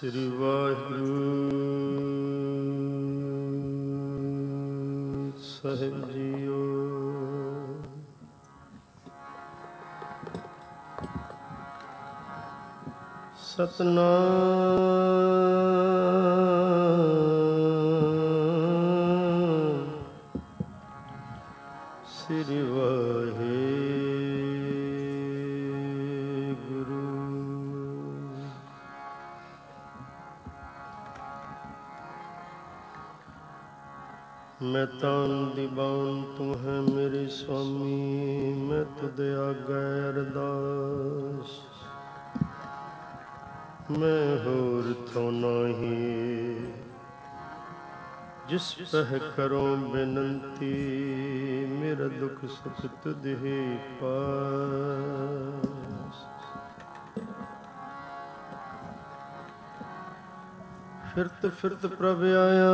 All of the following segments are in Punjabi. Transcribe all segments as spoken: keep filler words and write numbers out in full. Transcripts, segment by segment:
ਸ੍ਰੀ ਵਾਹਿਗੁਰੂ ਸਾਹਿਬ ਜੀਓ। ਸਤਨਾਮ ਸ੍ਰੀ ਵਾਹਿਗੁਰੂ। ਮੈਂ ਤਾਨ ਦੀ ਬਾਣ ਤੂੰ ਹੈ ਮੇਰੇ ਸੁਆਮੀ, ਮੈਂ ਤੁਧ ਆਗੈ ਅਰਦਾਸ। ਮੈਂ ਹੋਰ ਥੋ ਨਾਹੀ, ਜਿਸ ਪਹਿ ਕਰੋ ਬੇਨੰਤੀ, ਮੇਰਾ ਦੁਖ ਸੁਖ ਤੁਧ ਹੀ ਪਾਸ। ਫਿਰਤ ਫਿਰਤ ਪ੍ਰਭ ਆਇਆ,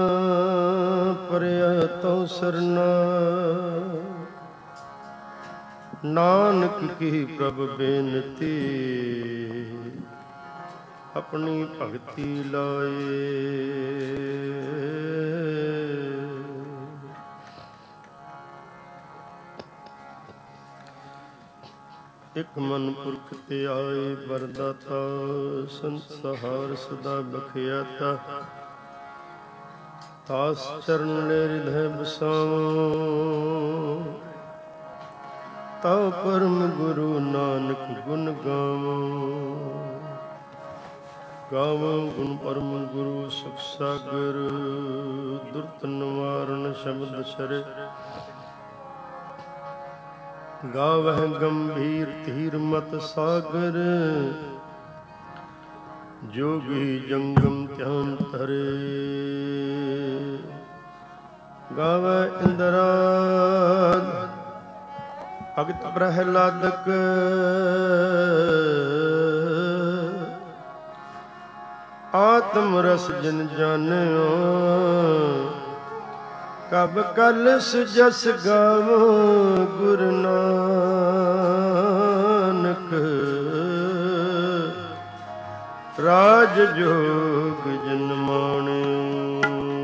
ਪਰਿਆ ਤਉ ਸਰਨਾ। ਨਾਨਕ ਕੀ ਪ੍ਰਭ ਬੇਨਤੀ, ਆਪਣੀ ਭਗਤੀ ਲਾਏ। ਇਕ ਮਨ ਪੁਰਖ ਤੇ ਆਏ ਵਰਦਾਤਾ, ਸੰਸਾਰ ਸਦਾ ਬਖਿਆਤਾ। ਤਾਸ ਚਰਨ ਲੈ ਹਿਰਦੈ ਬਸਾਵੋ, ਤਾ ਪਰਮ ਗੁਰੂ ਨਾਨਕ ਗੁਣ ਗਾਵੋ। ਗਾਵੋ ਗੁਣ ਪਰਮ ਗੁਰੂ ਸੁਖ ਸਾਗਰ, ਦੁਰਤ ਨਿਵਾਰਨ ਸ਼ਬਦ ਸਰੇ। ਗਾਵਹਿ ਗੰਭੀਰ ਧੀਰ ਮਤ ਸਾਗਰ, ਜੋਗੀ ਜੰਗਮ ਧਿਆਨ ਧਰੇ। ਗਾਵੈ ਇੰਦਰਾਦ ਭਗਤ ਪ੍ਰਹਿਲਾਦਕ, ਆਤਮ ਰਸ ਜਿਨ ਜਾਣਿਓ। ਕਬ ਕਲ ਸੁਜਸ ਗਾਵੋ ਗੁਰੂ ਨਾਨਕ, ਰਾਜ ਜੋਗ ਜਿਨ ਮਾਣਿਓ।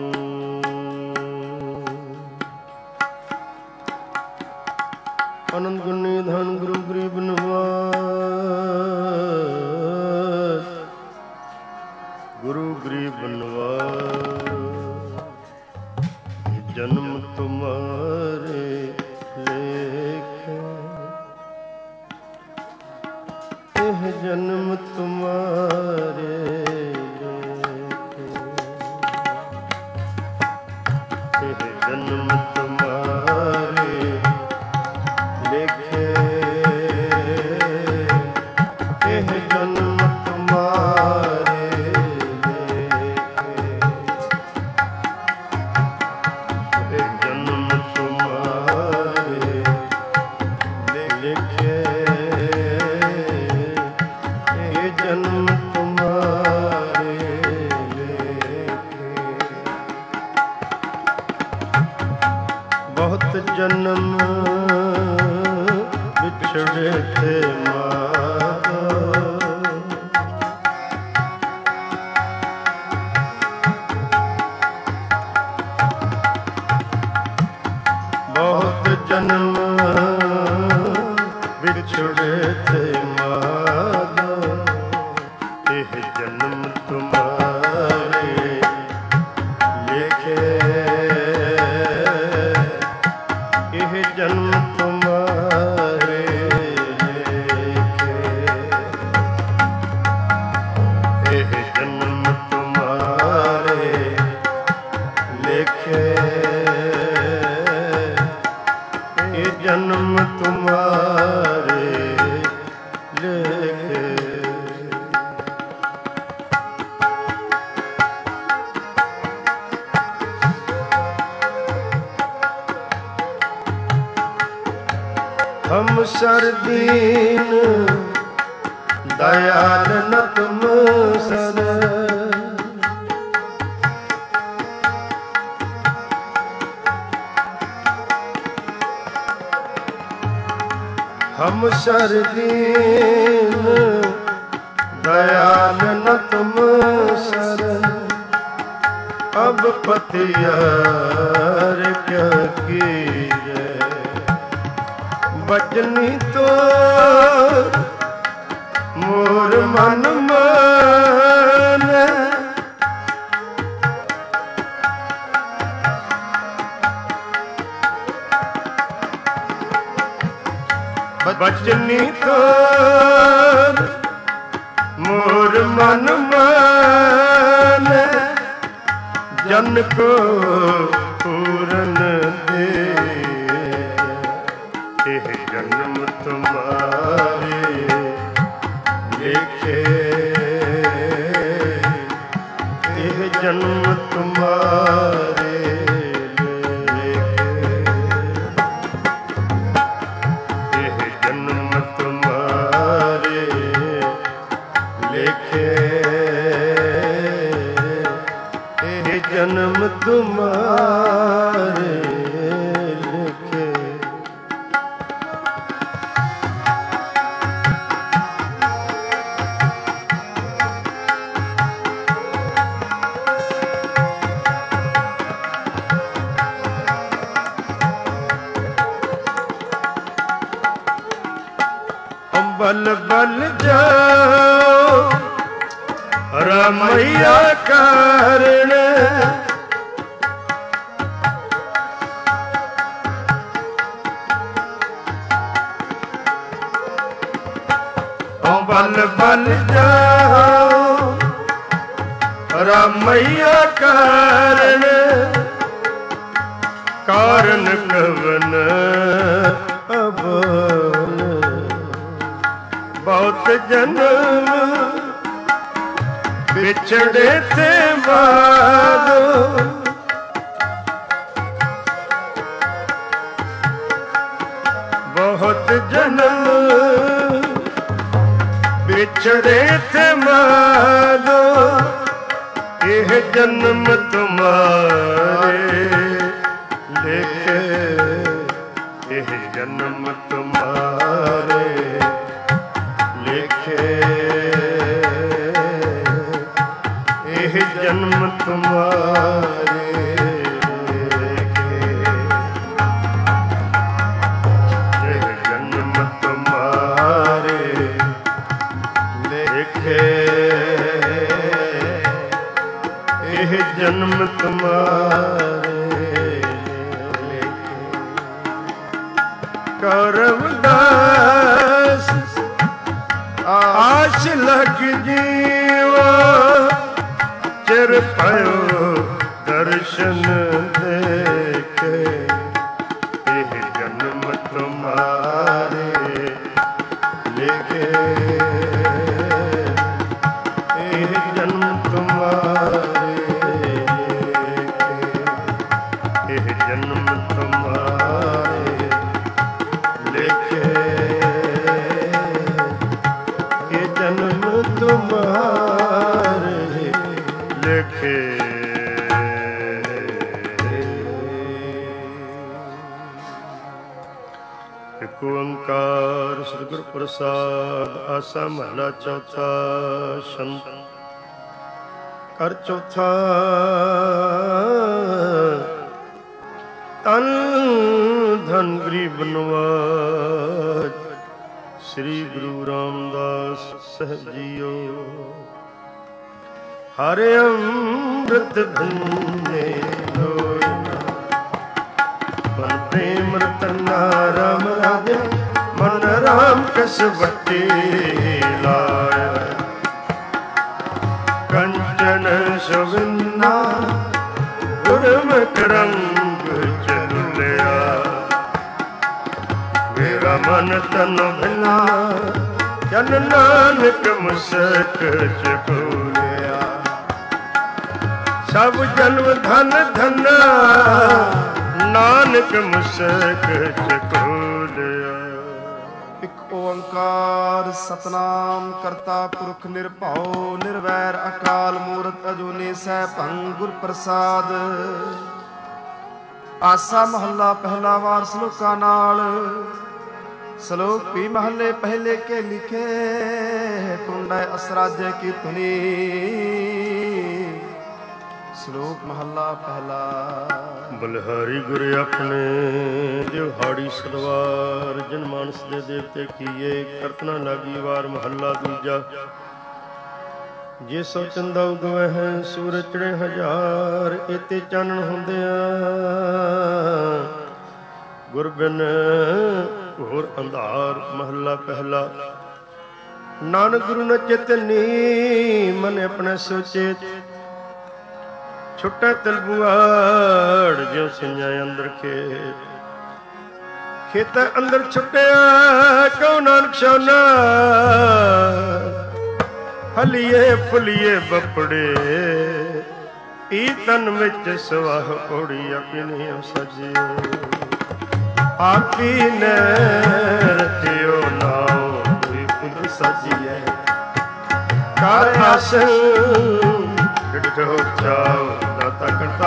ਅਨੰਦ ਗੁਣੀ ਧਨ ਗੁਰੂ ਗਰੀਬ ਨਿਵਾਸ, ਗੁਰੂ ਗਰੀਬ ਨਿਵਾਸ। ਜਨਮ ਤੁਮਾਰੇ ਲੇਖੇ, ਇਹ ਜਨਮ ਤੁਮਾਰੇ ਲੇਖੇ। ਇਹ ਜਨਮ ਤੁਮਾਰੇ ਲੇਖੇ, ਇਹ ਜਨਮ ਤੁਮਾਰੇ ਜਨਮ ਵਿਛੜੇ ਤੇ ਮਾਤਾ। ਬਹੁਤ ਜਨਮ ਵਿਛੜੇ ਤੇ ਮਾਤਾ, ਇਹ ਜਨਮ ਤੁਮਾਰੇ ਲਿਖੇ। ਇਹ ਜਨਮ ਤੁਮਾਰੇ ਲੇਖੇ, ਇਹ ਜਨਮ ਤੁਮਾਰੇ ਲੇਖੇ। ਇਹ ਜਨਮ ਤੁਮਾਰੇ ਲੇਖੇ। ਹਮ ਸਰਦੀਨ ਦਇਆਲ ਨ ਤੁਮ ਸਰ। ਹਮ ਸਰਦੀਨ दयाल न तुम सर अब पतियार क्या कीजे। बचनी तो मोर मन मान बचनी तो मोर मन मान जन को पूरन दे। यह जन्म तुम्हारे लिखे यह जन्म तुम्हारे जन्म तुम्हारे लिखे। बल बल जाओ रमैया कारण बल बल जाओ रमैया कारण कारण कवन अबन बहुत जन्म बिछड़े थे बादो बहुत जन्म बिछड़े थे मानो। यह जन्म तुम्हारे लिखे यह जन्म तुम्हारे लिखे यह जन्म तुम्हारे लिखे यह जन्म तुम्हारे लिखे यह जन्म तुम्हारे लिखे। करमदास आश लग जीवा चिर पयो दर्शन देखे। यह जन्म तुम्हारे लिखे यह जन्म तुम्हारे लिखे यह जन्म तुम्हारे लिखे ये जन्म तुम्हारे लिखे। एक ओंकार श्री गुरु प्रसाद आसा महला चौथा संत कर चौथा तन धन गरीब नवाज श्री गुरु रामदास साहब जीओ। हरे अमृत भिन्ने लोई मन प्रेम रतना राम राजे मन राम कस बट्टे लाया। कंचन सुविन्ना गुरमुख रंग चलिया। मेरा मन तन भिना जन नानक मुसक चकोलिया। सब जन्म धन धना नानक मुसक चकोलिया। एक ओंकार सतनाम करता पुरख निरभਉ निर्वैर अकाल मूरत अजूनी सैभं गुर प्रसाद। आसा महला पहला वार सलोका नाल श्लोक भी महले पहले के लिखे, टुंडे असराजे की धुनी। श्लोक महला पहला। बलिहारी गुर अपने दिहाड़ी सलवार, जिन मानस दे देवते कीए, करतना लागी वार। महला दूजा। जे सौ चंदा उगवे है, सूरज चढ़े हजार, इते चानण हुंदिया गुर बिन घोर अंधार। महला पहला। नानक गुरु न चेतनी, मन अपने सोचेत, छुट्टा तलबुआड़ ज्यों सिंजा अंदर खेत। खेत अंदर छुट्टिया क्यों नानक शाना, हलिए फुलिए बपड़े ई तन विच सवाह ओड़ी। अपनी सजियो आपी ने रचियो नाओ, कोई खुद सजिए कर आसन डिठो चाओ। दाता करता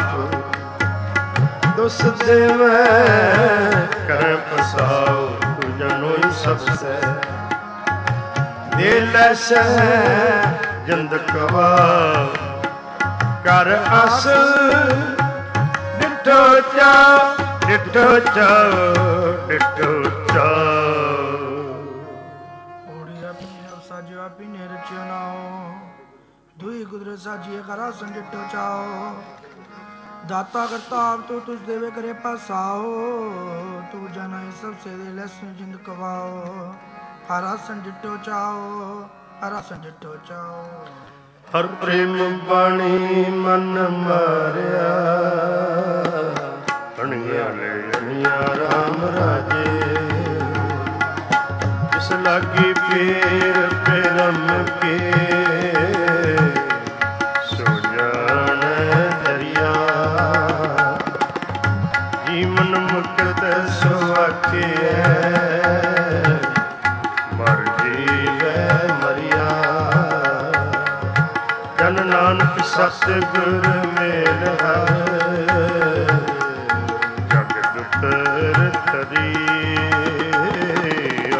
आप दुस देव कर पसाओ, तू जनो सबसे दिल से जिंद कवा कर आस। डिठो चाओ डिठो चाओ डिठो चाओ। साजियो आपी ने रचियो नाओ, दुई कुदरत साजिए करा संडिठो चाओ। दाता करता आप तो तुझ देवे करे पासाओ, तू जाना सबसे दिल से जिंद कवाओ। हरा संडिठो चाओ हरा संडिठो चाओ। हर प्रेम बाणी मन मारिया, कणिया ले कणिया राम राजे। जिस लागी पीर पेरम के, सो जान दरिया। जीवन मुक्त सो आखे, मर जीवे मरिया। जन नानक सतगुर मेल हर, जगत तर तरिया।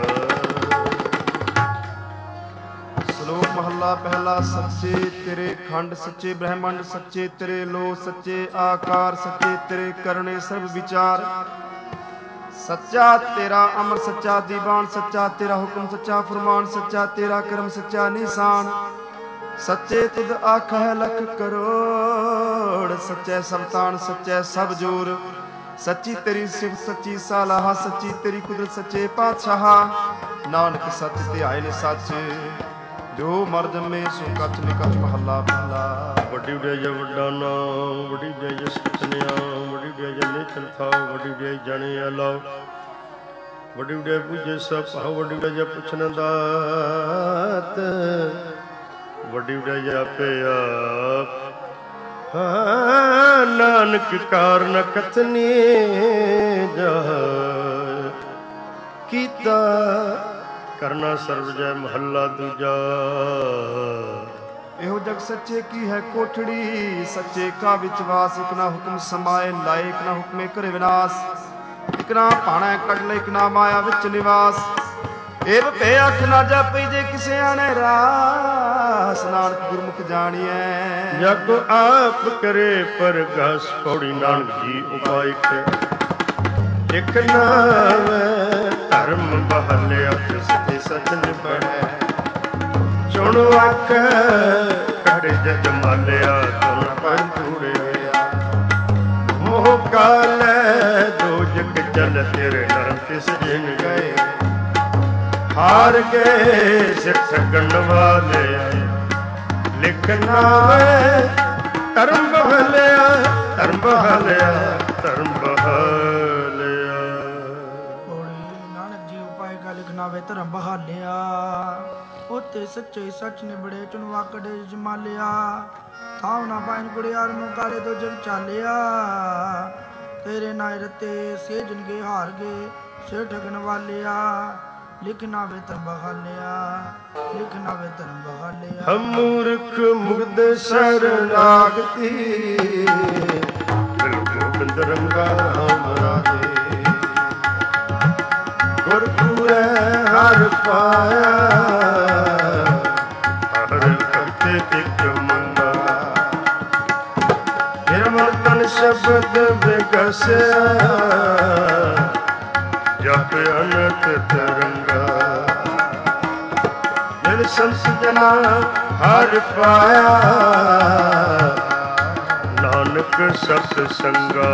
श्लोक महला पहला। सच्चे तेरे खंड, सच्चे ब्रह्मांड, सच्चे तेरे लो, सच्चे आकार, सच्चे तेरे करने सर्व विचार। सच्चा तेरा अमर, सच्चा दीवान, सच्चा तेरा हुक्म, सच्चा फरमान, सच्चा तेरा कर्म, सच्चा निशान। सच्चे तुद आख है लख करोड़, सच्चे सबतान, सच्चे सब जोर। सच्ची तेरी सिफत, सच्ची सालाह, सच्ची तेरी कुदरत, सच्चे पातशाह। नानक सच ध्याए ने सच, जो मर जमे सो कच निकच। महला पहला। वड्डी उड़िया वड्डा नाम, वड्डी उड़िया सतनिया, वड्डी उड़िया नेचन था, वड्डी उड़िया जाने अलाओ। वड्डी उड़िया पूजे सब भाव, वड्डी उड़िया पुछन दात, वड्डी उड़िया पे आप। हाँ नानक कारण कथनी जा, कीता करना सर्व जय। महला दूजा। एहो जग सच्चे की है कोठड़ी, सच्चे का विचवास। इक ना हुक्म समाए लाए, इक ना हुक्मे करे विनाश। इक ना भाणा कट ले, इक ना माया विच निवास। एव पे अख ना जापी, जे किसे आने रास। नानक गुरमुख जानिए जग आप करे परगास। पौड़ी नानक जी उपाय के एक नाम, धर्म बहलिया सत्य सचन बढ़े। चुण आख कड़े जग मालिया, तुम पंचूड़े मोह काल। दो जग चल तेरे नाम किस जिन गए, हार गए सिर सगन वाले। लिखना धर्म बहलिया, धर्म बहलिया, धर्म बहलिया। नानक जी उपाय का लिखना वे धर्म बहालिया। ओते सच्चे सच ने बड़े चुनवाकड़े जमालिया। थाव ना पाइन गुड़ियार मुकारे तो जग चालिया। तेरे नाय रते से जिनके हार गए, से ठगन वालिया। लिखना वे धर्म बहालिया, लिखना वे धर्म बहालिया। हम मूर्ख मुग्ध शरणागति, बिल गोविंद रंगा राम राधे। ਪਾਇਆ ਹਰ ਕਰਤੇ ਇੱਕ ਮੰਗਾ ਨਿਰਮਲ ਤਨ ਸ਼ਬਦ ਵਿਗਸਿਆ ਜਪ ਅਨੰਤ ਤਰੰਗਾ ਨਿਰ ਸੰਤ ਜਨਾ ਹਰ ਪਾਇਆ ਨਾਨਕ ਸਤ ਸੰਗਾ।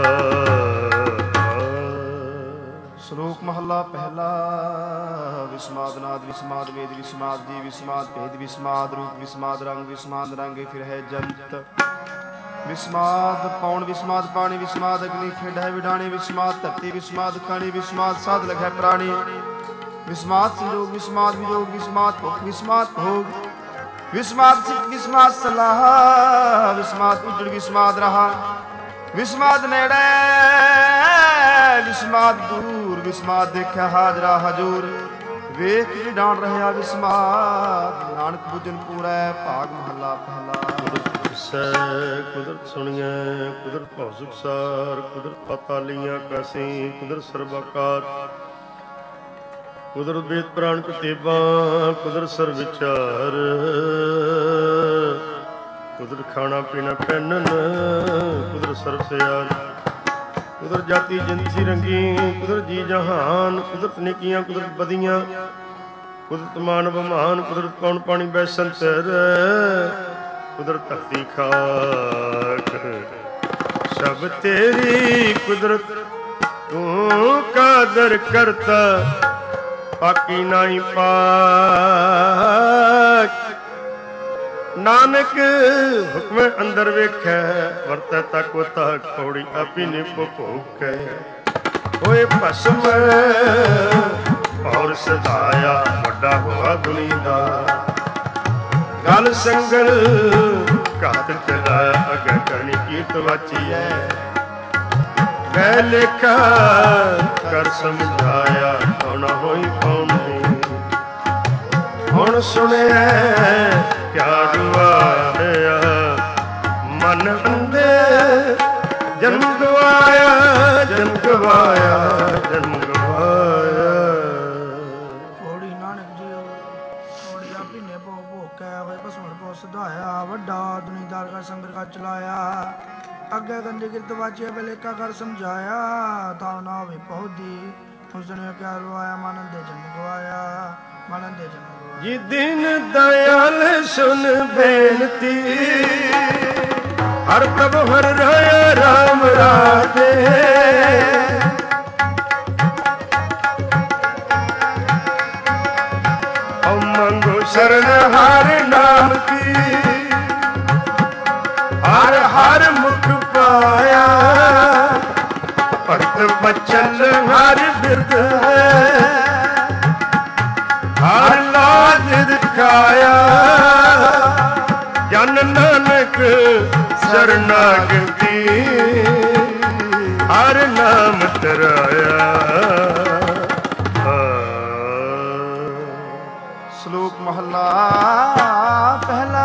ਸ਼ਲੋਕ ਮਹੱਲਾ ਪਹਿਲਾ। ਵਿਸਮਾਦ ਨਾਦ ਵਿਸਮਾਦ ਵੇਦ ਵਿਸਮਾਦ ਜੀ ਵਿਸਮਾਦ ਭੇਦ ਵਿਸਮਾਦ ਰੂਪ ਵਿਸਮਾਦ ਰੰਗ ਵਿਸਮਾਦ ਰੰਗੇ ਫਿਰ ਹੈ ਜੰਤ ਵਿਸਮਾਦ ਪੌਣ ਵਿਸਮਾਦ ਪਾਣੀ ਵਿਸਮਾਦ ਅਗਨੀ ਖੇਡ ਹੈ ਵਿਡਾਣੀ ਵਿਸਮਾਦ ਧਰਤੀ ਵਿਸਮਾਦ ਖਾਣੀ ਵਿਸਮਾਦ ਸਾਧ ਲਖੈ ਪ੍ਰਾਣੀ ਵਿਸਮਾਦ ਸੰਜੋਗ ਵਿਸਮਾਦ ਵਿਜੋਗ ਵਿਸਮਾਦ ਭੁਖ ਵਿਸਮਾਦ ਭੋਗ ਵਿਸਮਾਦ ਸਿੱਖ ਵਿਸਮਾਦ ਸਲਾਹ ਵਿਸਮਾਦ ਉਜੜ ਵਿਸਮਾਦ ਰਹਾ ਵਿਸਮਾਦ ਨੇੜੇ ਵਿਸਮਾਦ ਦੂਰ ਵਿਸਮਾਦ ਦੇਖਿਆ ਹਾਜ਼ਰਾ ਹਜੂਰ ਵੇਖ ਕੇ ਡਾਣ ਰਹਿਆ ਵਿਸਮਾਦ ਨਾਨਕ ਬੁਝਨ ਪੂਰੈ। ਭਾਗ ਮਹੱਲਾ ਪਹਿਲਾ। ਸੈ ਕੁਦਰਤ ਸੁਣੀਐ ਕੁਦਰਤ ਭਉ ਸੁਖਸਾਰ ਕੁਦਰਤ ਪਾਤਾਲੀਆਂ ਕਾਸੀ ਕੁਦਰਤ ਸਰਬਾਕਾਰ ਕੁਦਰਤ ਵੇਦ ਪ੍ਰਾਣ ਕਤੇਬਾਂ ਕੁਦਰਤ ਸਰ ਵਿਚਾਰ ਕੁਦਰਤ ਖਾਣਾ ਪੀਣਾ ਪਹਿਨਣ ਕੁਦਰਤ ਸਰਬ ਸਿਆਰ ਕੁਦਰਤ ਜਾਤੀ ਜਿੰਸੀ ਰੰਗੀ ਕੁਦਰਤ ਜੀ ਜਹਾਨ ਕੁਦਰਤ ਨਿੱਕੀਆਂ ਕੁਦਰਤ ਬਦੀਆਂ ਕੁਦਰਤ ਮਾਨਵ ਮਹਾਨ ਕੁਦਰਤ ਕੌਣ ਪਾਣੀ ਬੈਸੰਤਰ ਕੁਦਰਤ ਧਰਤੀ ਖਾਕ ਸਭ ਤੇਰੀ ਕੁਦਰਤ ਤੂੰ ਕਾਦਰ ਕਰਤਾ ਬਾਕੀ ਨਾਹੀ ਪਾਕ ਨਾਨਕ ਹੁਕਮ ਅੰਦਰ ਵੇਖੈ ਵਰਤੈ ਤਕੋ ਤਾਕ ਪੌੜੀ ਆਪੀ ਨੇ ਭੋਖੈ ਹੋਏ ਭਸਮ ਔਰ ਸਦਾਇਆ ਵੱਡਾ ਹੋਆ ਦੁਨੀ ਦਾ ਗਲ ਸੰਗਲ ਘਾਤ ਚਲਾਇਆ ਅਗੈ ਕਰਨੀ ਕੀਰਤ ਵਾਚੀਐ ਵੈ ਲੇਖਾ ਕਰ ਸਮਝਾਇਆ ਕੌਣ ਹੋਈ ਕੌਣ ਨਹੀਂ ਹੁਣ ਸੁਣਿਆ ਕਿਆ ਗਵਾਇਆ ਮਨ ਅੰਦੇ ਜਨਮ ਗਵਾਇਆ ਜਨਮ ਗਵਾਇਆ ਜਨਮ ਗਵਾਇਆ। ਥੋੜੀ ਨਾਨਕ ਜੀਓ ਥੋੜੀ ਆਪੀ ਨੇ ਭੋ ਭੋਕੈ ਹੋਏ ਬਸਵਰ ਕੋ ਸਦਾਇਆ ਵੱਡਾ ਦੁਨੀਦਾਰ ਕਾ ਸੰਗਰ ਕਾ ਚਲਾਇਆ ਅੱਗੇ ਗੰਦੀ ਕਿਰਤ ਵਾਚਿਆ ਬਲੇਕਾ ਕਰ ਸਮਝਾਇਆ ਤਾਂ ਨਾ ਵੇ ਪਹੁਦੀ ਉਸਨੇ ਕਿਆ ਰਵਾਇਆ ਮਨ ਦੇ ਜਨਮ ਗਵਾਇਆ ਮਨ ਦੇ ਜਨਮ ਜੀ ਦਿਨ ਦਇਆਲ ਸੁਨ ਬੇਨਤੀ ਹਰ ਪ੍ਰਭ ਹਰ ਰਾਇਆ ਰਾਮ ਰਾਜੇ ਓ ਮੰਗੋ ਸ਼ਰਨ ਹਰ ਨਾਮ ਕੀ ਹਰ ਹਰ ਮੁਖ ਪਾਇਆ ਭਗਤ ਬਚਨ ਹਰ ਬਿਰਦ ਹੈ ਹਰ ਲਾਜ ਦਿਖਾਇਆ ਜਨ ਨਾਨਕ ਸਰਨਾਗਤੀ ਹਰ ਨਾਮ ਤਰਾਇਆ। ਸ਼ਲੋਕ ਮਹੱਲਾ ਪਹਿਲਾ।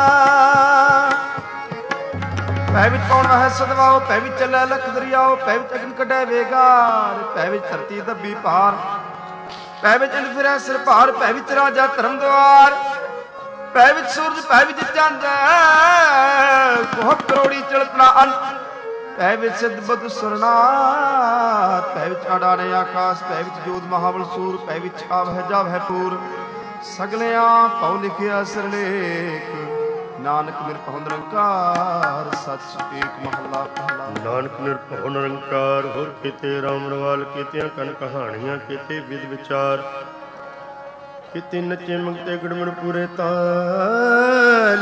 ਪੈ ਵਿੱਚ ਕੌਣ ਵਹਿ ਸਦਵਾਓ ਪੈ ਵਿੱਚ ਚੱਲੈ ਲਖ ਦਰਿਆਓ ਪੈ ਵਿੱਚ ਅਗਨ ਕੱਢੈ ਵੇਗਾਰ ਪੈ ਵਿੱਚ ਧਰਤੀ ਦੱਬੀ ਭਾਰ ਪੈ ਵਿੱਚ ਅੰਧ ਫਿਰੈ ਸਿਰ ਭਾਰ ਪੈ ਵਿੱਚ ਰਾਜਾ ਧਰਮ ਦੁਆਰ ਪੈ ਵਿੱਚ ਸੂਰਜ ਪੈ ਵਿੱਚ ਚੰਦ ਕੋਹ ਕਰੋੜੀ ਚੜਤਨਾ ਅੰਤ ਪੈ ਵਿੱਚ ਸਿੱਧ ਬੁੱਧ ਸੁਰਨਾਥ ਪੈ ਵਿੱਚ ਅਡਾਣੇ ਆਕਾਸ਼ ਪੈ ਵਿੱਚ ਜੋਤ ਮਹਾਬਲ ਸੂਰ ਪੈ ਵਿੱਚ ਆਵਹਿ ਜਾਵਹਿ ਪੂਰ ਸਗਲਿਆਂ ਭਉ ਲਿਖਿਆ ਸਿਰਲੇਖ ਨਾਨਕ ਨਿਰਭਉ ਨਿਰੰਕਾਰ ਸੱਚ ਏਕ ਮਹੱਲਾ ਪਹਿਲਾ। ਨਾਨਕ ਨਿਰਭਉ ਨਿਰੰਕਾਰ ਹੋਰ ਕੀਤੇ ਰਾਮ ਰਵਾਲ ਕੀਤਿਆਂ ਕਨ ਕਹਾਣੀਆਂ ਕੀਤੇ ਵਿਦ ਵਿਚਾਰ ਕੀਤੇ ਨੱਚੇ ਮੰਗਤੇ ਗੜਮਣ ਪੂਰੇ ਤਾਲ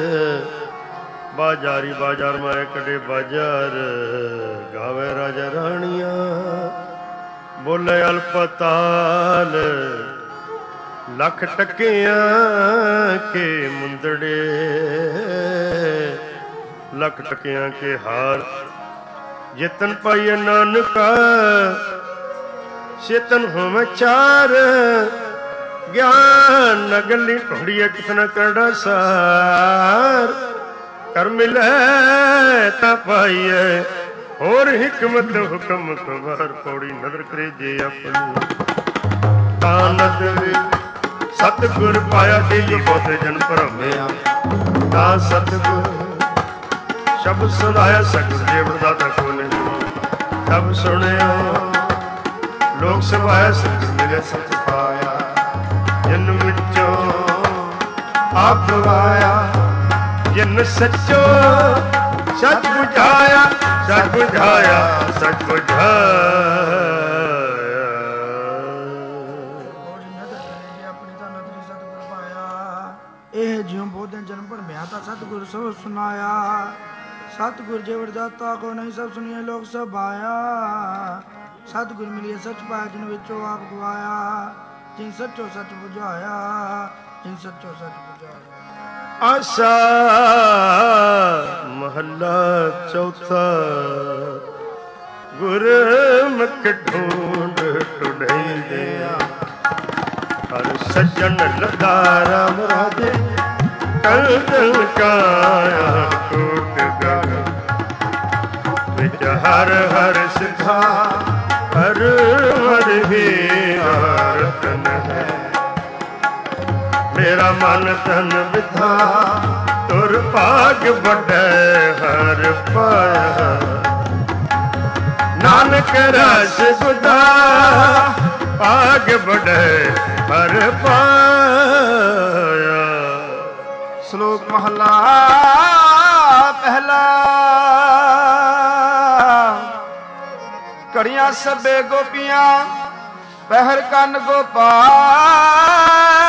ਬਾਜਾਰੀ ਬਾਜ਼ਾਰ ਮਾਏ ਕੱਢੇ ਬਾਜ਼ਾਰ ਗਾਵੇ ਰਾਜਾ ਰਾਣੀਆਂ ਬੋਲੇ ਅਲਪਤਾਲ ਲੱਖ ਟੱਕਿਆਂ ਕੇ ਮੁੰਦੜੇ ਲੱਖ ਟੱਕਿਆਂ ਕੇ ਹਾਰ ਜਿਤਨ ਪਾਈਏ ਨਾਨਕਾ ਚੇਤਨ ਹੋਵੇ ਚਾਰ ਗਿਆਨ ਨਗਲੀ ਢੋੜੀਏ ਕਿਤਨਾ ਕਰੜਾ ਸਾਰ ਕਰ ਮਿਲੇ ਤਾਂ ਪਾਈਏ ਹੋਰ ਹਿਕਮਤ ਹੁਕਮ ਖਬਰ ਪੌੜੀ ਨਦਰ ਕਰੇ ਜੇ ਆਪਣੀ ਆਨੰਦ ਸਤਿਗੁਰ ਪਾਇਆ ਜੀ ਬਹੁਤੇ ਜਨ ਭਰਮਿਆ ਤਾਂ ਸਤਿਗੁਰ ਸ਼ਬਦ ਸੁਣਾਇਆ ਸਤਿਗੁਰ ਜੀਵਨ ਦਾਤਾ ਕੋ ਨਹੀਂ ਸਭ ਸੁਣਿਓ ਲੋਕ ਸਭਾਇਆ ਸਤਿਗੁਰ ਮਿਲੇ ਸਚ ਪਾਇਆ ਜਨ ਵਿੱਚੋਂ ਆਪ ਗਵਾਇਆ ਜਿਨ ਸੱਚੋ ਸੱਚ ਬੁਝਾਇਆ ਸੱਚ ਬੁਝਾਇਆ ਸੱਚ ਬੁਝਾਇਆ। ਇਹ ਜਿਉ ਬੋਧਿ ਜਨਮ ਭਰਮਿਆ ਤਾਂ ਸਤਿਗੁਰ ਸਭ ਸੁਨਾਇਆ ਸਤਿਗੁਰ ਜੀਵਨ ਦਾਤਾ ਕੋ ਨਹੀਂ ਸਭ ਸੁਣੀਏ ਲੋਕ ਸਭ ਆਇਆ ਸਤਿਗੁਰ ਮਿਲਿਆ ਸੱਚ ਪਾਇਆ ਜਿਨ ਵਿੱਚੋਂ ਆਪ ਗਵਾਇਆ ਜਿਨ ਸੱਚੋ ਸੱਚ ਬੁਝਾਇਆ ਜਿਨ ਸੱਚੋ ਸੱਚ ਬੁਝਾਇਆ। ਆਸਾ ਮਹੱਲਾ ਚੌਥਾ ਗੁਰਮੁਖ ਢੂੰਡ ਟੁੰਡਿਆ ਹਰ ਸੱਜਣ ਲੱਗਾ ਰਾਮ ਰਾਜੇ ਕਲ ਦਿਲ ਕਾਇਆ ਟੁੱਟ ਗਏ ਵਿੱਚ ਹਰ ਹਰ ਸਿਖਾ ਹਰ ਹਰ ਹੀ ਰਤਨ ਹੈ ਮੇਰਾ ਮਨ ਤਨ ਵਿਧਾ ਤੁਰ ਭਾਗ ਵੱਡੇ ਹਰ ਪਾਇਆ ਨਾਨਕ ਰਸ ਗੁਦਾ ਭਾਗ ਵੱਡੇ ਹਰ ਪਾਇਆ। ਸ਼ਲੋਕ ਮਹਲਾ ਪਹਿਲਾ। ਘੜੀਆਂ ਸਭੇ ਗੋਪੀਆਂ ਪਹਿਰ ਕੰਨ ਗੋਪਾਲ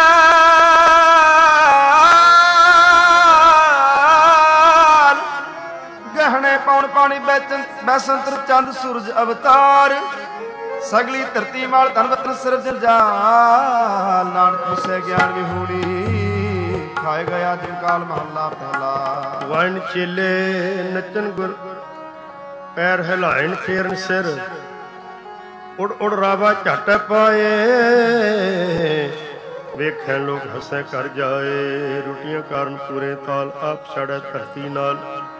ਗਹਿਣੇ ਪਾਉਣ ਪਾਣੀ ਬੈਸੰਤਰ ਚੰਦ ਸੂਰਜ ਅਵਤਾਰ ਸਗਲੀ ਧਰਤੀ ਮਾਲ ਧਨ ਵਤਨ ਸਿਰਜ ਜਾਲ ਨਾਨਕ ਪੁੱਛੇ ਗਿਆਨ ਵਿਹੂਣੀ ਖਾਏ ਗਿਆ ਜਿਨ ਕਾਲ ਮਹੱਲਾ ਪਹਿਲਾ। ਵਣ ਚੇਲੇ ਨੱਚਨ ਗੁਰ ਪੈਰ ਹਿਲਾਇਣ ਫੇਰਨ ਸਿਰ ਉੜ ਉੜ ਰਾਵਾ ਝਟ ਪਾਏ ਵੇਖਣ ਲੋਕ ਹੱਸੇ ਕਰ ਜਾਏ ਰੋਟੀਆਂ ਕਾਰਨ ਪੂਰੇ ਤਾਲ ਆਪ ਛੜੈ ਧਰਤੀ ਨਾਲ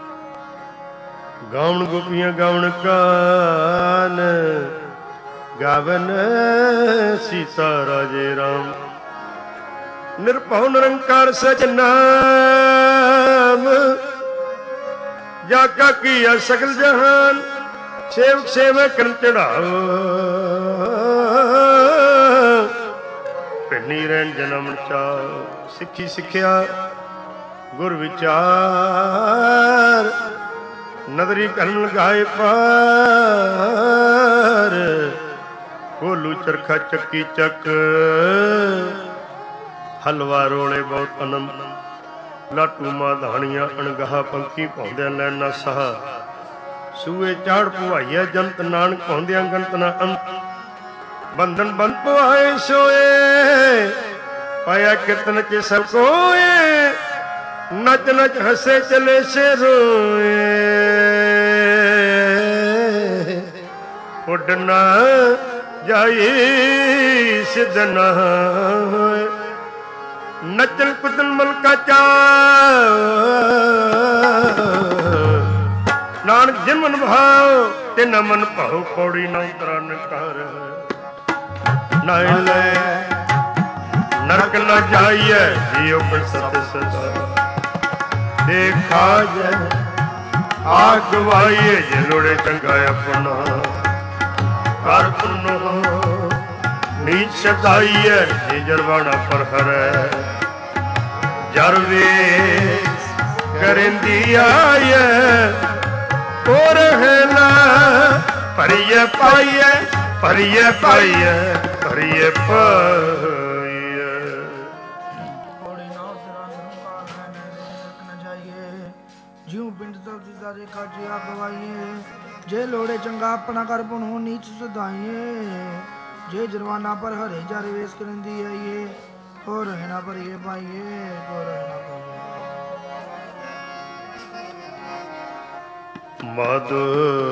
ਗਾਉਣ ਗੋਪੀਆਂ ਗਾਉਣ ਕਾਨ ਗਾਵਨ ਸੀਤਾ ਰਾਜੇ ਰਾਮ ਨਿਰਭਉ ਨਿਰੰਕਾਰ ਸਚ ਨਾਮ ਜਾ ਕਾ ਕੀਆ ਸਗਲ ਜਹਾਨ ਸੇਵਕ ਸੇਵ ਕਰਨ ਚੜਾਓ ਪਿੰਨੀ ਰਹਿਣ ਜਨਮ ਚਾਓ ਸਿੱਖੀ ਸਿੱਖਿਆ ਗੁਰ ਵਿਚਾਰ ਨਦਰੀ ਕਰਨ ਲਗਾਏ ਪਾਰ ਕੋਲੂ ਚਰਖਾ ਚੱਕੀ ਚੱਕ ਹਲਵਾ ਰੋਲੇ ਬਹੁਤ ਆਨੰਦ ਲਾਟੂ ਮਾਧਾਣੀਆਂ ਅਣਗਾਹ ਪੰਖੀ ਪਾਉਂਦਿਆਂ ਲੈਣਾ ਸਹਾ ਸੂਏ ਚਾੜ ਪੁਆਈਆ ਜੰਤ ਨਾਨਕ ਪਾਉਂਦਿਆਂ ਗੰਤ ਨਾ ਅੰਤ ਬੰਧਨ ਬੰਦ ਪੁਆਏ ਸੋਏ ਪਾਇਆ ਕਿਰਤਨ ਚ ਸਭ ਕੋਏ ਨਚ ਨਚ ਹੱਸੇ ਚਲੇ ਸੇ ਰੋਏ ਉੱਡ ਨਾ ਜਾਈ ਸਿੱਧ ਨਾ ਹੋਏ ਨਚਨ ਕੁਦਨ ਮਲਕਾ ਚਾ ਨਾਨਕ ਜਿਨ ਮਨ ਭਾਉ ਤੇ ਨ ਮਨ ਭਾਉ ਪੌੜੀ ਨਾ ਉਤਰਨ ਕਰ ਨਾ ਲੈ ਨਰਕ ਨਾ ਜਾਈਏ ਜੀਉ ਪਰ ਸਤ ਸਦਾ ਦੇਖਾ ਜੈ ਆ ਗਵਾਈਏ ਜੇ ਲੋੜੇ ਚੰਗਾ ਆਪਣਾ ਕਰ ਪੁੰਨੋ ਨੀਚ ਸਦਾਈਏ ਜੇ ਜਰਵਾਣਾ ਪਰ ਹਰੈ ਜਰ ਵੇ ਕਰਿੰਦੀ ਆਈਏ ਹੋਰ ਹੈ ਨਾ ਭਰੀਏ ਪਾਈਏ ਭਰੀਏ ਪਾਈਏ ਭਰੀਏ ਪਾਈਏ। ਜਿਉ ਪਿੰਡ ਤਲਦੀ ਦਾ ਰੇਖਾ ਜਿਆ ਗਵਾਈਏ ਜੇ ਲੋੜੇ ਚੰਗਾ ਆਪਣਾ ਕਰ ਪੁਣੋ ਨੀਚ ਸੁਧਾਈਏ ਜੇ ਜਰਵਾਨਾ ਪਰ ਹਰੇ ਜਰ ਵੇਸ ਕਰੰਦੀ ਆਈਏ ਹੋਰ ਰਹਿਣਾ ਭਰੀਏ ਪਾਈਏ ਹੋਰ ਰਹਿਣਾ ਪਾਈਏ। ਮਾਧੋ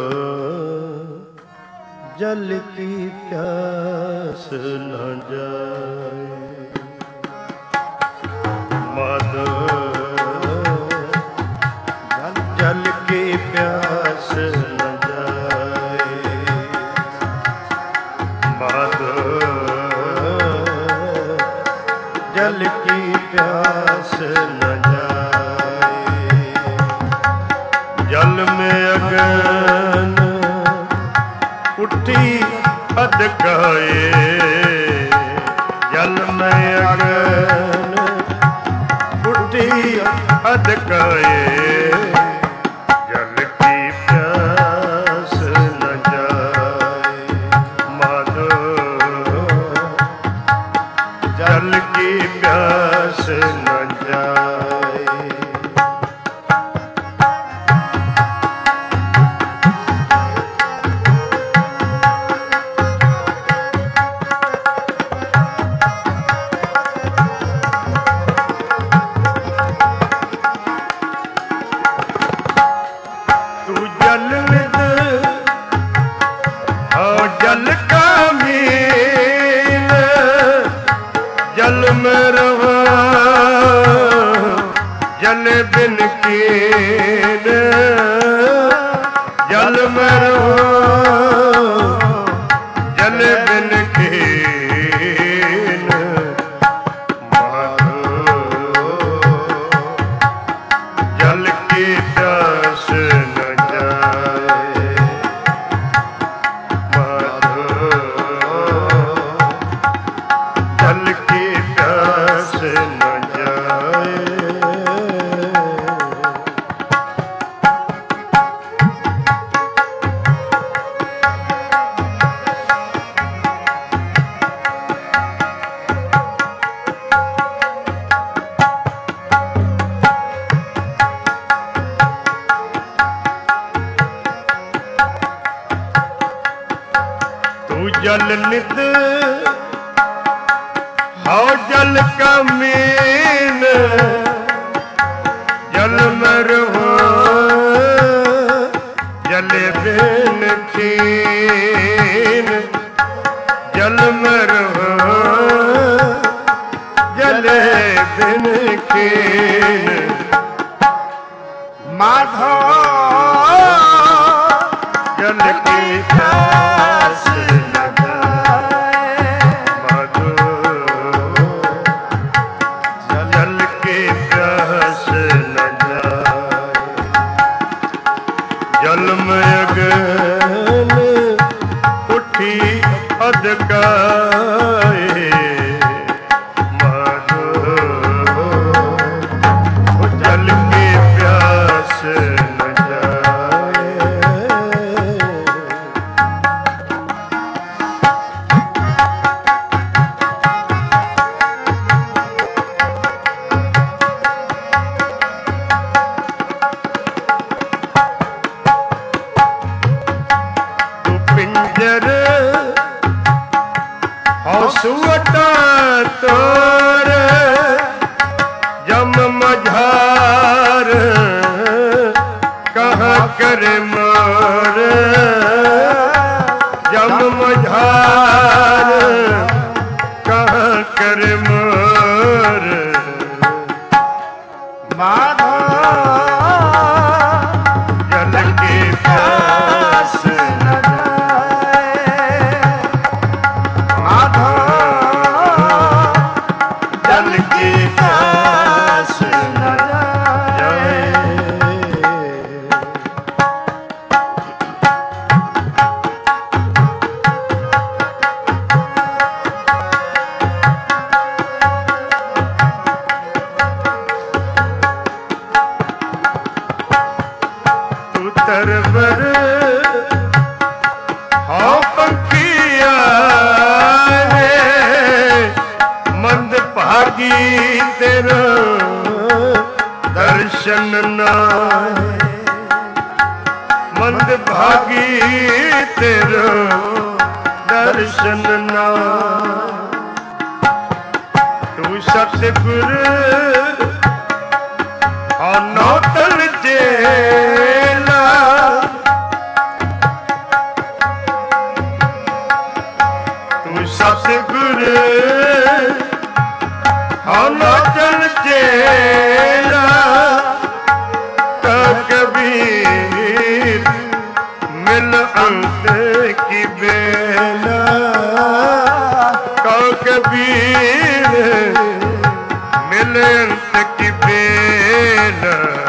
ਜਲ ਕੀ ਪਿਆਸ ਨਾ ਜਾਏ ਮਾਧੋ जल की प्यास न जाए माधो जल की प्यास न जाए। जल में अगन उठी अधकाए, जल में अगन उठी अधकाए, जल की प्यास न जाए। माधो जल की प्यास न जाए। जल बिन कीन जल में रहो, जल बिन कीन माधो जल की प्यास न जाए। माधो जल की प्यास न जाए। जल नित हौ जल का मीन, जल में रहो जल बिन कीन, जल में रहो जल बिन कीन माधो जल की प्यास जल में अगन उठी अधकाए। माधो जल की प्यास न जाए। पिंजर हौसुवटा तोर जम मझार कहाँ करे मोर, जम मझार कहाँ करे मोर। माधो जल की प्यास न जल की प्यास न जाए। तू तरबर हो पंखिया मंद भागी तेरा दर्शन नाय। मंद भागी तेरा दर्शन नाय। तू सतगुर और नौतन चेला, तू सतगुर और नौतन चेला। तो कबीर मिल अंत की बेला, तो कबीर जल अंत की बेल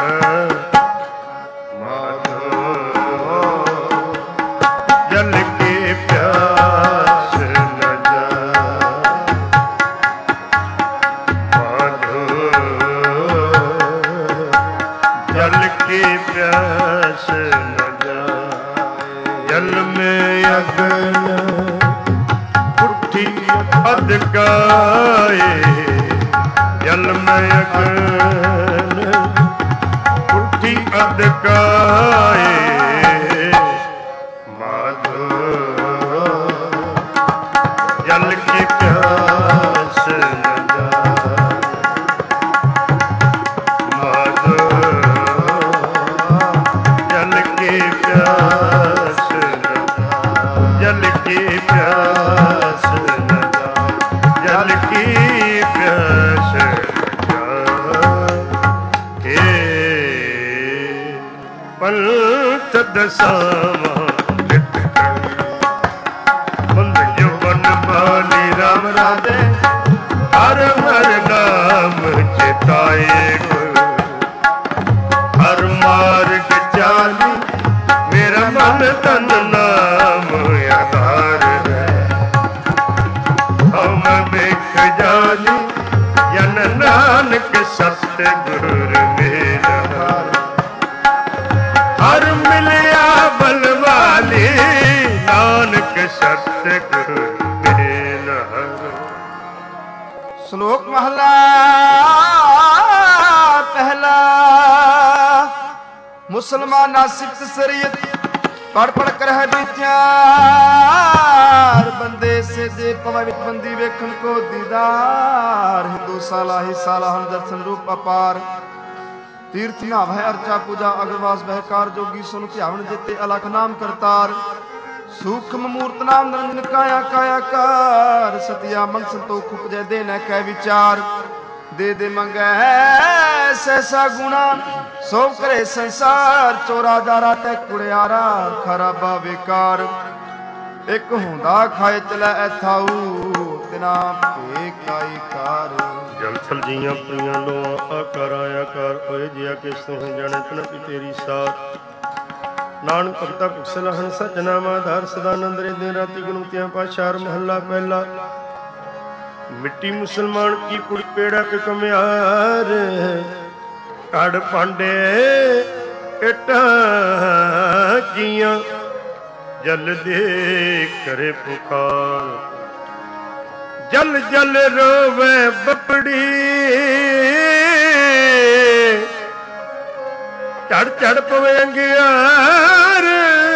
माधो जल की प्यास न जाए माधो जल की प्यास न जाए जल में अग्न उठी अधकाए जल में अग्न उठी अधकाए माधो जल की प्यास न जाए माधो जल की प्यास न जाए जल की प्यास न जाए जल की प्यास पंथ दसावा बंद जुबन बाली राम राधे हर हर नाम चिताए हर मार्ग चाली मेरा मन तन नाम आधार है हम बिख जाली जन नानक सत्य गुर मेरा हर मिलिया बलवाली नानक सत्य गुर मेरा श्लोक महला पहला मुसलमान सिफ्त सरियत पढ़ पढ़ कर है विचार बंदे से दे पवित बंदी वेखन को दीदार हिंदू साला ही साला हम दर्शन रूप अपार तीर्थ नाम है अर्चा पूजा अग्रवास बहकार जोगी सुन ध्यान जेते अलख नाम करतार सूक्ष्म मूर्त नाम निरंजन काया कायाकार सतिया मन संतोख उपजय दे न कै विचार दे दे मंगै सहसा गुणा सो करे संसार चोरा जारा तै कुड़ियारा खराबा बेकार एक हुंदा खाए चलै ऐथाऊ तिना पेकाई कार जल थल जियां प्रियां लोआ आकार आयाकार होए जिया किस तू जाने तन की तेरी साथ नानक भगता पिक्सल हन सजना माधार सदानंद रे दिन राति गुणतियां पाशार महला पहला मिट्टी मुसलमान की कुड़ी पेड़ा के कम्यार कड़ पांडे एटा किया जल दे करे पुकार जल जल रोवे बपड़ी चढ़ चढ़ पवे अंगियार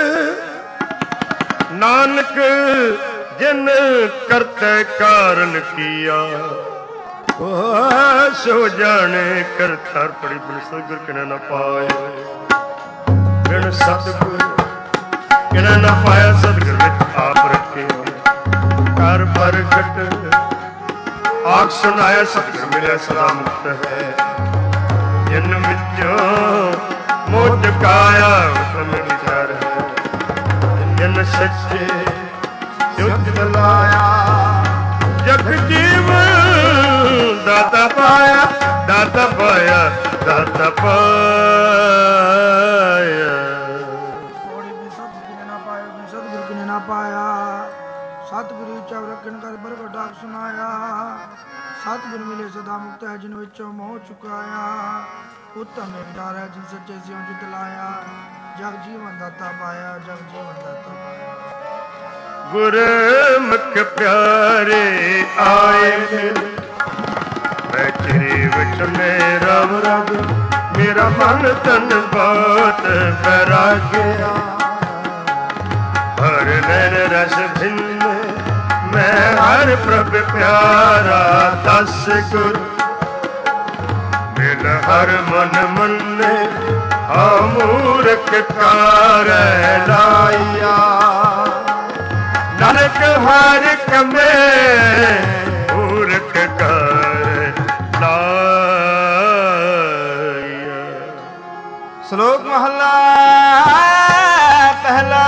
नानक जिन करते कारण किया ओ सो जाने करतार पड़ी बिन सतगुर किने न पाए बिन सतगुर किने न पाया सतगुर विच आप रखे कर प्रगट आख सुनाया सतगुर मिले सदा मुक्त है जिन विचों मोह चुकाया उसम विचार है जिन सच्चे युद्ध लाया जग जीव दाता पाया दाता पाया दाता पाया थोड़ी भी सतगुर ने ना पाया भी सतगुर ने ना पाया सतगुरु चव रखन कर बरगट आख सुनाया सतगुर मिले सदा मुक्त है जिन विचों मोह चुकाया उत्तम विचार है जिन सच्चे सियों जित लाया जग जीवन दाता पाया जग जीवन दाता पाया गुरमुख प्यारे आए मिल मैं तेरे वचने राम राग मेरा मन तन बात बैराग्या हर नैन रस भिन्न मैं हर प्रभ प्यारा दस गुर मिल हर मन मन्ने मूर्ख कार लाइया नानक हर कमे मूर्ख कार लाइया। श्लोक महला पहला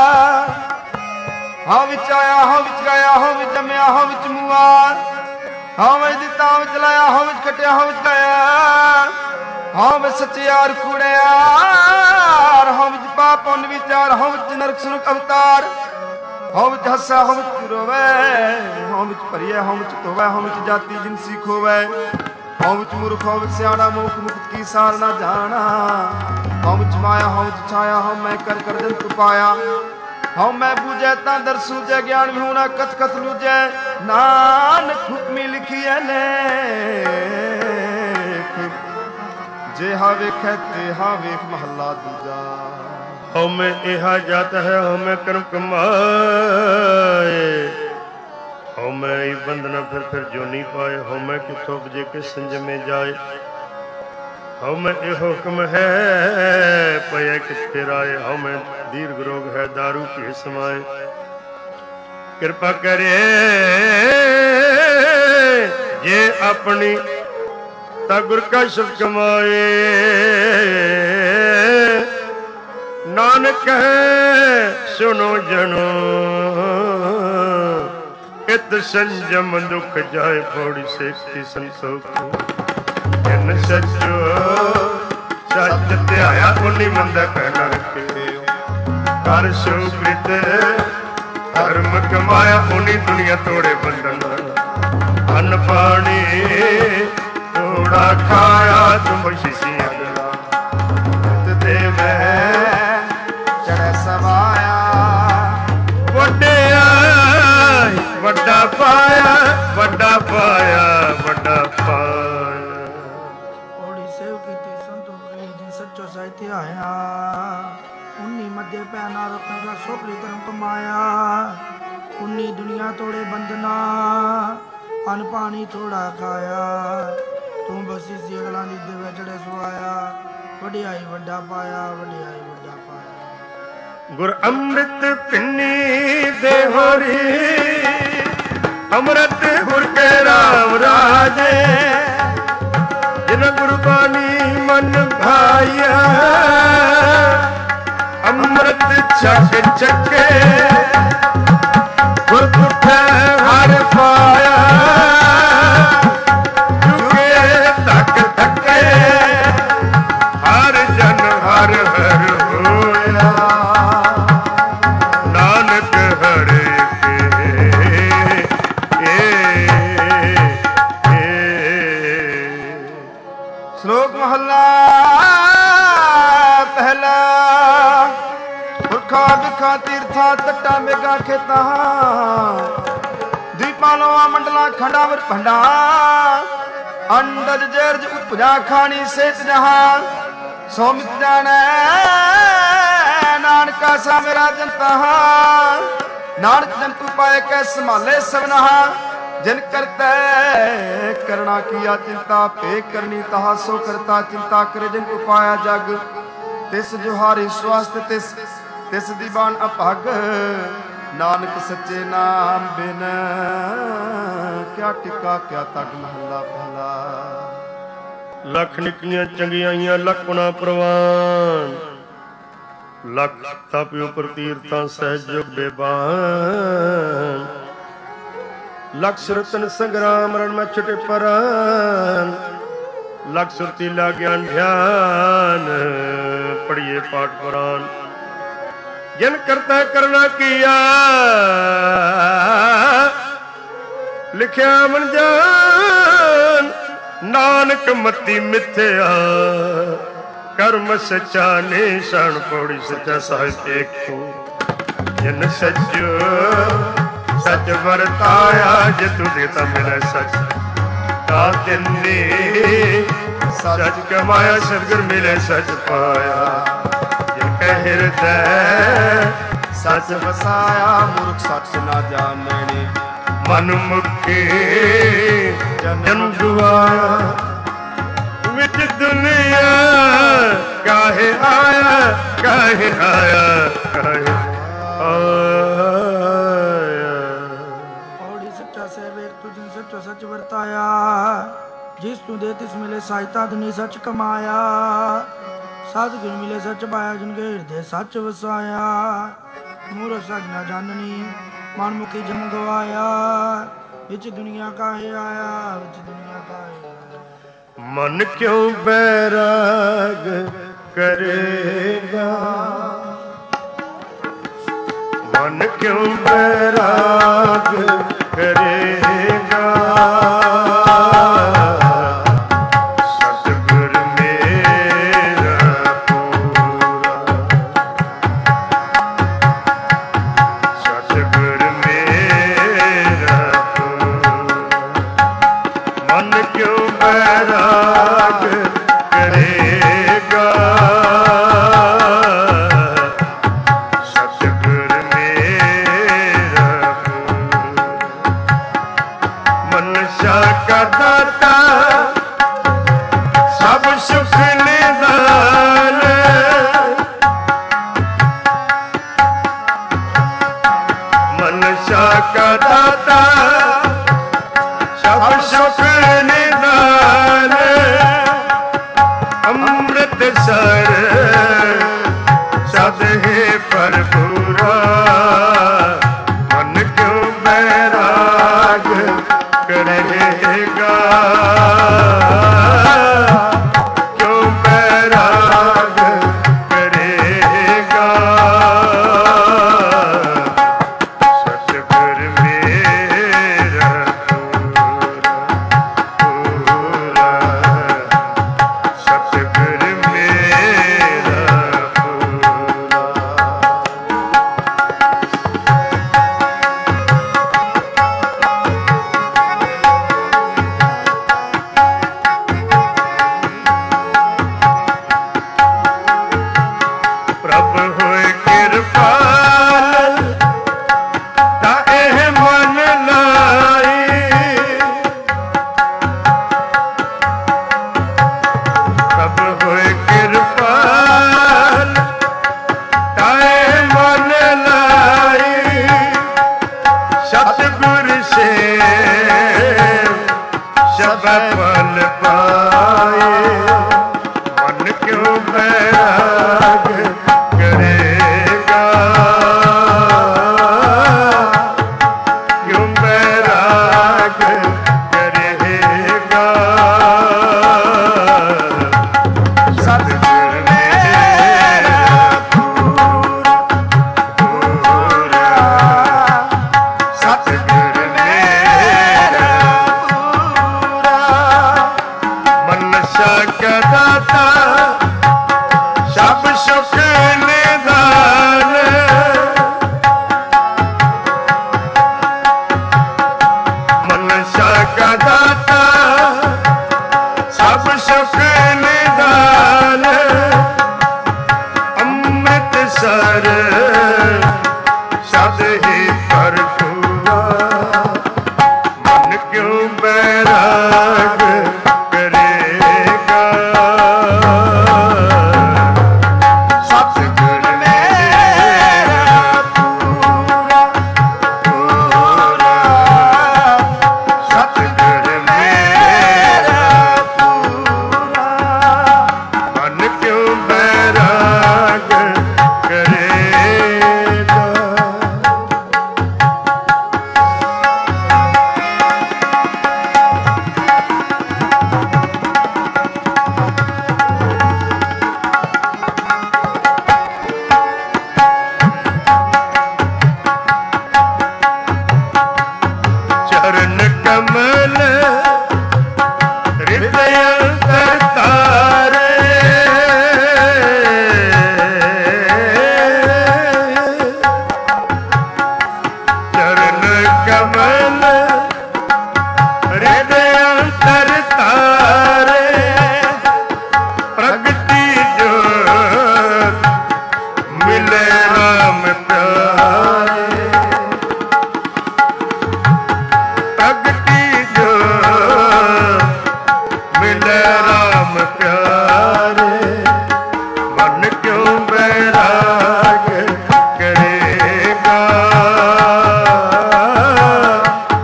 हाँ विच आया हाँ विच गाया हाँ विच जमया हाँ विच मुआ ਹਉ ਵਿੱਚ ਦਿੱਤਾ ਹਉ ਵਿੱਚ ਲਾਇਆ ਹਉ ਵਿੱਚ ਕੱਟਿਆ ਹਉ ਵਿੱਚ ਲਾਇਆ ਹਉ ਵਿੱਚ ਸੱਚਿਆਰ ਕੂੜਿਆਰ ਹਉ ਵਿੱਚ ਪਾਪ ਪੁੰਨ ਵਿਚਾਰ ਹਉ ਵਿੱਚ ਨਰਕ ਸੁਰਗ ਅਵਤਾਰ ਹਉ ਵਿੱਚ ਹੱਸਾ ਹਉ ਵਿੱਚ ਰੋਵੇ ਹਉ ਵਿੱਚ ਭਰੀਏ ਹਉ ਵਿੱਚ ਧੋਵੇ ਹਉ ਵਿੱਚ ਜਾਤੀ ਜਿਨਸੀ ਖੋਵੇ ਹਉ ਵਿੱਚ ਮੂਰਖ ਹਉ ਵਿੱਚ ਸਿਆਣਾ ਮੂਰਖ ਮੁਕਤ ਕੀ ਸਾਰ ਨਾ ਜਾਣਾ ਹਉ ਵਿੱਚ ਮਾਇਆ ਹਉ ਵਿੱਚ ਛਾਇਆ ਹਉ ਮੈਂ ਕਰ ਕਰ ਜੰਤ ਪਾਇਆ ਹਉ ਮੈਂ ਬੂਝੈ ਤਾਂ ਦਰ ਸੂਝੈ ਗਿਆਨ ਵਿਹੂਣਾ ਕਥ ਕਥ ਲੂਝੈ ਨਾਨਕ ਹੁਕਮੀ ਲਿਖੀਐ ਲੇਖ ਜਿਹਾ ਵੇਖੈ ਤਿਹਾ ਵੇਖ ਮਹੱਲਾ ਦੂਜਾ। ਹਉ ਮੈਂ ਇਹਾ ਜਾਤ ਹੈ ਹਉ ਮੈਂ ਕਰਮ ਕਮਾਏ ਹਉ ਮੈਂ ਹੀ ਬੰਧਨਾ ਫਿਰ ਫਿਰ ਜੋਨੀ ਪਾਏ ਹਉ ਮੈਂ ਕਿਥੋਂ ਉਪਜੇ ਕਿਸ ਸੰਜਮੇ ਜਾਏ ਹਉ ਮੈਂ ਇਹ ਹੁਕਮ ਹੈ ਪਏ ਕਿੱਥੇ ਰਾਏ ਹਉ ਮੈਂ ਦੀਰਘ ਰੋਗ ਹੈ ਦਾਰੂ ਪੀ ਸਮਾਏ ਕਿਰਪਾ ਕਰੇ ਜੇ ਆਪਣੀ ਤਾ ਗੁਰ ਕਾ ਸ਼ਬਦ ਕਮਾਏ ਨਾਨਕ ਕਹੈ ਸੁਨੋ ਜਨੋ ਇਤ ਸੰਜਮ ਦੁਖ ਜਾਏ ਪੌੜੀ ਸੇਖੀ ਸੰਤੋਖ ਜਨ ਸੱਚੋ ਸੱਚ ਧਿਆਇਆ ਉਨੀ ਮੰਦਾ ਕਹਿਣਾ ਰੱਖੇ ਕਰ ਸੁਕ੍ਰਿਤ ਧਰਮ ਕਮਾਇਆ ਉਨੀ ਦੁਨੀਆ ਤੋੜੇ ਬੰਧਨ ਅੰਨ ਪਾਣੀ ਥੋੜਾ ਖਾਇਆ ਤੁਮ ਬਖਸ਼ੀਆਂ ਤਿਤ ਤੇ ਮੈਂ ਚੜ੍ਹੈ ਸਵਾਇਆ ਵੱਡਿਆ ਵੱਡਾ ਪਾਇਆ ਵੱਡਾ ਪਾਇਆ ਵੱਡਾ ਪਾਇਆ ਪੌੜੀ ਸੇਵ ਕੀਤੀ ਸੰਤੋਖ ਗਈ ਜਿਨ ਸੱਚੋ ਸਾਹਿਤਿ ਆਇਆ ਉਨੀ ਮੱਧੇ ਪੈ ਨਾ ਰਤਨ ਦਾ ਸੋਪਲੀ ਧਰਮ ਕਮਾਇਆ ਉਨੀ ਦੁਨੀਆ ਤੋੜੇ ਬੰਧਨਾ ਅਨ ਪਾਣੀ ਥੋੜਾ ਖਾਇਆ ਤੂੰ ਬਸੀ ਸੀ ਅਗਲਾਂ ਦੀ ਦੇਵੇ ਚੜੇ ਸੁਆਇਆ ਵਡਿਆਈ ਵੱਡਾ ਪਾਇਆ ਵਡਿਆਈ ਵੱਡਾ ਪਾਇਆ। ਗੁਰ ਅੰਮ੍ਰਿਤ ਪਿੰਨੀ ਦੇ ਹੋਰੀ ਅੰਮ੍ਰਿਤ ਗੁਰ ਕੇ ਰਾਮ ਰਾਜੇ ਜਿਨ ਗੁਰਬਾਣੀ ਮਨ ਭਾਇਆ ਅੰਮ੍ਰਿਤ ਛਕ ਛਕੇ ਗੁਰ ਪੁੱਠੇ ਹਰ ਪਾਇਆ ਜੁਗੇ ਤੱਕ ਤੱਕੇ ਹਰ ਜਨ ਹਰ ਹਰ ਹੋਇਆ ਨਾਨਕ ਹਰੇ ਸ਼ਲੋਕ ਮਹੱਲਾ ਪਹਿਲਾ ਪੁਰਖਾ ਬਿਖਾ ਤੀਰਥਾ ਤੱਟਾ ਮੇਗਾ ਖੇਤਾ ਦੀਪਾਂ ਲੋਆ ਮੰਡਲਾ ਖੰਡਾਵਰ ਭੰਡਾ ਅੰਡਜ ਜਰਜ ਉਪਜਾ ਖਾਣੀ ਸੇਤ ਜਹਾਂ ਸੋ ਮਿਤ ਜਾਣੈ ਨਾਨਕਾ ਸਾ ਮੇਰਾ ਜਨਤਾ ਨਾਨਕ ਜੰਤੂ ਪਾਏ ਕੈ ਸੰਭਾਲੇ ਸਭਨਹਾ ਜਿਨ ਕਰਤੈ ਕਰਣਾ ਕੀਆ ਚਿੰਤਾ ਭੇ ਕਰਨੀ ਤਹਾ ਸੋ ਕਰਤਾ ਚਿੰਤਾ ਕਰੇ ਜਿਨ ਉਪਾਇਆ ਜਗ ਤਿਸ ਜੁਹਾਰੀ ਸਵਾਸਤ ਤਿਸ ਤਿਸ ਦੀ ਬਾਣ ਅਭਾਗ ਨਾਨਕ ਸੱਚੇ ਨਾਮ ਬਿਨ ਕਿਆ ਟਿਕਾ ਕਿਆ ਤਗ ਮਹੱਲਾ ਪਹਿਲਾ। ਲੱਖ ਨਿੱਕੀਆਂ ਚੰਗਿਆਈਆਂ ਲੱਖਣਾ ਪ੍ਰਵਾਨ ਲੱਖ ਤਪਿਓ ਪ੍ਰਤੀਰਥਾਂ ਸਹਿਜ ਜੁਗ ਬੇਬਾਨ ਲੱਖ ਸੁਰਤਨ ਸੰਗਰਾਮ ਰਣ ਮੈਂ ਛੁਟੇ ਪਰਾਨ ਲੱਖ ਸੁਰਤੀ ਲਾ ਗਿਆਨ ਧਿਆਨ ਪੜੀਏ ਪਾਠ ਪੁਰਾਨ ਜਿਨ ਕਰਤਾ ਕਰਨਾ ਕੀਆ ਲਿਖਿਆ ਮਨ ਜਾਨ ਨਾਨਕ ਮਤੀ ਮਿਥਿਆ ਕਰਮ ਸੱਚਾ ਨਿਸ਼ਾਨ ਪੌੜੀ ਸੱਚਾ ਸਾਹਿਬ ਏਕੋ ਜਿਨ ਸੱਚੋ ਸੱਚ ਵਰਤਾਇਆ ਜੇ ਤੂੰ ਦੇਤਾ ਮਿਲੇ ਸੱਚ ਤਾ ਤਿੰਨੇ ਸੱਚ ਕਮਾਇਆ ਸਤਿਗੁਰ ਮਿਲੇ ਸੱਚ ਪਾਇਆ ਜਿਨ ਕੈ ਹਿਰਦੈ ਸੱਚ ਵਸਾਇਆ ਮੂਰਖ ਸੱਚ ਨਾ ਜਾਣਨੇ ਮਨ ਮੁਖੀ ਜਨਮ ਦੁਆਇਆ ਵਿੱਚ ਦੁਨੀਆ ਕਾਹੇ ਆਇਆ ਕਾਹੇ ਆਇਆ ਕਾਹੇ ਆਇਆ। ਪੌੜੀ ਸੱਚਾ ਸਹਿਬ ਏਕ ਤੁ ਜਿਨ ਸੱਚੋ ਸੱਚ ਵਰਤਾਇਆ ਜਿਸ ਤੂੰ ਦੇ ਤਿਸ ਮਿਲੇ ਸਾਇਤਾ ਧਨੀ ਸੱਚ ਕਮਾਇਆ ਸਤਿਗੁਰ ਮਿਲੇ ਸੱਚ ਪਾਇਆ ਜਿਨ ਕੇ ਹਿਰਦੇ ਸੱਚ ਵਸਾਇਆ ਮੂਰਖ ਸੱਚ ਨਾ ਜਾਣਨੀ ਮਨਮੁਖੀ ਜਮ ਗਵਾਇਆ ਵਿੱਚ ਦੁਨੀਆ ਕਾਹੇ ਆਇਆ ਵਿੱਚ ਦੁਨੀਆ ਕਾਹੇ ਆਇਆ। ਮਨ ਕਿਉਂ ਬੈਰਾਗ ਕਰੇਗਾ ਮਨ ਕਿਉਂ ਬੈਰਾਗ ਕਰੇਗਾ ਸਤਿਗੁਰ ਮੇਰਾ ਪੂਰਾ ਸਤਿਗੁਰ ਮੇਰਾ ਪੂਰਾ ਮਨ ਕਿਉਂ ਬੈਰਾਗ ਕਰੇਗਾ ਸਤਿਗੁਰ ਮੇਰਾ ਮਨਸ਼ਾ ਕਾ ਦਾਤਾ ਸਭ ਸੁਖ ਨਿਦਾਨ ਮਨਸ਼ਾ ਕਾ ਦਾਤਾ ਸਭ ਸੁਖ ਨਿਦਾਨ ਅੰਮ੍ਰਿਤ ਸਰ ਸਦ ਹੈ ਭਰਪੂਰਾ ਮਨ ਕਿਉਂ ਬੈਰਾਗ ਕਰੇਗਾ ਕਿਉਂ ਬੈਰਾਗ ਕਰੇਗਾ ਸਤਿਗੁਰ ਮੇਰਾ ਪੂਰਾ ਸਤਿਗੁਰ ਮੇਰਾ ਪੂਰਾ ਪ੍ਰਭ ਹੋਏ ਕਿਰਪਾਲ ਤਾਂ ਇਹ ਮਨ ਲਾਈ ਪ੍ਰਭ ਹੋਏ ਕਿਰਪਾਲ ਤਾਂ ਇਹ ਮਨ ਲਾਈ ਸਤਿਗੁਰ ਸੇਵ ਸ਼ਬਦ ਫਲ ਪਾਏ ਮਨ ਕਿਉਂ ਬੈਰਾਗ ਕਰੇਗਾ ਕਿਉਂ ਬੈਰਾਗ ਕਰੇਗਾ ਸਤਿਗੁਰ ਮੇਰਾ ਪੂਰਾ ਸਤਿਗੁਰ ਮੇਰਾ ਪੂਰਾ ਮਨਸ਼ਾ ਕਾ ਦਾਤਾ ਸਭ ਸੁਖ ਨਿਦਾਨ ਮਨਸ਼ਾ ਕਾ ਦਾਤਾ ਸਭ ਸੁਖ ਨਿਦਾਨ ਅੰਮ੍ਰਿਤ ਸਰ ਸਦ ਹੀ ਭਰਪੂਰਾ ਮਨ ਕਿਉਂ ਬੈਰਾਗ ਕਰੇਗਾ ਸਤਿਗੁਰ ਮੇਰਾ ਪੂਰਾ ਪੂਰਾ ਸਤਿਗੁਰ ਮੇਰਾ ਪੂਰਾ ਮਨ ਕਿਉਂ ਬੈਰਾਗ ਕਰੇਗਾ ਚਰਨ ਕਮਲ ਹਿਰਦੈ ਅੰਤਰ ਤਾਰੇ ਚਰਨ ਕਮਲ ਹਿਰਦੈ ਅੰਤਰ ਤਾਰੇ ਪ੍ਰਗਟੀ ਜੋਤ ਮਿਲੇ ਰਾਮ ਪਿਆਰੇ ਪ੍ਰਗਟੀ ਜੋਤ ਮਿਲੇ ਰਾਮ ਪਿਆਰੇ ਮਨ ਕਿਉਂ ਬੈਰਾਗ ਕਰੇਗਾ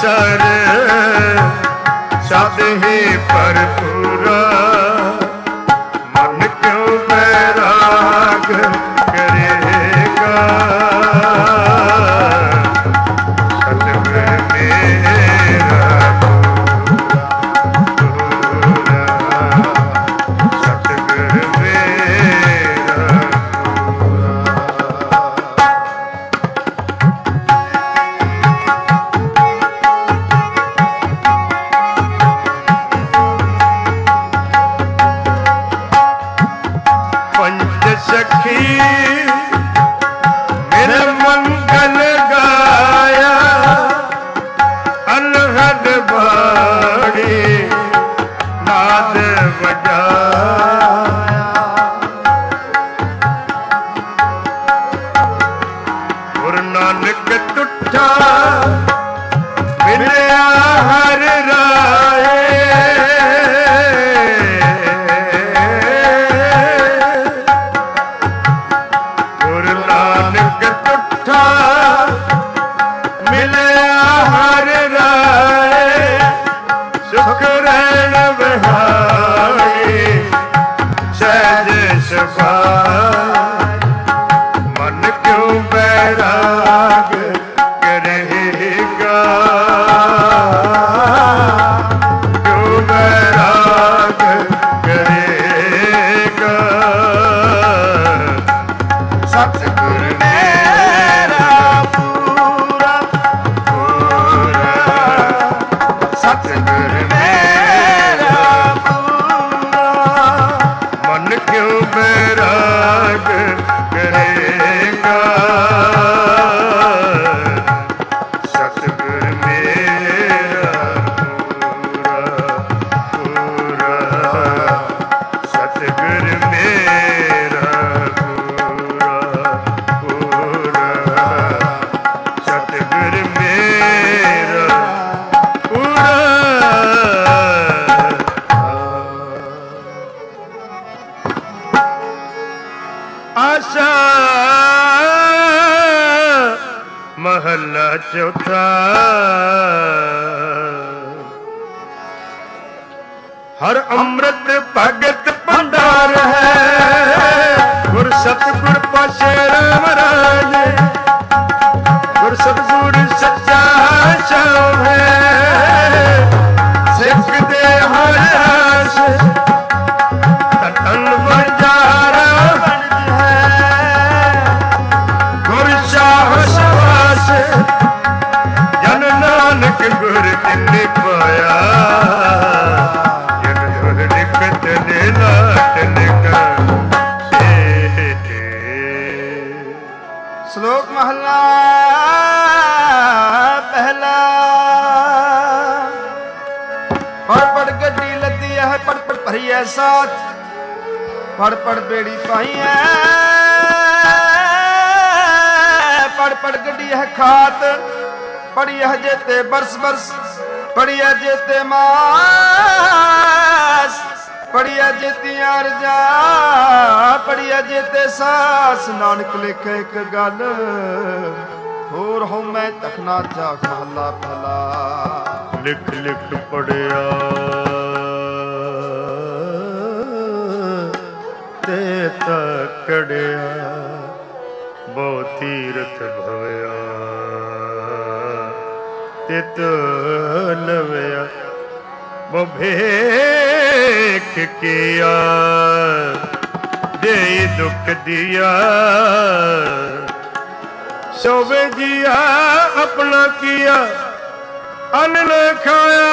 ਸਰ ਸਦ ਹੀ ਭਰਪੂਰਾ ਮਨ ਕਿਉ ਬੈਰਾਗ ਕਰੇਗਾ ਸਤਿਗੁਰ ਮੇਰਾ ਪੂਰਾ ਸਤਿਗੁਰ ਮੇਰਾ सखी मेरे मंगल गाया अनहद बाड़ी नाद बजाया गुरु नानक तुठा मिलिया हर राय मन क्यों बैराग करेगा क्यों बैराग करेगा सतगुर मेरा पूरा पूरा सतगुर मेरा पूरा मन क्यों बैराग करेगा सतगुर मेरा पूरा पूरा सतगुर मेरा पूरा पूरा सतगुर मेरा पूरा आशा महला चौथा हर अमृत भगत भंडार है गुर सतगुर पाशे राम राज गुर सतगुर सच्चा शाम है सिख दे हर आस तन बजारा जन नानक गुर तिन्ने पाया जन धुर निकट लीला तिनका श्लोक महला पहला पढ़ पढ़ गड्डी लदी है पढ़ पढ़ भरी है साथ पढ़ पढ़ बेड़ी पाई है पढ़ पढ़ गड्डी है खात पढ़ी है जेते बरस बरस पढ़ी है जेते मास पढ़ी है जेती आरजा पढ़ी है जेते सास नानक लिखे एक गल होर हो मैं तखना जाग महला पहला लिख लिख पढ़िया ते तकड़िया बहु तीरथ भवया तित लवया बहु भेख किया दे दुख दिया सोवे जिया अपना किया अन्न खाया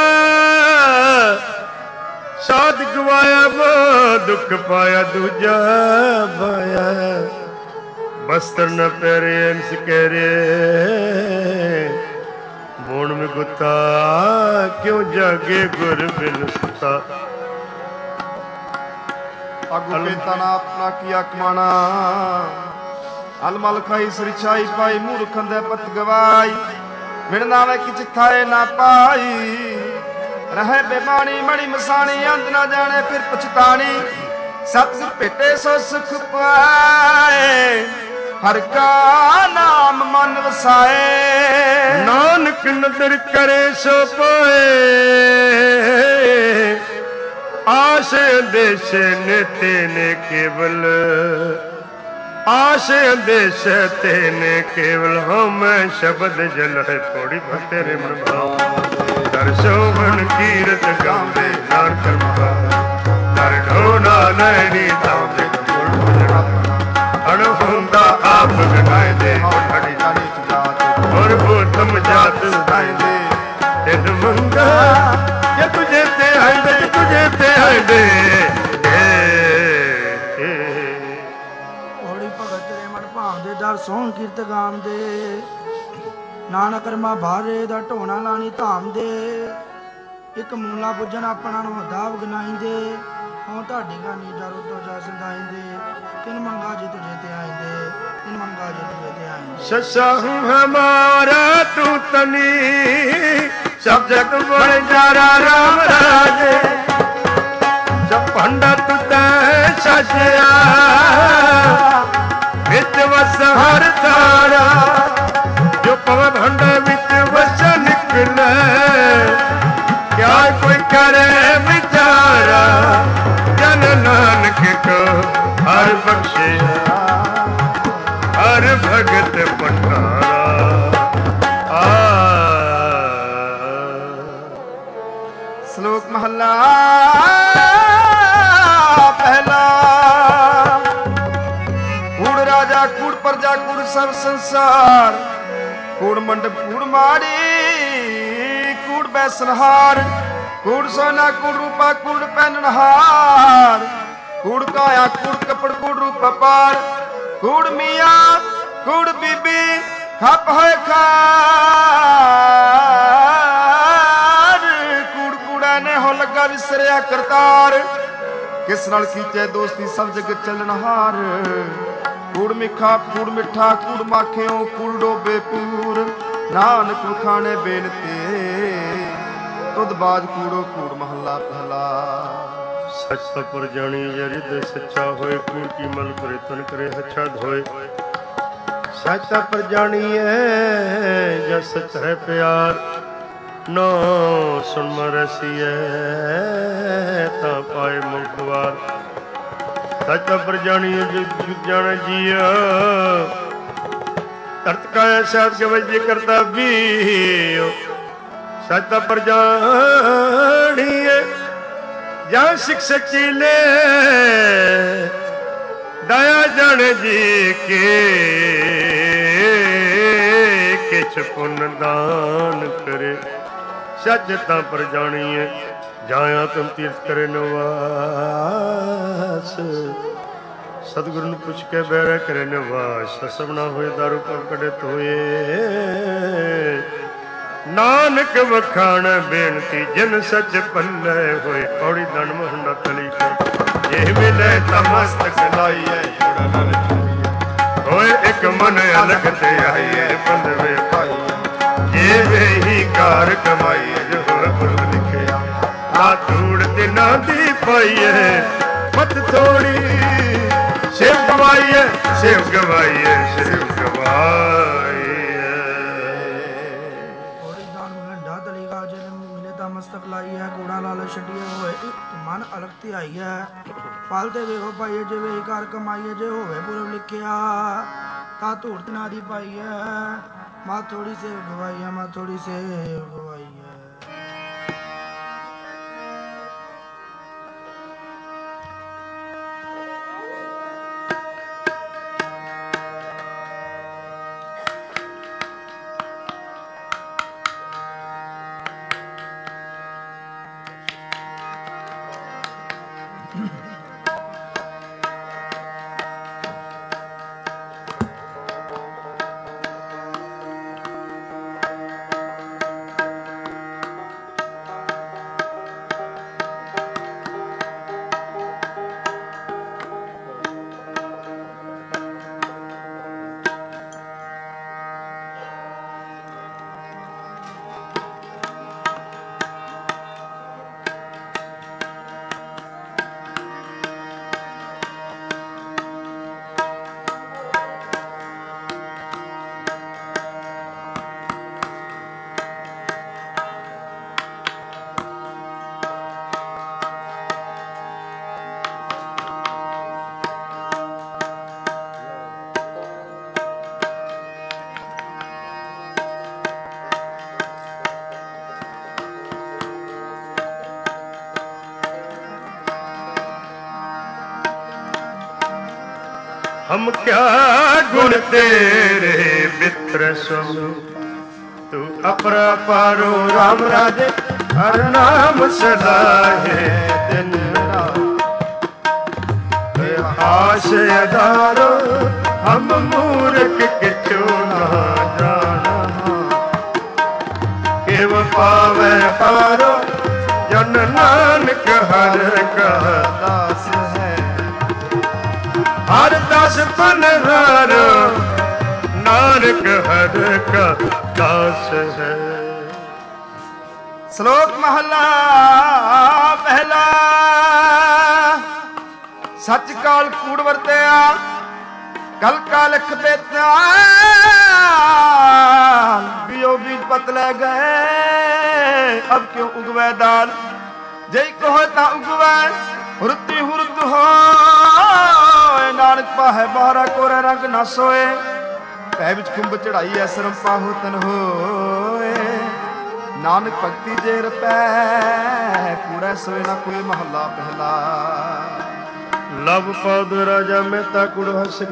साध गवाया वो दुख पाया दूजा पाया बस्तर न पैरे अंश कहरे बोण में गुता क्यों जागे गुर बिन सुता अगु बेता ना अपना किया कमाना अलमल खाई सरिछाई पाई मूर्ख दे पत गवाई मिलना वे कि चिथाए ना पाई रहे बेमानी मणि मसानी अंत ना जाने फिर पछतानी सतगुर भेटे सो सुख पाए हर का नाम मन वसाए नानक ਨਾਨਕ ਨਦਰ ਕਰੇ ਸੋ ਪਾਏ ਆਸ ਅੰਦੇਸ਼ ਨਿਤੇ ਨੇ ਕੇਵਲ ਆਸ ਅੰਦੇਸ਼ ਤੇ ਨੇ ਕੇਵਲ ਹਉਮੈ ਸ਼ਬਦ ਜਲ ਹੈ ਥੋੜੀ ਤੇਰੇ ਮਨ ਭਾਵ ਦਰ ਸੋਵਨ ਕੀਰਤ ਗਾਉਂਦੇ ਨਾਨਕ ਕਰਮਾ ਦਰ ਢੋਣਾ ਨੈਣੀ ਤਾਉਂਦੇ ਅਣ ਹੁੰਦਾ ਆਪ ਗਨਾਏ ਦੇ ਖੜੀ ਜਾਣੀ ਜਾਤ ਔਰ ਬੋਧਮ ਜਾਤ ਸਦਾਇਂਦੇ ਤਿਨ ਮੰਗਾ ਜੇ ਤੁਝੇ ਤੇ ਆਂਦੇ ਤੁਝੇ ਤੇ ਆਂਦੇ ਹੋੜੀ ਭਗਤ ਤੇਰੇ ਮਨ ਭਾਉਂਦੇ ਦਰ ਸੋਹਣ ਕੀਰਤ ਗਾਉਂਦੇ ਨਾਨਕ ਕਰਮਾ ਭਾਰੇ ਦਾ ਢੋਣਾ ਲਾਣੀ ਧਾਮ ਦੇ ਇੱਕ ਮੂਲਾ ਪੁੱਜਣ ਆਪਣਾ ਨੂੰ ਦਾਵ ਗਨਾਈਂਦੇ ਹਾਂ ਤੁਹਾਡੀ ਗਾਨੀ ਜਰੋ ਤੋਂ ਜਾ ਸੰਦਾਈਂਦੇ ਤਿਨ ਮੰਗਾ ਜੇ ਤੁਝੇ ਤੇ ਆਇਂਦੇ ਤਿਨ ਮੰਗਾ ਜੇ ਤੁਝੇ ਤੇ ਆਇਂਦੇ ਸੱਸਾ ਹੂੰ ਹਮਾਰਾ ਤੂੰ ਤਨੀ ਸਭ ਜਗ ਬਣ ਜਾਰਾ ਰਾਮ ਰਾਜੇ ਜਬ ਪੰਡਤ ਤੈ ਸਸਿਆ ਵਿੱਚ ਵਸ ਹਰ ਤਾਰਾ ਜੋ ਪਵ ਭੰਡ ਵਿੱਚ ਵਸ ਨਿਕਲੇ ਕਿਆ ਕੋਈ ਕਰੇ ਵਿਚਾਰਾ ਜਨ ਨਾਨਕ ਕੋ ਹਰ ਬਖਸ਼ੇ ਹਰ ਭਗਤ ਪਠਾਰਾ ਆ ਸ਼ਲੋਕ ਮਹੱਲਾ ਪਹਿਲਾ ਕੂੜ ਰਾਜਾ ਕੂੜ ਪ੍ਰਜਾ ਕੂੜ ਸਭ ਸੰਸਾਰ ਕੂੜ ਮੰਡਪ ਕੂੜ ਮਾੜੀ ਕੂੜ ਬੈਸਨਹਾਰ ਕੂੜ ਸੋਨਾ ਕੂੜ ਰੂਪਾ ਕੂੜ ਪਹਿਨਣਹਾਰ ਕੂੜ ਕਾਇਆ ਕੂੜ ਕਪੜ ਕੂੜ ਰੂਪ ਪਾਰ ਕੂੜ ਮੀਆਂ ਕੂੜ ਬੀਬੀ ਖੱਪ ਹੋਏ ਖਾਰ ਕੂੜ ਕੂੜਾ ਨੇ ਹੋ ਲੱਗਾ ਵਿਸਰਿਆ ਕਰਤਾਰ ਕਿਸ ਨਾਲ ਕੀਚੇ ਦੋਸਤੀ ਸਭ ਜਗ ਚੱਲਣਹਾਰ ਕੂੜ ਮਿੱਠਾ ਕੂੜ ਮਿੱਠਾ ਕੂੜ ਮਾਖਿਓ ਕੂੜ ਡੋਬੇ ਪੂਰ ਨਾਨਕ ਖਾਣੇ ਬੇਨਤੀ ਤੁਧ ਬਾਜ ਕੂੜੋ ਕੂੜ ਮਹੱਲਾ ਪਹਿਲਾ ਸੱਚ ਪਰ ਜਾਣੀ ਜਰਿਦ ਸੱਚਾ ਹੋਏ ਕੂੜ ਕੀ ਮਲ ਕਰੇ ਤਨ ਕਰੇ ਹੱਛਾ ਧੋਏ ਸੱਚ ਪਰ ਜਾਣੀਐ ਜਸ ਸੱਚ ਹੈ ਪਿਆਰ ਨਾ ਸੁਣ ਮਰਸੀਐ ਤਾਂ ਪਾਏ ਮੁਕਤਵਾਰ ਸੱਚ ਪਰ ਜਾਣੀਐ ਜੁਗ ਜਾਣ ਜੀਆ ਧਰਤ ਕਾਇਆ ਸਾਧ ਕੇ ਵਜੇ ਕਰਤਾ ਵੀ ਸੱਚ ਪਰ ਜਾਣੀਐ ਜਾਂ ਸਿੱਖ ਸੱਚੀ ਲੈ ਦਇਆ ਜਣ ਜੀ ਕੇ ਕਿਛ ਪੁੰਨ ਦਾਨ ਕਰੇ ਸੱਚ ਤਾਂ ਪਰ ਜਾਣੀਏ ਜਾਂ ਆਤਮ ਤੀਰਥ ਕਰੇ ਨਿਵਾਸ ਸਤਿਗੁਰੂ ਨੂੰ ਪੁੱਛ ਕੇ ਬਹਿਰਾ ਕਰੇ ਨਿਵਾਸ ਸਭ ਨਾ ਹੋਏ ਦਾਰੂ ਪਰ ਕੜਿਤ ਹੋਏ ਨਾਨਕ ਵਖਾਣ ਬੇਨਤੀ ਜਿਨ ਸੱਚ ਪੱਲੇ ਹੋਏ ਔੜੀ ਦਣ ਮਹੰਡਾ ਤਲੀ ਜੇ ਮਿਲੇ ਤਾਂ ਮਸਤਕ ਲਾਈਏ ਜੁੜਾ ਨਾਲ ਹੋਏ ਇੱਕ ਮਨ ਅਲਖ ਤੇ ਆਈਏ ਬੰਦਵੇ ਭਾਈ ਜੇ ਵੇਹੀ ਕਾਰ ਕਮਾਈਏ ਜੋ ਪੁਰਖ ਲਿਖਿਆ ਆ ਧੂੜ ਦਿਨਾਂ ਦੀ ਪਾਈਏ ਮਤ ਥੋੜੀ ਸਿਰ ਗਵਾਈਏ ਸਿਰ ਗਵਾਈਏ ਸਿਰ ਗਵਾਈਏ ਮਸਤਕ ਲਾਈ ਹੈ ਕੂੜਾ ਲਾਲ ਛੱਡੀਏ ਹੋਏ ਮਨ ਅਲਖ ਤੇ ਆਈ ਹੈ ਫਲ ਤੇ ਵੇਖੋ ਪਾਈਏ ਜੇ ਵੇ ਘਰ ਕਮਾਈਏ ਜੇ ਹੋਵੇ ਪੁਰਬ ਲਿਖਿਆ ਤਾਂ ਧੂੜਤ ਨਾ ਦੀ ਪਾਈ ਹੈ ਮਾ ਥੋੜੀ ਸੇ ਗਵਾਈ ਹੈ ਮਾ ਥੋੜੀ ਸੇ ਗਵਾਈ ਹੈ हम क्या गुण तेरे मित्र सब तू अपरा पारो राम राजे हर नाम सदा है दिन रात आश अदारो हम मूर्ख किचु ना जाना केव पावे पारो जन नानक हर का दास है हर दास पनहारो नानक हर का दास है। श्लोक महला पहला। सच काल कूड़ वरत्या कल का लिख बेत्या बियो बीज पत ले गए अब क्यों उगवे दाल जय कहो ता उगवे हुरती हुरत हो नानक पाहे बाहरा कोरे रंग ना सोए पै विच कुंभ चढ़ाई ऐ सरम पाहो तन होए नानक भगती जे रपै कूड़ा सोए ना कोई महला पहला। लव पौध राजा मेहता कुड़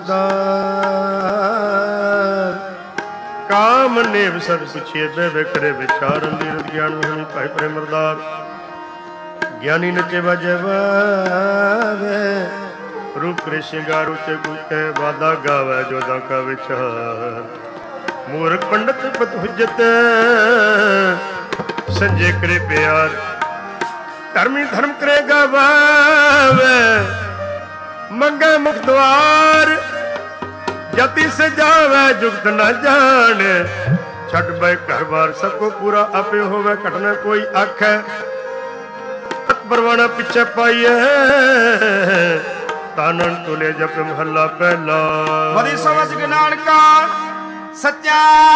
हसकदार काम नेव सद पुछिए बे करे विचार अंदीर ज्ञान होनी भाई प्रेम मरदार ज्ञानी नचे बजे वे रूप करे श्रृंगार उचे कूचे वादा गावे जोदा का विचार मूर्ख पंडित पत हुज्जत संजय करे प्यार धर्मी धर्म करे गावे मंगे मुख द्वार जति से जावे जुगत न जाने छठ बे घर बार सबको पूरा आपे होवे घटना कोई आखे परवाना पीछे पाइए तानन तुले जप महला पहला। बड़ी समझ ज्ञान का सच्चा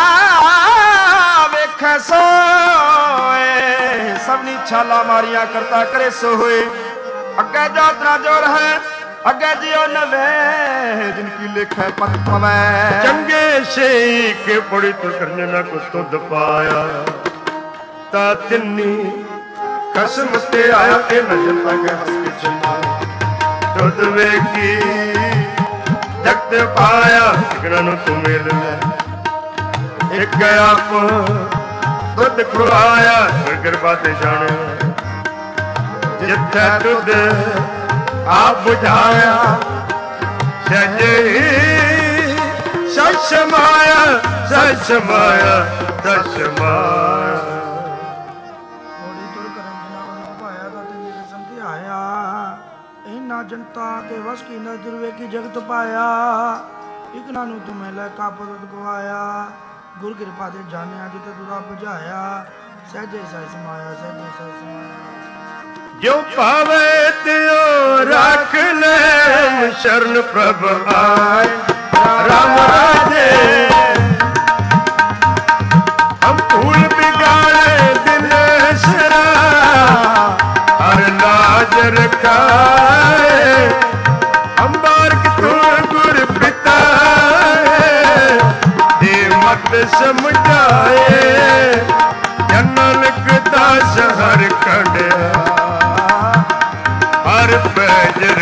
वेखे सोए सबनी छाला मारिया करता करे सो होए अगे जातना जोर है अगे जियो नवे जिनकी लेखा पत पवे चंगे से के पड़ी तो करने ना को तुद पाया ता तिन्नी कसम ते आया के नजर तक हंस के चला तुद वेखी जगत पाया इकरानु तू मेल ले एक आप तुद खुआया कृपा ते जाने जिथे तुद आप बुझाया सजे सच माया सच माया सच माया होली तुर करम जनावन पाया ता तेरी कसम ते आया इना जनता के वस की नजर वे की जगत पाया इकना नु तुम्हें ले का पद गवाया गुर कृपा ते जानिया जिते तुरा बुझाया सहजे सह समाया सहजे सह समाया जो पावे त्यो रख ले शरण प्रभ आए राम राजे हम फूल बिगाड़े दिन सरा हर लाज रखाए हम बारक तू गुर पिता दे मत समझाए जनक दास हर कड़िया हर पैजर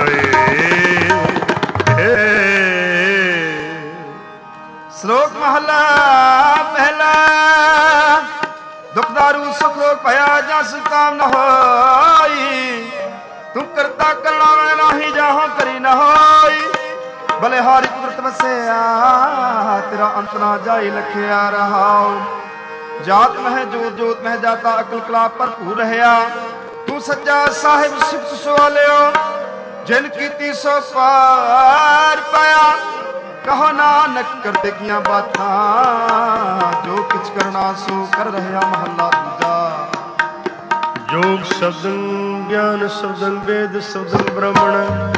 श्लोक महला पहला दुखदारू सुख रोग भया जा सुकाम न होई तू करता करना में नाही जाहो करी न होई भले हारी कुदरत बसेया तेरा अंत ना जाई लखिया रहाओ जात में जोत जोत में जाता अकल कला भरपूर रहया तू सच्चा साहिब सिफत सवालियो जिन कीती सो पार पाया कहो नानक करते किया बातां जो कुछ करना सो कर रहा महला दूजा। जोग शब्दं ज्ञान शब्दं वेद शब्दं ब्राह्मण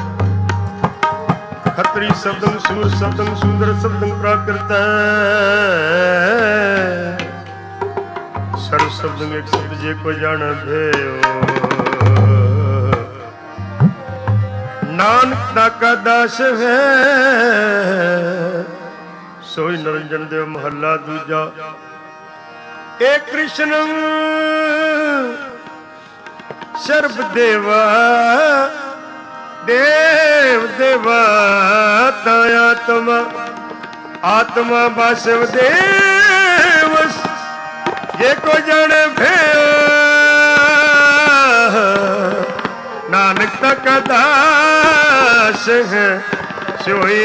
खत्री शब्दं सूर शब्दं सुंदर शब्दं प्राकृत सर्व शब्दं एक शब्द जे को जान भयो नानक दाका दास है सोई निरंजन देव महला दूजा। एक कृष्ण सर्व देवा दे ਵਸੁਦੇਵ ਦੇਵਾ ਤਾਂ ਆਤਮਾ ਆਤਮਾ ਵਸੁਦੇਵ ਜੇ ਕੋ ਜਣ ਭਿਆ ਨਾਨਕ ਤਕ ਦਾਸ ਹੈ ਸੋਈ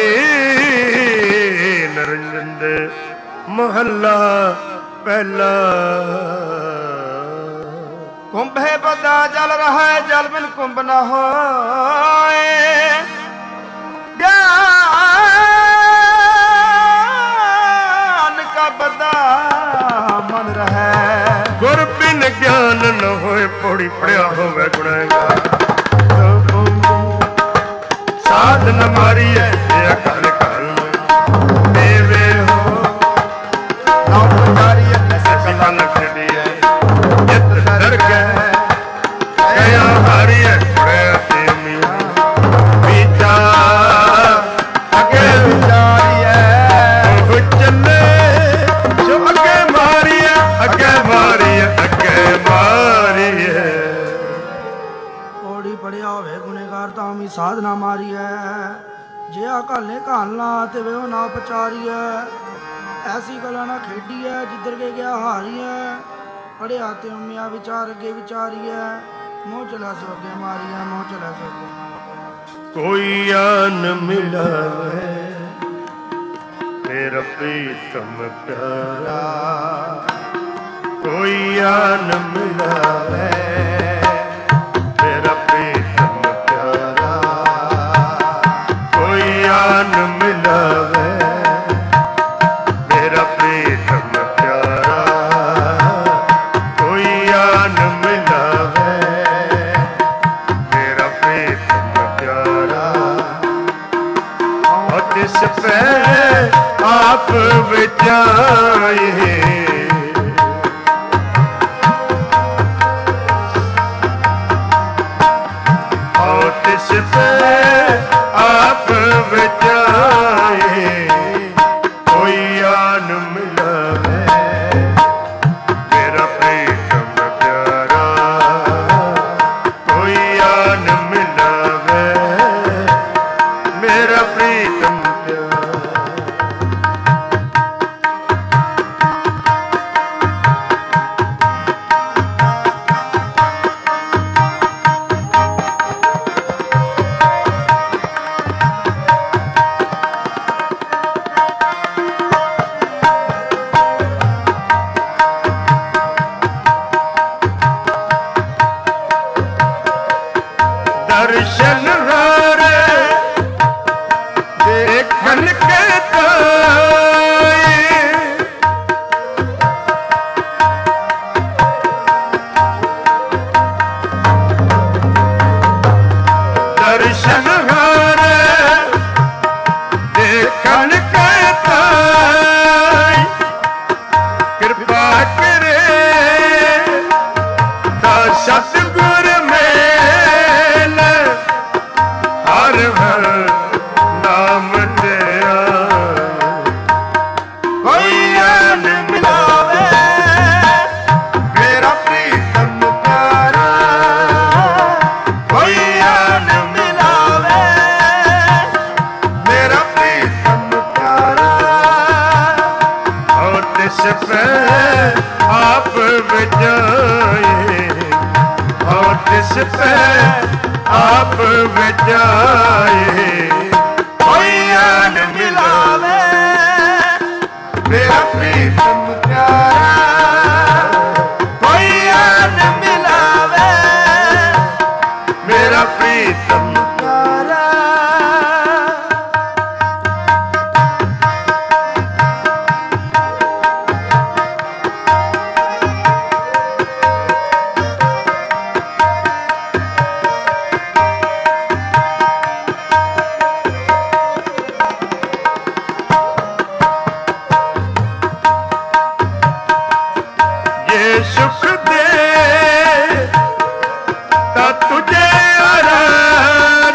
ਨਰਿੰਦਰ ਦੇ ਮਹੱਲਾ ਪਹਿਲਾ। ਕੁੰਭੇ ਬੱਧਾ ਜਲ ਰਹਾ ਜਲ ਬਿਨ ਕੁੰਭ ਨ ਹੋਏ ਗਿਆਨ ਕਾ ਬੱਧਾ ਮਨ ਰਹੈ ਗੁਰ ਬਿਨ ਗਿਆਨ ਨ ਹੋਏ ਪੌੜੀ ਪੜਿਆ ਹੋਵੇ ਗੁਨਾਹਗਾਰ ਸਾਧ ਨ ਮਾਰੀਐ ਇਹ ਅਕਲ ਕਾਲ ਦੇਵੇ ਹੋ ਨਾਮ ਪੁਜਾਰੀਐ ਐਸਾ ਕਲਾ ਨ ਖੜੀਐ ਜਿਤ ਦਰਗਹਿ ਕਹਿਆ ਹਾਰੀਐ ਪੜਿਆ ਤੇ ਮੀਆਂ ਵਿਚਾਰ ਅਗੇ ਵਿਚਾਰੀਐ ਉਹ ਚੱਲੇ ਜੋ ਅੱਗੇ ਮਾਰੀਐ ਅੱਗੇ ਮਾਰੀਐ ਅੱਗੇ ਮਾਰੀਐ ਪੌੜੀ ਪੜਿਆ ਹੋਵੇ ਗੁਨੇਗਾਰ ਤਾਂ ਵੀ ਸਾਧਨਾ ਮਾਰੀਐ ਜੇ ਆ ਘਾਲੇ ਘਾਲਣਾ ਤੇ ਵੇ ਨਾ ਪਚਾਰੀਐ ਐਸੀ ਗੱਲਾਂ ਨਾ ਖੇਡੀਐ ਜਿੱਧਰ ਕੇ ਗਿਆ ਹਾਰੀਐ ਪੜਿਆ ਤੇ ਉਮਿਆ ਵਿਚਾਰ ਅੱਗੇ ਵਿਚਾਰੀਐ ਮੋਹ ਚਲਾ ਸੋ ਅੱਗੇ ਮਾਰੀਐ ਮੋਹ ਚਲਾ ਸੋ ਅੱਗੇ ਕੋਈ ਆਨ ਮਿਲਾਵੇ ਤੇਰਾ ਪ੍ਰੀਤਮ ਪਿਆਰਾ ਕੋਈ ਆਨ ਮਿਲਾਵੇ ਤੇਰਾ ਪ੍ਰੀਤਮ ਪਿਆਰਾ ਕੋਈ ਆਨ ਮਿਲਾਵੇ ਮੇਰਾ ਪ੍ਰੀਤਮ ਪਿਆਰਾ ਕੋਈ ਆਨ ਮਿਲਾਵੇ ਮੇਰਾ ਪ੍ਰੀਤਮ ਪਿਆਰਾ ਤਿਸ ਪੈ ਆਪ ਵਿਚਾਏ ਆਓ ਤਿਸ ਪੈ ਆਪ ਵਿਚਾਏ ਕੋਈ ਆਨ ਮਿਲਾਵੇ ਮੇਰਾ ਪ੍ਰੀਤਮ ਪਿਆਰਾ ਕੋਈ ਆਨ ਮਿਲਾਵੇ ਮੇਰਾ ਪ੍ਰੀਤਮ ਪਿਆਰਾ। ਦਰਸ਼ਨ ਹਾਰੇ ਦੇਖਣ ਕੇ ਤਾਏ ਦਰਸ਼ਨ ਹਾਰੇ ਦੇਖਣ ਕੇ ਤਾਏ ਕਿਰਪਾ ਕਰੇ ਤਾ ਸਤਿਗੁਰ ਮੇਲ ਹਰ ਹਰ ਨਾਮ ਧਿਆ ਕੋਈ ਆਨ ਮਿਲਾਵੇ ਮੇਰਾ ਪ੍ਰੀਤਮ ਪਿਆਰਾ ਕੋਈ ਆਨ ਮਿਲਾਵੇ ਮੇਰਾ ਪ੍ਰੀਤਮ ਪਿਆਰਾ ਔਰ ਤਿਸ ਪੈ ਆਪ ਵਿਚਾਏ ਔਰ ਤਿਸ ਪੈ ਆਪ ਵਿਚਾਏ ਕੋਈ ਆਨ ਮਿਲਾਵੇ ਮੇਰਾ ਪ੍ਰੀਤਮ ਪਿਆਰਾ ਕੋਈ ਆਨ ਮਿਲਾਵੇ ਮੇਰਾ ਪ੍ਰੀਤਮ ਪਿਆਰਾ। ਜੇ ਸੁਖ ਦੇ ਤਾ ਤੁਝੇ ਆਰਾਮ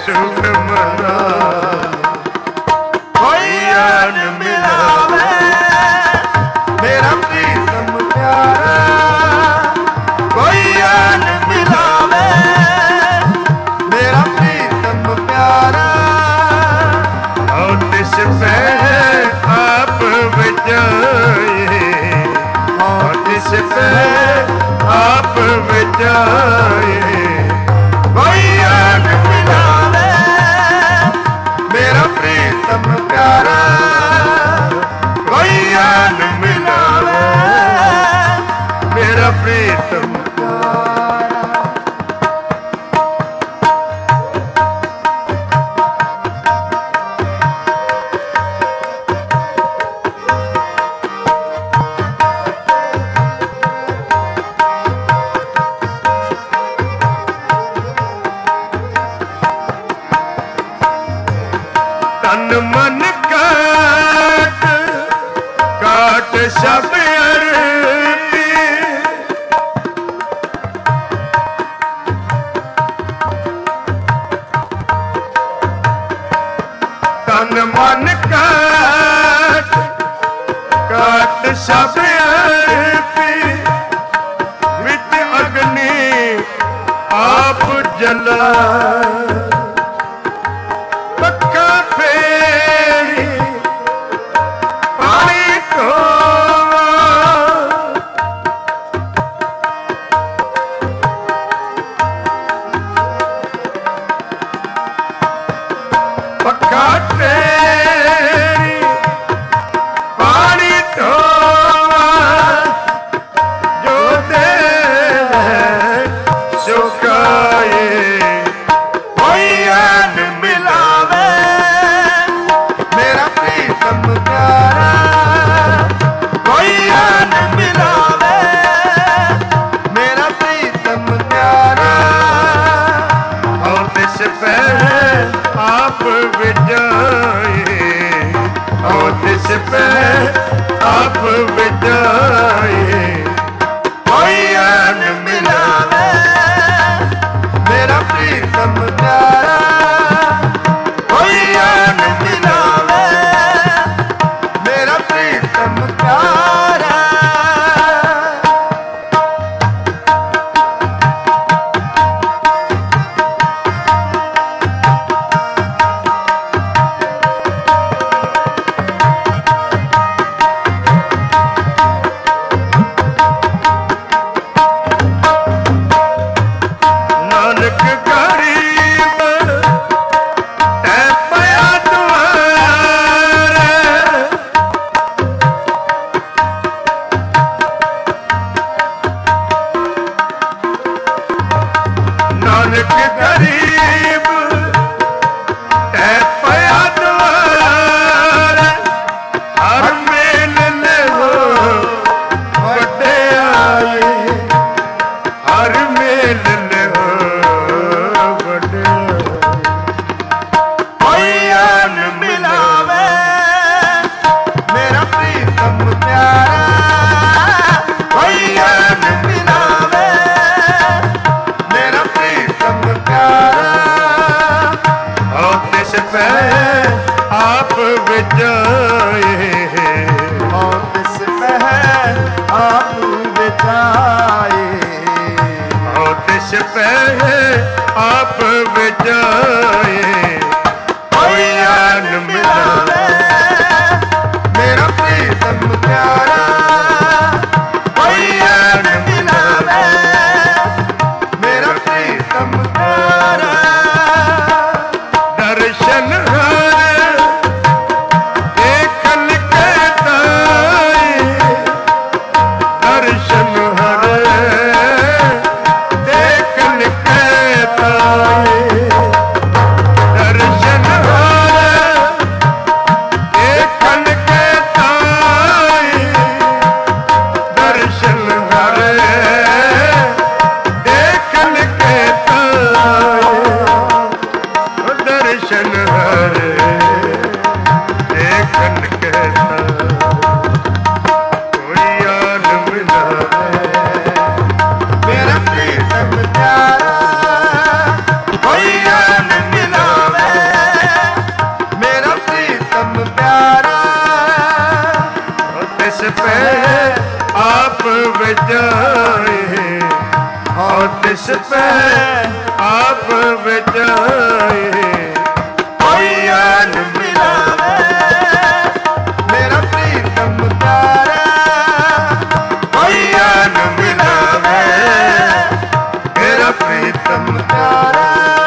ਟੂਣ ਮਨਾ ਕੋਈ ਆਨ ਮਿਲਾਵੇ ਮੇਰਾ ਪ੍ਰੀਤਮ ਪਿਆਰਾ ਕੋਈ ਆਨ ਮਿਲਾਵੇ ਮੇਰਾ ਪ੍ਰੀਤਮ ਪਿਆਰਾ ਆਉ ਤਿਸ ਪੈ ਆਪ ਵਜਾਏ ਆਉ ਤਿਸ ਪੈ ਆਪ ਵਜਾਏ ਕੋਈ ਆਨ ਮਿਲਾਵੇ ਮੇਰਾ ਪ੍ਰੀਤਮ ਪਿਆਰਾ ਕੋਈ ਆਨ ਮਿਲਾਵੇ ਮੇਰਾ ਪ੍ਰੀਤਮ ਤਨ ਮਨ ਕਾਟ ਕਾਟ ਸਭ ਅਰਪੀ ਤਨ ਮਨ ਕਾਟ ਕਾਟ ਸਭ ਅਰਪੀ ਵਿੱਚ ਅਗਨੀ ਆਪ ਜਲਾ ਪੱਕਾ ਫੇਰੀ ਪਾਣੀ ਢੋਵਾ ਪੱਕਾ ਫੇਰੀ ਪਾਣੀ ਢੋਵਾ ਜੋ ਦੇ ਸੁਕਾਏ ਕੋਈ ਆਨ ਮਿਲਾਵੇ ਮੇਰਾ ਪ੍ਰੀਤਮ ਪਿਆਰਾ ਕੋਈ ਆਨ ਮਿਲਾਵੇ ਮੇਰਾ ਪ੍ਰੀਤਮ ਪਿਆਰਾ ਔਰ ਤਿਸ ਪੈ ਆਪ ਵਿਜਾਏ ਔਰ ਤਿਸ ਪੈ ਆਪ ਵਿਜਾਏ ਕੋਈ ਆਨ ਮਿਲਾਵੇ ਮੇਰਾ ਪ੍ਰੀਤਮ ਪਿਆਰਾ ਕੋਈ ਆਨ ਮਿਲਾਵੇ ਮੇਰਾ ਪ੍ਰੀਤਮ ਪਿਆਰਾ ਨਾਨਕ ਗਰੀਬ ਤੈ ਪਿਆ ਦੁਆਰੇ ਨਾਨਕ ਗਰੀਬ ਤੈ ਪਿਆ ਦੁਆਰੇ ਹਰ ਮੇਲ ਲਵੋ ਵਡਿਆਈ ਹਰ ਮੇਲ ਲਵੋ ਵਡਿਆਈ ਕੋਈ ਆਨ ਮਿਲਾਵੇ ਮੇਰਾ ਪ੍ਰੀਤਮ ਪਿਆਰਾ ਕੋਈ ਆਨ ਮਿਲਾਵੇ ਮੇਰਾ ਪ੍ਰੀਤਮ ਪਿਆਰਾ ਔ ਤਿਸ ਪੈ ਆਪ ਵਿਜਾਏ ਔਰ ਤਿਸ ਪਹਿ ਆਪ ਵਿਚਾਏ ਔ ਤਿਸ ਪੈ ਆਪ ਵਿਜਾਏ ਕੋਈ ਆਨ ਮਿਲਾਵੇ ਮੇਰਾ ਪ੍ਰੀਤਮ ਪਿਆਰਾ ਕੋਈ ਆਨ ਮਿਲਾਵੇ ਮੇਰਾ ਪ੍ਰੀਤਮ ਪਿਆਰਾ ਦਰਸ਼ਨ ਹਰ ਦੇਖਨ ਕੇ ਤਾਈ ਦਰਸ਼ਨ ਹਰ ਦੇਖਨ ਕੇ ਤਾਈ ਦਰਸ਼ਨ ਹਰ ਦੇਖਨ ਕੇ ਤਾਈ ਦਰਸ਼ਨ ਹਰ ਦੇਖਨ ਕੇ ਤਾਈ ਦਰਸ਼ਨ ਹਰ ਦੇਖਨ ਕੇ ਤਾਈ ਕੋਈ ਆਨ ਮਿਲਾਵੇ ਮੇਰਾ ਪ੍ਰੀਤਮ ਪਿਆਰਾ ਕੋਈ ਆਨ ਮਿਲਾਵੇ तिस पे आप बचाए कोई आन मिलावे मेरा प्रीतम प्यारा कोई आन मिलावे मेरा प्रीतम प्यारा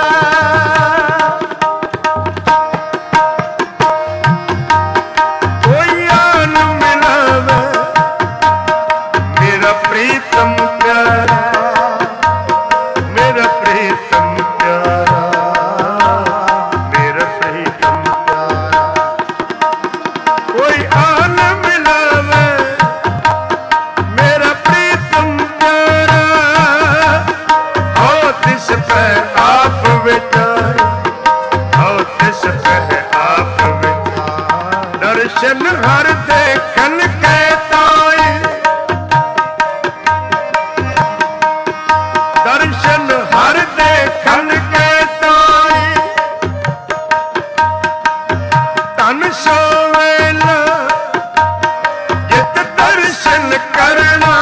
कोई आन मिलावे मेरा प्रीतम प्यारा मेरा प्रीतम प्यारा मेरा प्रीतम प्यारा कोई आन मिलावे मेरा प्रीतम प्यारा हो तिस पे आप विचार हो तिस पे आप विचार दर्शन हर देखन के ताई दर्शन हर देखन के ताई तन सोवेला जित दर्शन करना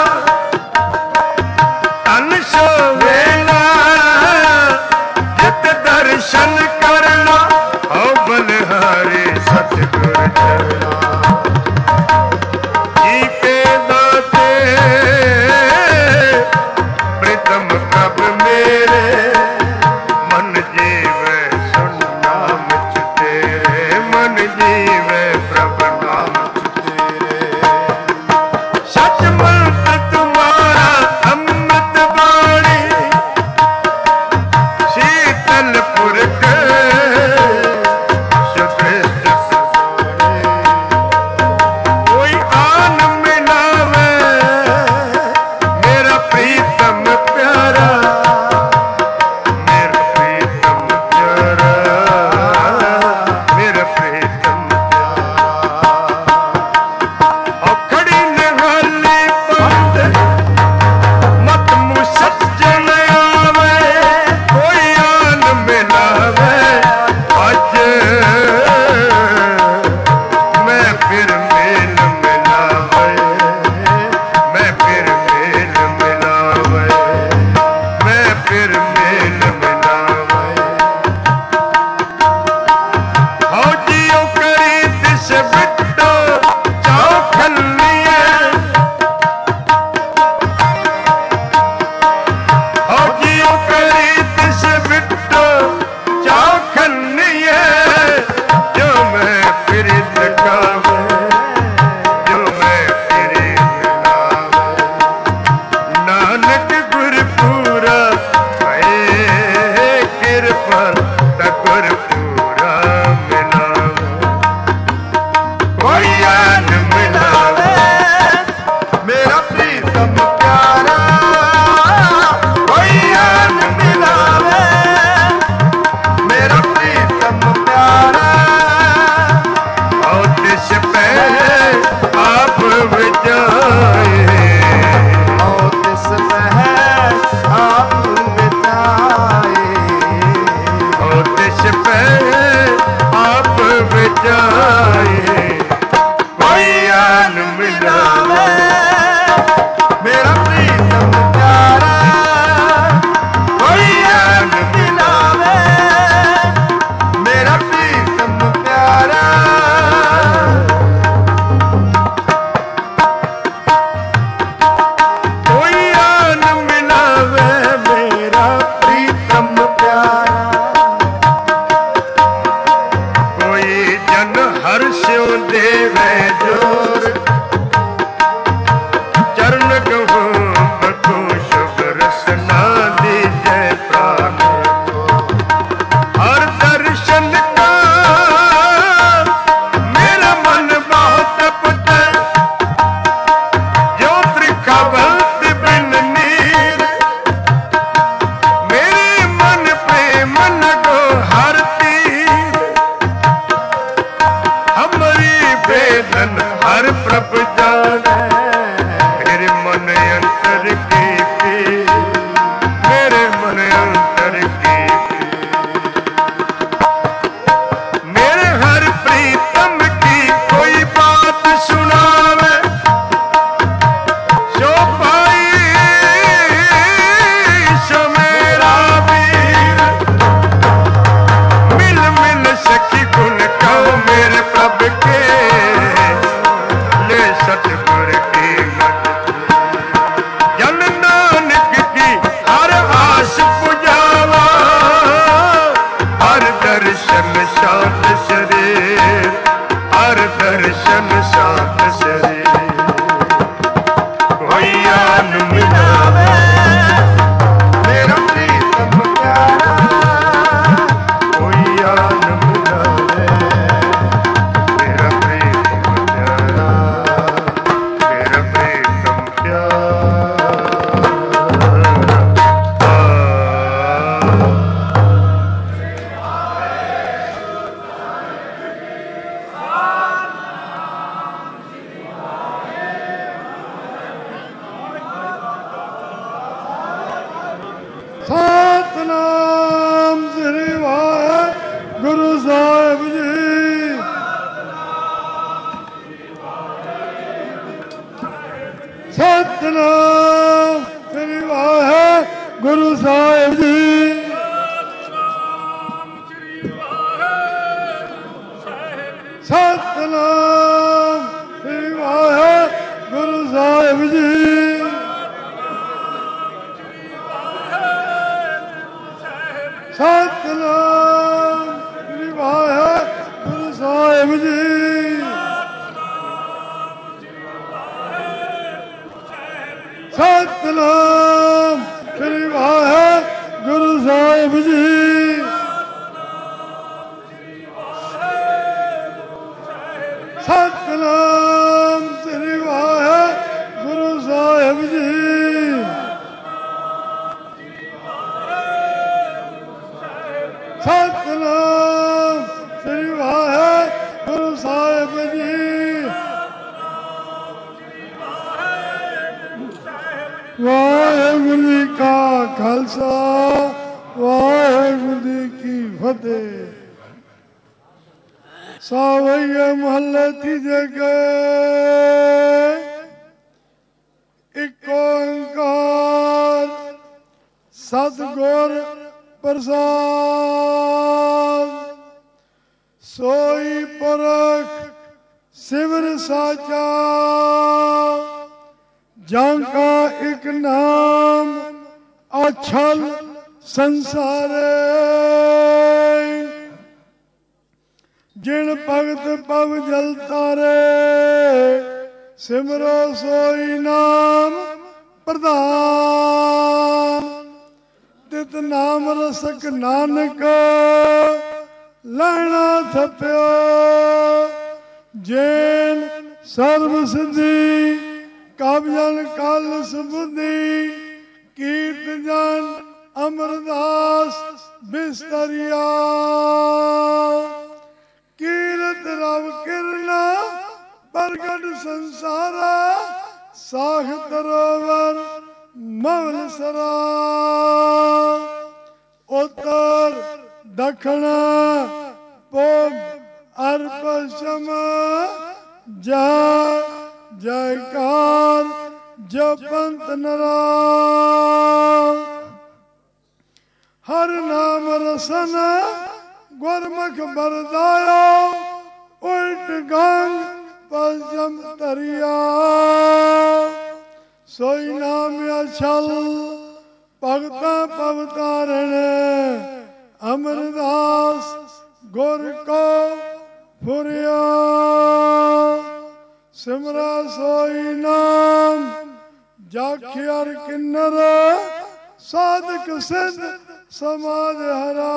तन सोवेला जित दर्शन करना हो बलिहारी सतगुर चरना जी के दाते प्रीतम प्रभ मेरे मन जीवे सुन नाम तेरे मन जीवे प्रभ नाम तेरे सच मंत तुम्हारा अमृत वाणी शीतल पुरख सुकृत कोई आन मिलावे मेरा प्रीतम प्यारा मेरा प्रीतम प्यारा मेरा प्रीतम प्यारा औखड़ी निहाली बात मत मुँह सज्जन आवे कोई आन मिलावे अज मैं फिर मेल मिलावे मैं फिर मेल मिलावे मैं फिर मेल मिलावे हो जियो करी दिस बिट्टो चौखनिए हो जियो करी दिस बिट्टो चौखनिए जो मैं फिर लगावे जो मैं फिर मिलावे नानक गुरपुरा है कृपा गुरपुरा मिलावे कोई आन मिलावे मेरा प्रीतम प्यारा कोई आन मिलावे मेरा प्रीतम प्यारा और तिस पे आप बचाए और तिस पे आप बिताए और तिस पे आप बचाए कोई आन मिलावे मेरा प्रीतम प्यारा कोई आन मिलावे मेरा प्रीतम प्यारा कोई आन मिलावे मेरा प्रीतम प्यारा कोई जन हर्ष्यो देवे जोर चरण कहूँ बखू शुभ रसना दीजय प्राण हर दर्शन का मेरा मन बहुत पुत्र जो त्रिखबंत बिन नीर मेरे मन प्रेम न को हर तीर हमारी वेदन हर प्रभ जाने मेरे मन अंतर की पीर मेरे मन अंतर की पीर मेरे हर प्रीतम की कोई बात सुनावे सो पाई सो शांत शरीर, हर दर्शन शांत शरीर। कोई आन मिलावे मेरा प्रीतम प्यारा, कोई आन मिलावे मेरा प्रीतम प्यारा, मेरा प्रीतम प्यारा। ਸਤਿਨਾਮ ਸ੍ਰੀ ਵਾਹਿਗੁਰੂ ਸਾਹਿਬ ਜੀ। ਸਤਿਨਾਮ ਸ੍ਰੀ ਵਾਹਿਗੁਰੂ ਸਾਹਿਬ ਜੀ। ਸਤਿਨਾਮ ਸ੍ਰੀ ਵਾਹਿਗੁਰੂ ਸਾਹਿਬ ਜੀ। ਸਤਿਨਾਮ ਸ੍ਰੀ ਵਾਹਿਗੁਰੂ ਸਾਹਿਬ ਜੀ। ਸਤਿਨਾਮ ਸ੍ਰੀ ਵਾਹਿਗੁਰੂ ਸਾਹਿਬ ਜੀ। ਸਤਿਨਾਮ ਸ੍ਰੀ ਵਾਹਿਗੁਰੂ ਸਾਹਿਬ ਜੀ। ਸਤਿਨਾਮ ਸ੍ਰੀ ਵਾਹਿਗੁਰੂ ਸਾਹਿਬ ਜੀ। ਵਾਹਿਗੁਰੂ ਜੀ ਕਾ ਖਾਲਸਾ, ਵਾਹਿਗੁਰੂ ਜੀ ਕੀ ਫਤਿਹ। ਸਾਵਈਆ ਮਹੱਲੇ ਤੀਜੇ ਕੇ ਇੱਕ ਓੰਕਾਰ ਸਤਿਗੁਰ ਪ੍ਰਸਾਦ। ਸੋਈ ਪੁਰਖ ਸਿਮਰ ਸਾਚਾ, ਜਾਂ ਕਾ ਇੱਕ ਨਾਮ ਅਛਲ ਸੰਸਾਰੇ। ਜਿਨ ਭਗਤ ਪਵ ਜਲ ਤਾਰੇ, ਸਿਮਰੋ ਸੋਈ ਨਾਮ ਪ੍ਰਧਾਨ। ਤਿਤ ਨਾਮ ਰਸਕ ਨਾਨਕ, ਲੈਣਾ ਥਪਿਓ। ਜੈਨ ਸਰਬ ਸਿੱਧੀ, ਕਬ ਜਨ ਕਲ ਸੁਬੁੱਧੀ। ਕੀਰਤ ਜਨ ਅਮਰਦਾਸ ਬਿਸਤਰਿਆ, ਕੀਰਤ ਰਵ ਕਿਰਨਾ ਪ੍ਰਗਟ ਸੰਸਾਰਾ। ਸਾਖ ਤਰੋਵਰ ਮਵਲ ਸਰਾ, ਉੱਤਰ ਦੱਖਣ ਪੂਬ ਅਰ ਪਛਮ। ਜਾ ਜੈਕਾਰ ਜਪੰਤ ਨਰਾ, ਹਰ ਨਾਮ ਰਸਨ ਗੁਰਮੁਖ ਬਰਦਾਇਓ। ਉਲਟ ਗੰਗ ਪਛਮ ਤਰਿਆ, ਸੋਈ ਨਾਮ ਅਛਲ ਭਗਤਾਂ ਪਵ ਤਾਰਨ। ਅਮਰਦਾਸ ਗੁਰ ਕੋ ਫੁਰਿਆ, ਸਿਮਰਾ ਸੋਈ ਨਾਮ ਜਾਖਿਆਰ ਕਿੰਨਰ। ਸਾਧਕ ਸਿੱਧ ਸਮਾਜ ਹਰਾ,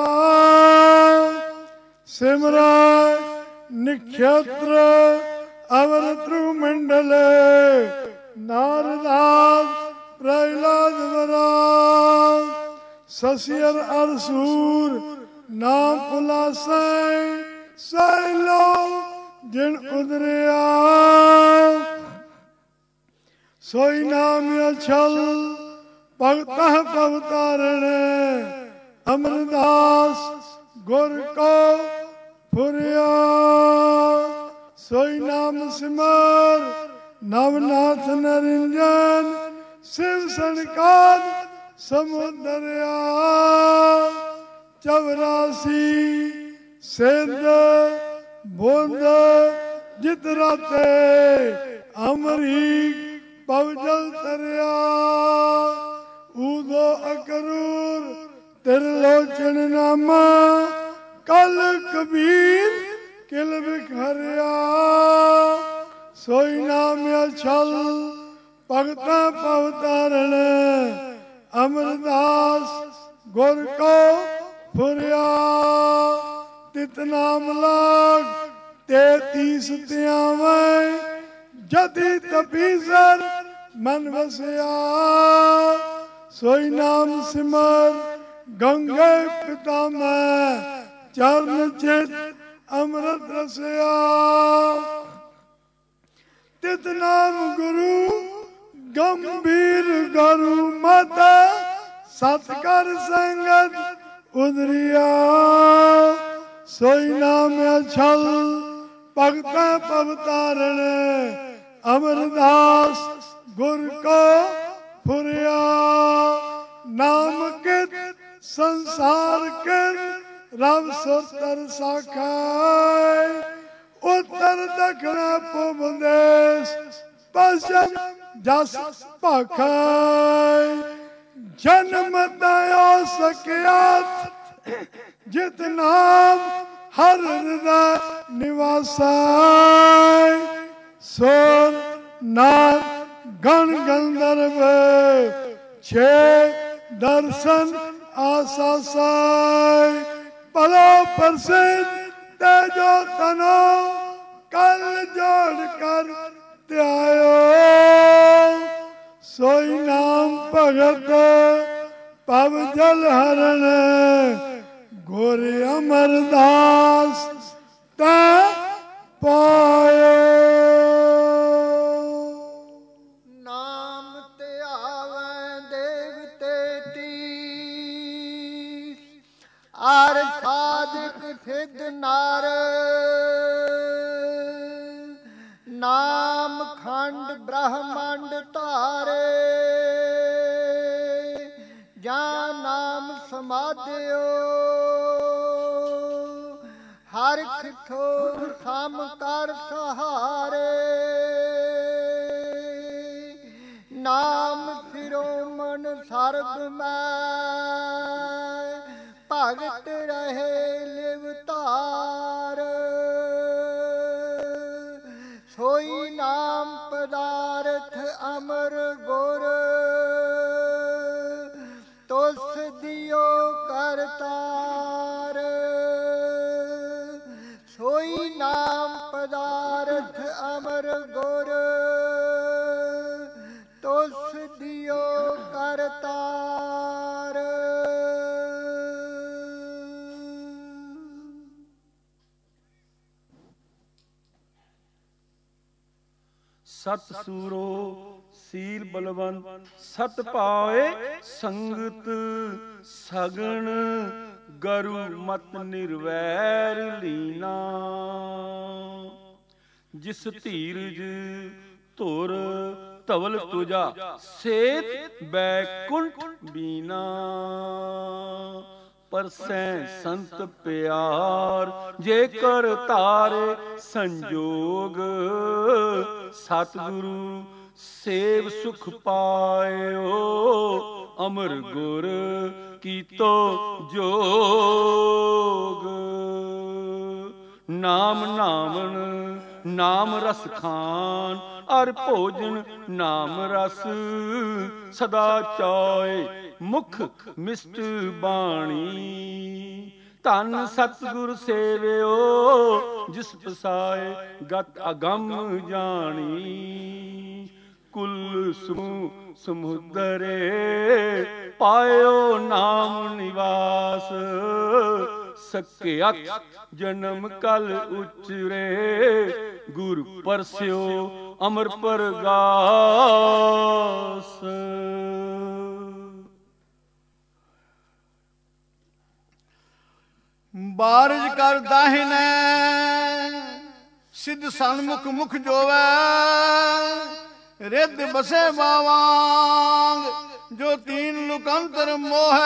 ਸਿਮਰਾ ਨਿਖੇਤਰ ਅਵਰ ਧਰੂ ਮੰਡਲ। ਨਾਰਦਾਸ ਪ੍ਰਹਿਲਾਦ ਵਰਾ, ਸਸਿਅਰ ਅਰਸੂਰ ਨਾਮ ਪੁਲਾਸੈ। ਸੈਲੋ ਜਿਨ ਉਦਰਿਆ, ਸੋਈ ਨਾਮ ਅਛਲ ਭਗਤਾਂ ਪਵ ਤਾਰਨ। ਅਮਰਦਾਸ ਗੁਰ ਕੋ ਫੁਰਿਆ, ਸੋਈ ਨਾਮ ਸਿਮਰ ਨਵਨਾਥ ਨਰਿੰਜਨ। शिव संकाल समुदरिया चौरासी सिंध बूंद जितराते अमरीक पवजल तरिया ऊदो अकरूर तिरलोचन नामा कल कबीर किल बिखरिया सोई नाम अछल भगत पवतारण अमरदास गुर को फुरिया तित नाम लाग तेतीस त्यावें जति तपीसर मन वसिया सोई नाम सिमर गंगे पिता में चरण चित अमृत रसिया तित नाम गुरु गंभीर गुरु माता सतकर संगत उदरिया सोई नाम अछल भगत पवतारण अमरदास गुर को फुरिया नाम के संसार के रव सोतर साखाय उत्तर दक्षिण पूर्व देश पश्चिम जस पाखाय जन्म दया सकियात जित नाम हर हृदय निवासाय सोर नाथ गण गंधर्व छे दर्शन आसासाय पलो प्रसिद्ध तेजो तनो कल जोड़ कर त्यायो सोई नाम भगत पव जल हरण गोरे अमरदास ते पायो आर साधिक सिद्ध नार नाम खंड ब्रह्मांड तारे जा नाम समाधियो हर ठोर सम कर सहारे नाम फिरो मन सर्ब में भगत रहे लिवतार सोई नाम पदार्थ अमर गुर तुस दियो करतार सोई नाम पदार्थ अमर गुर तुस दियो करतार सत सूरो सील बलवंत सत पाए संगत सगन गरु मत निर्वैर लीना जिस धीरज धुर धवल तुजा सेत बैकुंठ बीना परसै संत प्यार जे कर तारे संजोग सतगुरु सेव सुख पायो अमर गुर कीतो जोग नाम नामन नाम रस खान अर भोजन नाम रस सदा चाय मुख मिष्ट बाणी धन सतगुर सेवियो जिस पसाए गत अगम जानी कुल समूह समुदरे पायो नाम निवास सकियत जन्म कल उचरे गुर परस्यो अमर परगास बारज कर दाहिने सिद्ध सन्मुख मुख जोवे रिद बसे बावांग जो तीन लुकंतर मोह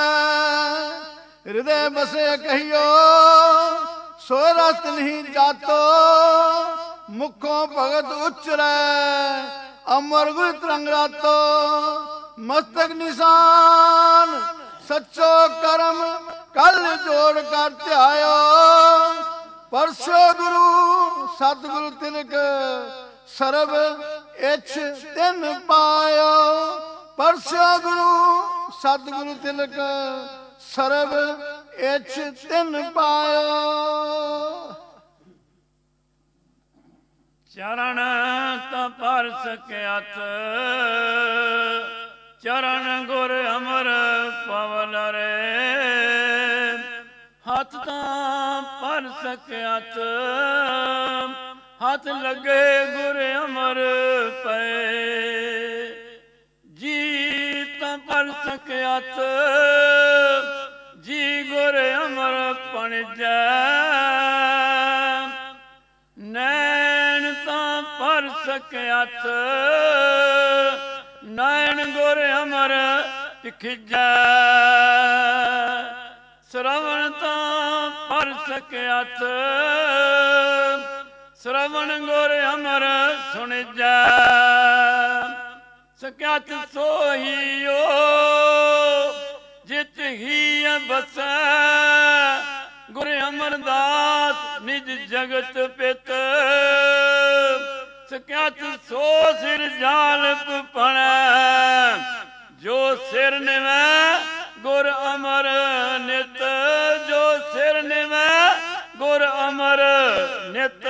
हृदय बसे कहियो सो रत नहीं जातो मुखों भगत उच्चरे अमर गुर तरंग रातो मस्तक निशान ਸੱਚੋ ਕਰਮ ਕਲ ਜੋੜ ਕਰ ਧਿਆਇਓ। ਪਰਸੋ ਗੁਰੂ ਸਤਿਗੁਰੂ ਤਿਲਕ ਸਰਬ ਇਛ ਤਿਨ ਪਾਇਓ। ਪਰਸੋ ਗੁਰੂ ਸਤਿਗੁਰੂ ਤਿਲਕ ਸਰਬ ਇਛ ਤਿਨ ਪਾਇਓ। ਚਰਨ ਤਾਂ ਪਰ ਸਕਿਆਤ ਚਰਨ ਗੁਰ ਅਮਰ ਪਵਨ ਰੇ। ਹੱਥ ਤਾਂ ਪਰ ਸਕਿਆਤ ਹੱਥ ਲੱਗੇ ਗੁਰ ਅਮਰ ਪਏ। ਜੀ ਤਾਂ ਪਰ ਸਕਿਆਤ ਜੀ ਗੁਰ ਅਮਰ ਪਣਜੈ। ਨੈਣ ਤਾਂ ਪਰ ਸਕਿਆਤ ਨੈਣ ਗੁਰ ਅਮਰ ਪਿਖਜੈ। ਸ਼ਰਵਣ ਤਾਂ ਪਰ ਸਕਿਆਤ ਸ਼ਰਵਣ ਗੁਰ ਅਮਰ ਸੁਣਜੈ। ਸਕਿਆਤ ਸੋਹੀਓ ਜਿਤ ਹੀ ਬਸੈ। ਗੁਰ ਅਮਰਦਾਸ ਨਿਜ ਜਗਤ ਪਿਤ। ਸਕਿਆਤ ਸੋ ਸਿਰ ਜਾਲਪ ਪਣੈ। ਜੋ ਸਿਰ ਨਿਵੈ ਗੁਰ ਅਮਰ ਨਿਤ। ਜੋ ਸਿਰ ਨਿਵੈ ਗੁਰ ਅਮਰ ਨਿਤ।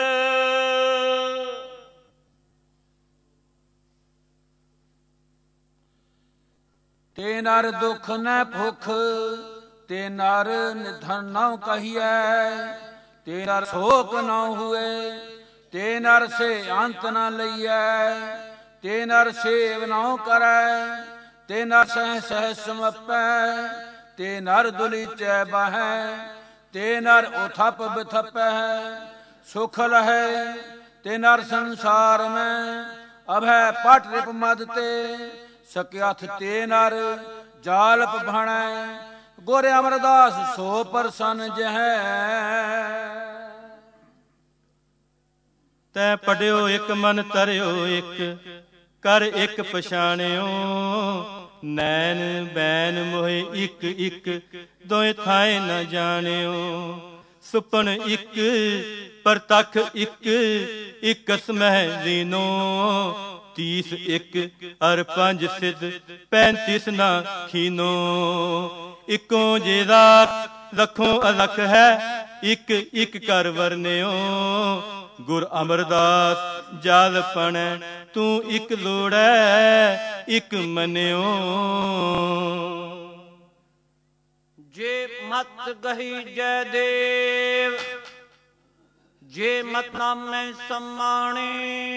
ਤੇ ਨਰ ਦੁਖ ਨ ਭੁਖ ਤੇ ਨਰ ਨਿਧਨ ਨਾ ਕਹੀਐ। ਤੇ ਨਰ ਸ਼ੋਕ ਨਾ ਹੁਏ ਤੇ ਨਰ ਸੇ ਅੰਤ ਨ ਲਈਐ। ਤੇ ਨਰ ਸੇਵ ਨਾ ਕਰੈ ਤੇ ਨਰ ਸਹਿ ਸਹਿ ਸਮਪੈ। ਤੇ ਨਰ ਦੁਲੀਚੈ ਬਹੈ ਤੇ ਨਰ ਉਥਪ ਬਿਥਪੈ। ਸੁਖ ਲਹੈ ਤੇ ਨਰ ਸੰਸਾਰ ਮੈਂ ਅਭੈ ਪਟ ਰਿਪ ਮਦ ਤੇ। ਸਕਿਆਥ ਤੇ ਨਰ ਜਾਲਪ ਭਣੈ। ਗੁਰ ਅਮਰਦਾਸ ਸੋ ਪ੍ਰਸੰਨ ਜਹੈ। ਤੈ ਪੜਿਓ ਇਕ ਮਨ ਤਰਿਓ ਇਕ ਕਰ ਇਕ ਪਛਾਣਿਓ। ਨੈਣ ਬੈਨ ਮੋਹਿ ਇਕ ਇਕ ਦੋਇ ਥਾਏ ਨ ਜਾਣਿਓ। ਸੁਪਨ ਇਕ ਪ੍ਰਤੱਖ ਇਕ ਇਕਸ ਮਹਿ ਦੀਨੋ। ਤੀਸ ਇਕ ਅਰ ਪੰਜ ਸਿਧ ਪੈਂਤੀਸ ਨਾ ਖੀਨੋ। ਇਕੋ ਜਿਹਦਾ ਲੱਖੋਂ ਅਲਖ ਹੈ ਇਕ ਇਕ ਕਰ ਵਰਨਿਓ। ਗੁਰ ਅਮਰਦਾਸ ਜਲ ਪਣੈ ਤੂੰ ਇਕ ਲੋੜੈ ਇਕ ਮੰਨਿਓ। ਜੇ ਮਤ ਗਹੀ ਜੈ ਦੇਵ ਜੇ ਮਤ ਨਾਮੈ ਸਮਾਣੇ।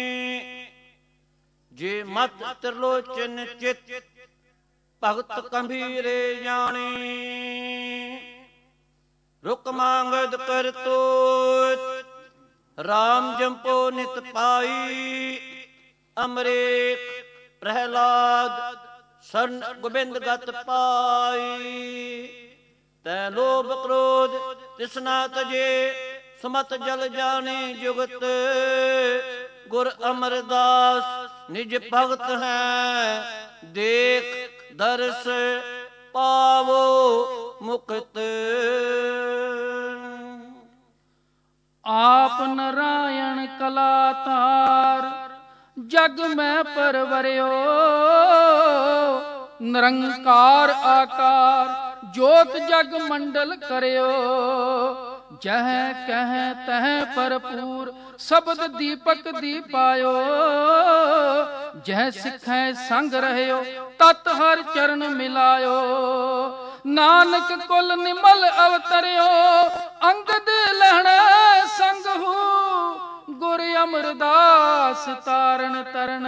ਜੇ ਮਤ ਤ੍ਰਿਲੋਚਨ ਚਿਤ ਭਗਤ ਕੰਭੀਰੇ ਜਾਣੇ। ਰੁਕ ਮੰਗਦ ਕਰ ਤੋਤ ਰਾਮ ਜੰਪੋ ਨਿਤ ਪਾਈ। ਅਮਰੇਕ ਪ੍ਰਹਿਲਾਦ ਸਰਨ ਗੋਬਿੰਦ ਗਤ ਪਾਈ। ਤੈ ਲੋਭ ਕ੍ਰੋਧ ਤਿਸਨਾ ਤਜੇ ਸੁਮਤ ਜਲ ਜਾਣੇ ਜੁਗਤ। ਗੁਰ ਅਮਰਦਾਸ ਨਿਜ ਭਗਤ ਹੈ ਦੇਖ ਦਰਸ ਪਾਵੋ ਮੁਕਤ। ਆਪ ਨਰਾਇਣ ਕਲਾ ਧਾਰ ਜਗ ਮੈਂ ਪਰਵਰਿਓ। ਨਿਰੰਕਾਰ ਆਕਾਰ ਜੋਤ ਜਗ ਮੰਡਲ ਕਰਿਓ। ਜਹ ਕਹਿ ਤਹ ਭਰਪੂਰ ਸ਼ਬਦ ਦੀਪਕ ਦੀਪਾਇਓ। ਜਹ ਸਿੱਖੈ ਸੰਗ ਰਹਿਓ ਤਤ ਹਰ ਚਰਨ ਮਿਲਾਇਓ। ਨਾਨਕ ਕੁਲ ਨਿਮਲ ਅਵਤਰਿਓ ਅੰਗਦ ਲਹਿਣਾ ਸੰਗਹੂ। ਗੁਰ ਅਮਰਦਾਸ ਤਾਰਨ ਤਰਨ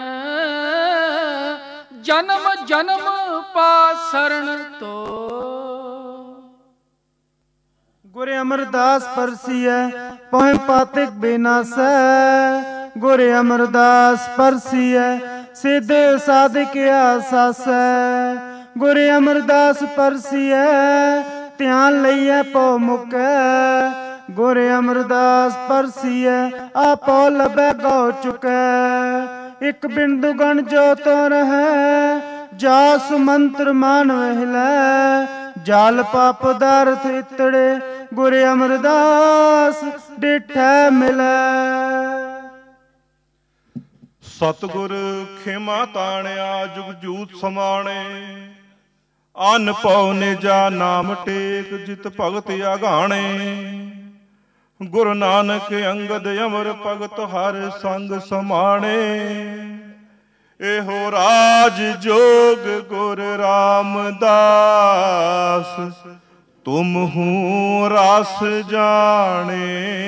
ਜਨਮ ਜਨਮ ਪਾਸਰਨ ਤੋ। ਗੁਰ ਅਮਰਦਾਸ ਪਰਸੀਐ ਪਹੁ ਪਾਤਿਕ ਬਿਨਾਸੈ। ਗੁਰ ਅਮਰਦਾਸ ਪਰਸੀਐ ਸਿਧ ਸਾਧਿਕ ਆਸਾਸੈ। ਗੁਰ ਅਮਰਦਾਸ ਪਰਸੀਐ ਧਿਆਨ ਲਈਐ ਪਉ ਮੁਕੈ। ਗੁਰ ਅਮਰਦਾਸ ਪਰਸੀਐ ਆਪੋ ਲਭੈ ਗਉ ਚੁਕੈ। ਇਕ ਬਿੰਦੂ ਗਣ ਜੋ ਤੋ ਰਹੈ ਜਾ ਸੁਮੰਤਰ ਮਾਨ ਵਹਿਲੈ। ਜਲ ਪਾਪ ਦਾਰਥ ਇਤੜੇ ਗੁਰ ਅਮਰਦਾਸ ਡਿਠੈ ਮਿਲੈ। ਸਤਿਗੁਰ ਖਿਮਾ ਤਾਣਿਆ ਜੁਗ ਜੂਤ ਸਮਾਣੇ, ਅਨ ਪਉ ਨਿਜਾ ਨਾਮ ਟੇਕ ਜਿਤ ਭਗਤ ਆਗਾਣੇ। ਗੁਰੂ ਨਾਨਕ ਅੰਗਦ ਅਮਰ ਭਗਤ ਹਰ ਸੰਗ ਸਮਾਣੇ, ਇਹੋ ਰਾਜ ਜੋਗ ਗੁਰ ਰਾਮਦਾਸ। ਤੁਮ ਹੂੰ ਰਸ ਜਾਣੇ,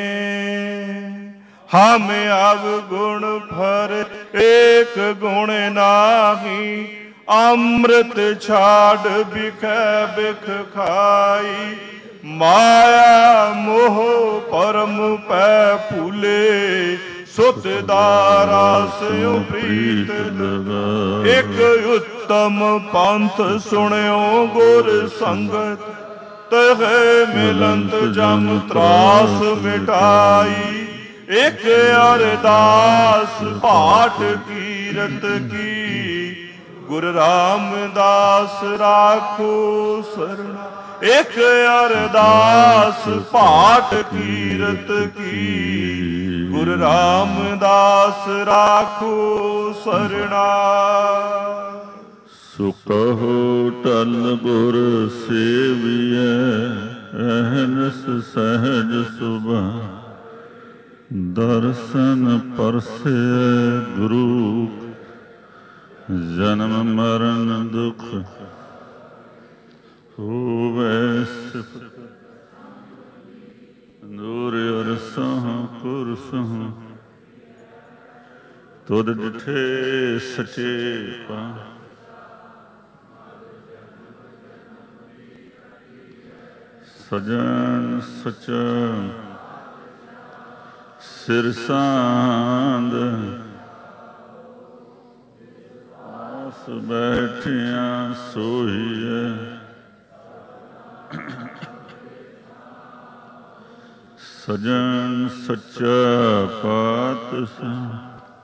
ਹਮ ਅਵਗੁਣ ਭਰ ਏਕ ਗੁਣ ਨਾਹੀ। ਅੰਮ੍ਰਿਤ ਛਾੜ ਬਿਖੈ ਬਿਖ ਖਾਈ, ਮਾਇਆ ਮੋਹ ਪਰਮ ਪੈ ਭੂਲੇ। ਸੁਤ ਦਾਰਾ ਸਿਉ ਪ੍ਰੀਤ ਲਗਾ, ਇਕ ਉੱਤਮ ਪੰਥ ਸੁਣਿਓ ਗੁਰ ਸੰਗਤ। ਤਹਿ ਮਿਲੰਤ ਜਮ ਤਰਾਸ ਮਿਟਾਈ, ਇਕ ਅਰਦਾਸ ਪਾਠ ਕੀਰਤ ਕੀ। ਗੁਰ ਰਾਮਦਾਸ ਰਾਖੋ ਸਰਣਾ, ਇਕ ਅਰਦਾਸ ਪਾਠ ਕੀਰਤ ਕੀ। ਗੁਰ ਰਾਮਦਾਸ ਰਾਖੋ ਸਰਣਾ। ਸੋ ਕਹੋ ਟਲ ਗੁਰ ਸੇਵੀਐ, ਅਹਨਸ ਸਹਿਜ ਸੁਭਾ। ਦਰਸ਼ਨ ਪਰਸੈ ਗੁਰੂ, ਜਨਮ ਮਰਨ ਦੁਖ ਹੋਵੈ ਸਿਫਤ। ਨੂਰ ਅਰਸਹ ਕੁਰਸਹ, ਤੁਧ ਡਿਠੇ ਸਚੇ ਪਾ। ਸਜਣ ਸਚਾ ਸਿਰ ਸਾਂਦ, ਆਸ ਬੈਠਿਆਂ ਸੋਈਐ। ਸਜਣ ਸੱਚਾ ਪਾਤਸ਼ਾਹ,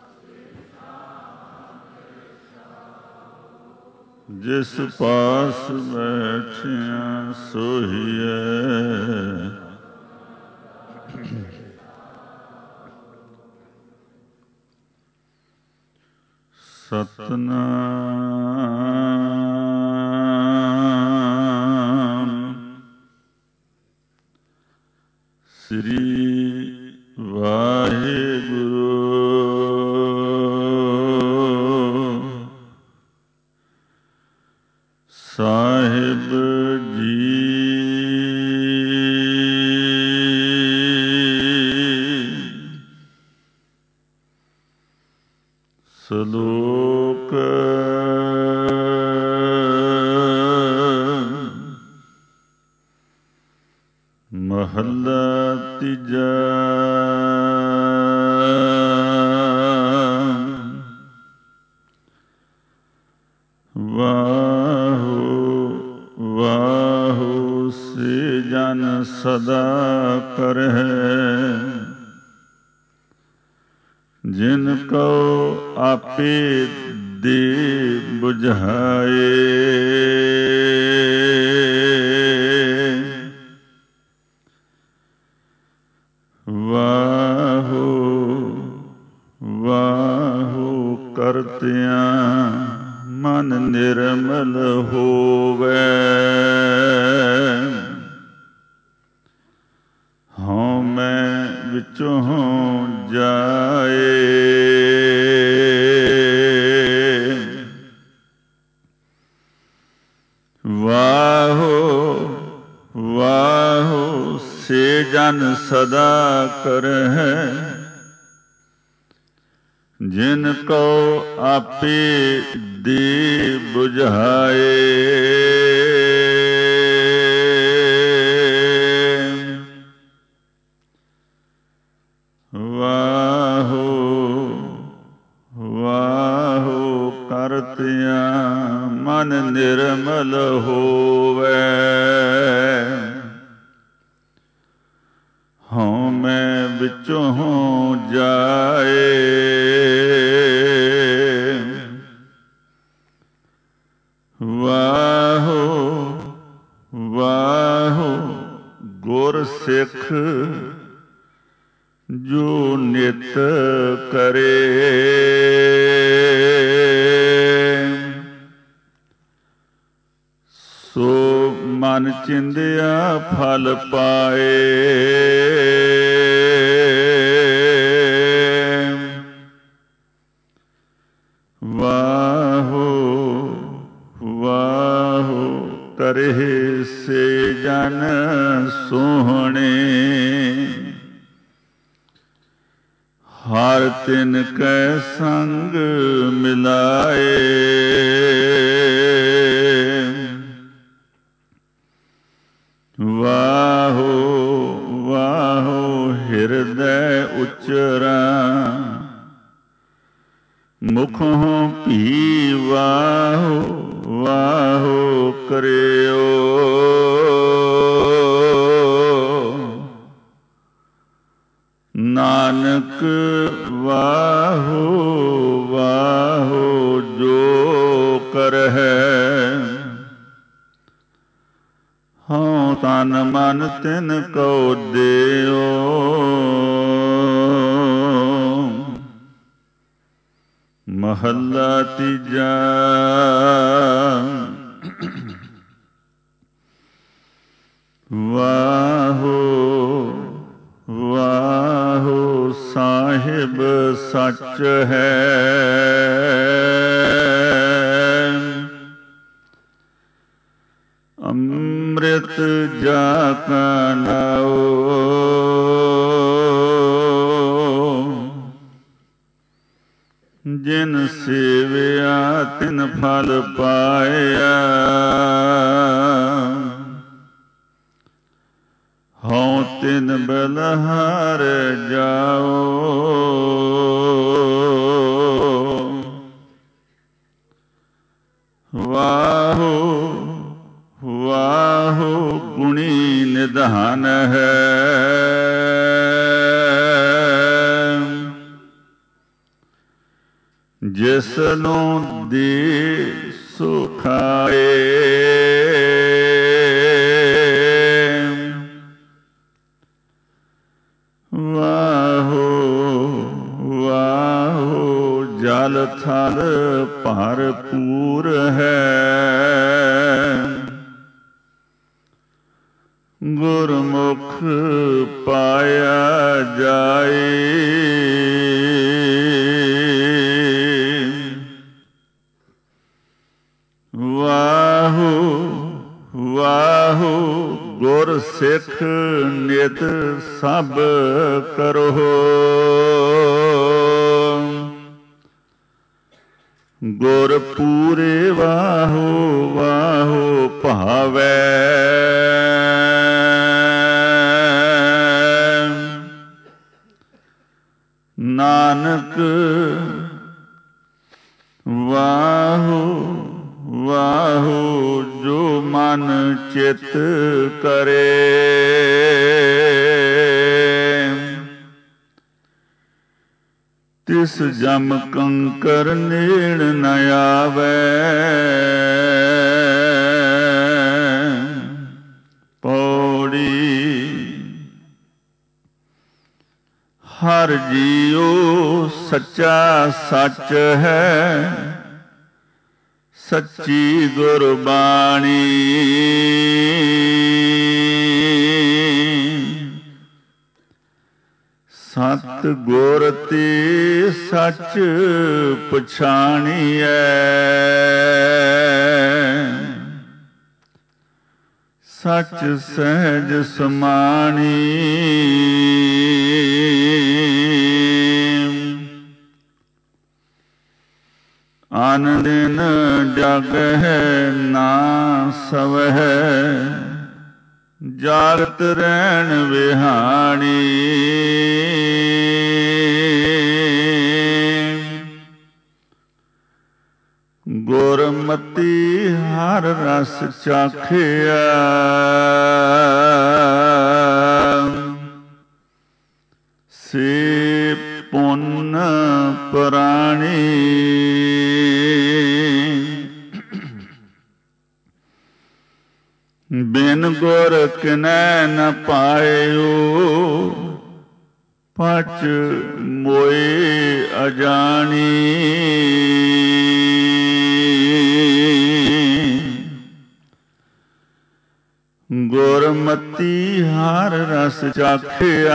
ਜਿਸ ਪਾਸ ਬੈਠਿਆਂ ਸੋਹੀਐ। ਸਤਨਾਮ ਸ੍ਰੀ ਵਾਹਿਗੁਰੂ। ਸਾਹਿਬ ਜੀ ਸ਼ਲੋਕ ਮਹੱਲਾ ਤੀਜਾ। ਵਾਹੋ ਵਾਹੋ ਸੇ ਜਨ ਸਦਾ ਕਰਹਿ, ਜਿਨ ਕਉ ਆਪੇ ਦੇ ਬੁਝਾਏ। ਵਾਹੋ ਵਾਹੋ ਕਰਤਿਆਂ ਮਨ ਨਿਰਮਲ ਹੋਵੈ। ਹਉ ਮੈਂ ਵਿੱਚੋਂ ਜਾਏ। ਵਾਹੋ ਵਾਹੋ ਸੇ ਜਨ ਸਦਾ ਕਰਹਿ, ਜਿਨ ਕਉ ਆਪੇ ਦੇ ਬੁਝਾਏ। ਵਾਹੋ ਵਾਹੋ ਕਰਤਿਆਂ ਮਨ ਨਿਰਮਲ ਹੋਵੈ। ਹਉ ਮੈਂ ਵਿੱਚੋਂ ਜਾਏ। ਵਾਹੋ ਜੋ ਨਿਤ ਕਰੇ। ਸੋ ਮਨ ਚਿੰਦਿਆ ਫਲ ਪਾਏ। ਵਾਹੋ ਵਾਹੋ ਕਰੇ ਸੇ ਜਨ ਸੋਹਣੇ। ਹਰ ਤਿਨ ਕੈ ਸੰਗ ਮਿਲਾਏ। ਵਾਹੋ ਵਾਹੋ ਹਿਰਦੈ ਉਚਰਾ ਮੁਖੋਂ ਭੀ ਵਾਹੋ ਵਾਹੋ ਕਰਿਓ। ਨਾਨਕ ਵਾਹੋ ਵਾਹੋ ਜੋ ਕਰਹਿ। ਹਉ ਤਨ ਮਨ ਤਿਨ ਕਉ ਦਿਓ। ਮਹੱਲਾ ਤੀਜਾ। ਵਾਹੋ ਵਾਹੋ ਸਾਹਿਬ ਸੱਚ ਹੈ। ਅੰਮ੍ਰਿਤ ਜਾ ਕਾ ਨਾਉ। ਜਿਨ ਸੇਵਿਆ ਤਿਨ ਫਲ ਪਾਇਆ। ਹਉ ਤਿਨ ਬਲਹਾਰ ਜਾਓ। ਵਾਹੋ ਵਾਹੋ ਗੁਣੀ ਨਿਧਾਨ ਹੈ। ਜਿਸ ਨੂੰ ਦੇ ਸੋ ਖਾਏ। ਵਾਹੋ ਵਾਹੋ ਜਲ ਥਲ ਭਰਪੂਰ ਹੈ। ਗੁਰਮੁਖ ਪਾਇਆ ਜਾਏ। ਵਾਹੋ ਵਾਹੋ ਗੁਰ ਸਿੱਖ ਨਿਤ ਸਭ ਕਰੋ। ਗੁਰ ਪੂਰੇ ਵਾਹੋ ਵਾਹੋ ਭਾਵੈ। ਨਾਨਕ ਵਾਹੋ ਵਾਹੋ ਜੋ ਮਨ ਚਿਤ ਕਰੇ। ਤਿਸ ਜਮ ਕੰਕਰ ਨੇੜ ਨ ਆਵੈ। ਪੌੜੀ ਹਰ ਜੀਉ ਸੱਚਾ ਸੱਚ ਹੈ। ਸੱਚੀ ਗੁਰਬਾਣੀ ਸਤ ਗੁਰ ਤੇ ਸੱਚ ਪਛਾਣੀਐ। ਸੱਚ ਸਹਿਜ ਸਮਾਣੀ ਆਨ ਦਿਨ ਜਗ ਹੈ ਨਾ ਸਵਹਿ। ਜਾਗਤ ਰਹਿਣ ਵਿਹਾਣੀ ਗੁਰਮਤੀ ਹਰ ਰਸ ਚਾਖਿਆ। ਸੇ ਪੁੰਨ ਪ੍ਰਾਣੀ ਬਿਨ ਬਿਨ ਗੁਰ ਕਿਨੈ ਨ ਪਾਇਓ, ਪਚ ਮੋਏ ਅਜਾਣੀ। ਗੁਰਮਤੀ ਹਰ ਰਸ ਚਾਖਿਆ,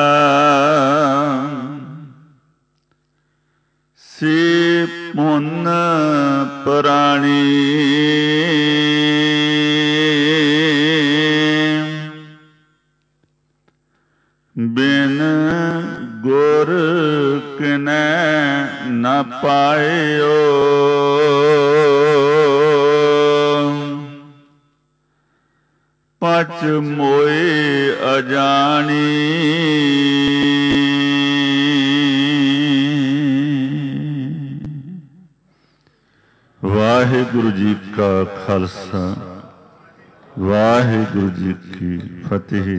ਸੇ ਪੁੰਨ ਪ੍ਰਾਣੀ। ਬਿਨ ਗੁਰ ਕਿਨੈ ਨ ਪਾਇਓ, ਪਚ ਮੋਏ ਅਜਾਣੀ। ਵਾਹਿਗੁਰੂ ਜੀ ਕਾ ਖਾਲਸਾ, ਵਾਹਿਗੁਰੂ ਜੀ ਕੀ ਫਤਿਹ।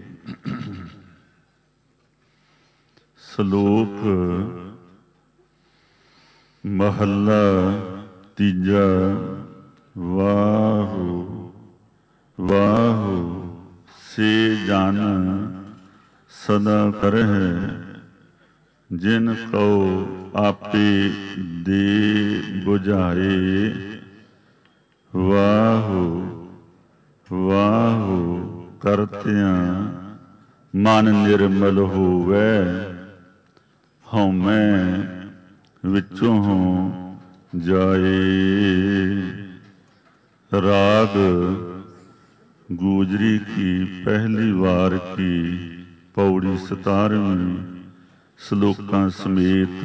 ਸ਼ਲੋਕ ਮਹੱਲਾ ਤੀਜਾ। ਵਾਹੋ ਵਾਹੋ ਸੇ ਜਨ ਸਦਾ ਕਰਹਿ, ਜਿਨ ਕਉ ਆਪੇ ਦੇ ਬੁਝਾਏ। ਵਾਹੋ ਵਾਹੋ ਕਰਤਿਆਂ ਮਨ ਨਿਰਮਲ ਹੋਵੈ, ਹਉਮੈ ਵਿੱਚੋਂ ਜਾਏ। ਰਾਗ ਗੂਜਰੀ ਕੀ ਪਹਿਲੀ ਵਾਰ ਕੀ ਪੌੜੀ ਸਤਾਰਵੀਂ, ਸ਼ਲੋਕਾਂ ਸਮੇਤ।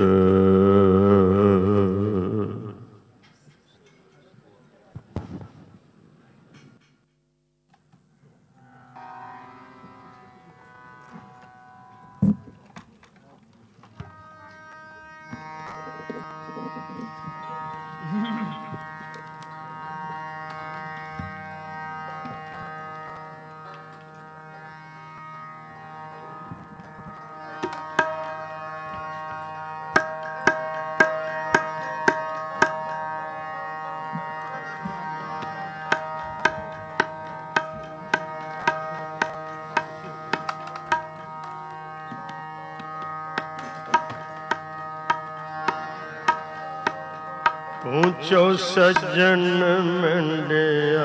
ਪਹੁੰਚੋ ਸੱਜਣ ਮੰਡਿਆ,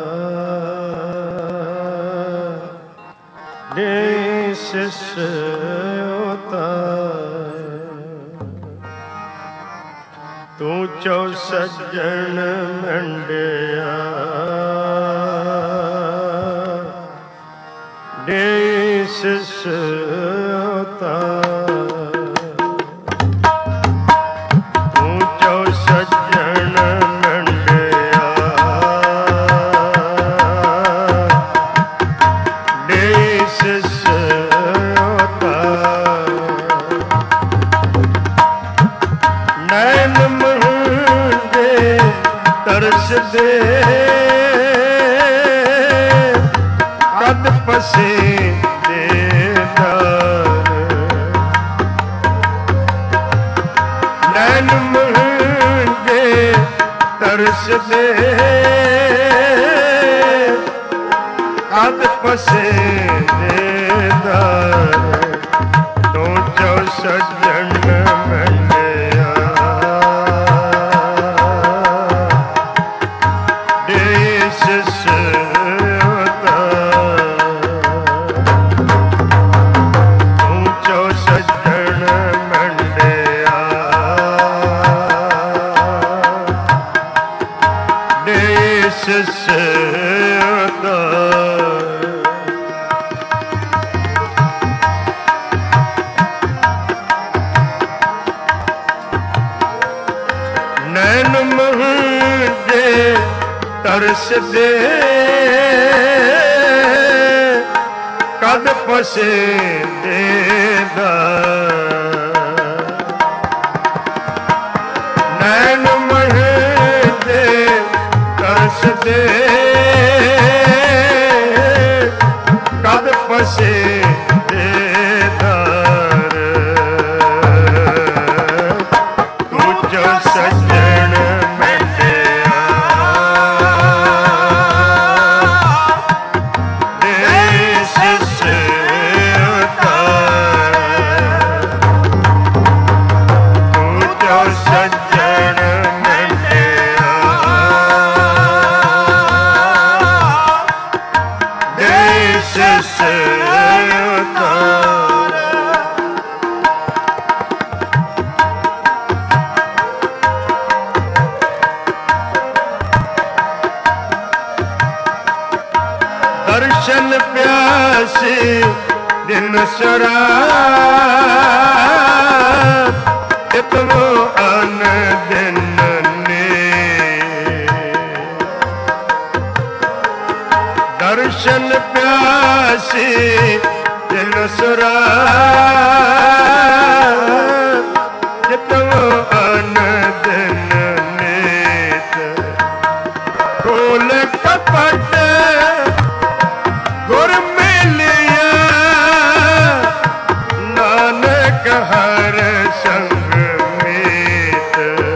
ਦੇ ਸਿਸ ਉਤਾਰ। ਤੂੰ ਚੋ ਸੱਜਣ ਮੰਡਿਆ, ਦੇ ਸਿਸ ਉਤਾਰ। ਕਦ ਪਸੇ ਦੇਦਾਰ, ਨੈਣ ਮੁੰਡੇ ਤਰਸਦੇ। ਕਦ ਪਸੇ ਦੇਦਾਰ, ਤੂੰ ਚੋ ਸੱਜਣ ਮੰਡਿਆ, ਦੇਸ ਨੈਣ ਮੁੰਡੇ ਤਰਸਦੇ। ਕਦ ਪਸੇ ਦੇਦਾਰ, ਨੈਣ ਮੁੰਡੇ ਤਰਸਦੇ। ਕਦ ਪਸੇ ਦੇਦਾਰ, ਤੂੰ ਜੋ ਸੱਜਣ ਮੰਡਿਆ, ਦਿਨ ਸੁਰਾ ਇਤਮੋ ਅਨ ਦਿਨ ਨੇ ਦਰਸ਼ਨ ਪਿਆਸੀ ਦਿਨ ਸੁਰਾ ਇਤਮੋ ਅਨ ਦਿਨ ਨੇਤ ਕੋਲ ਕਪਟ ਗੁਰ ਮਿਲਿਆ ਨਾਨਕ ਹਰ ਸੰਗ ਮੀਤ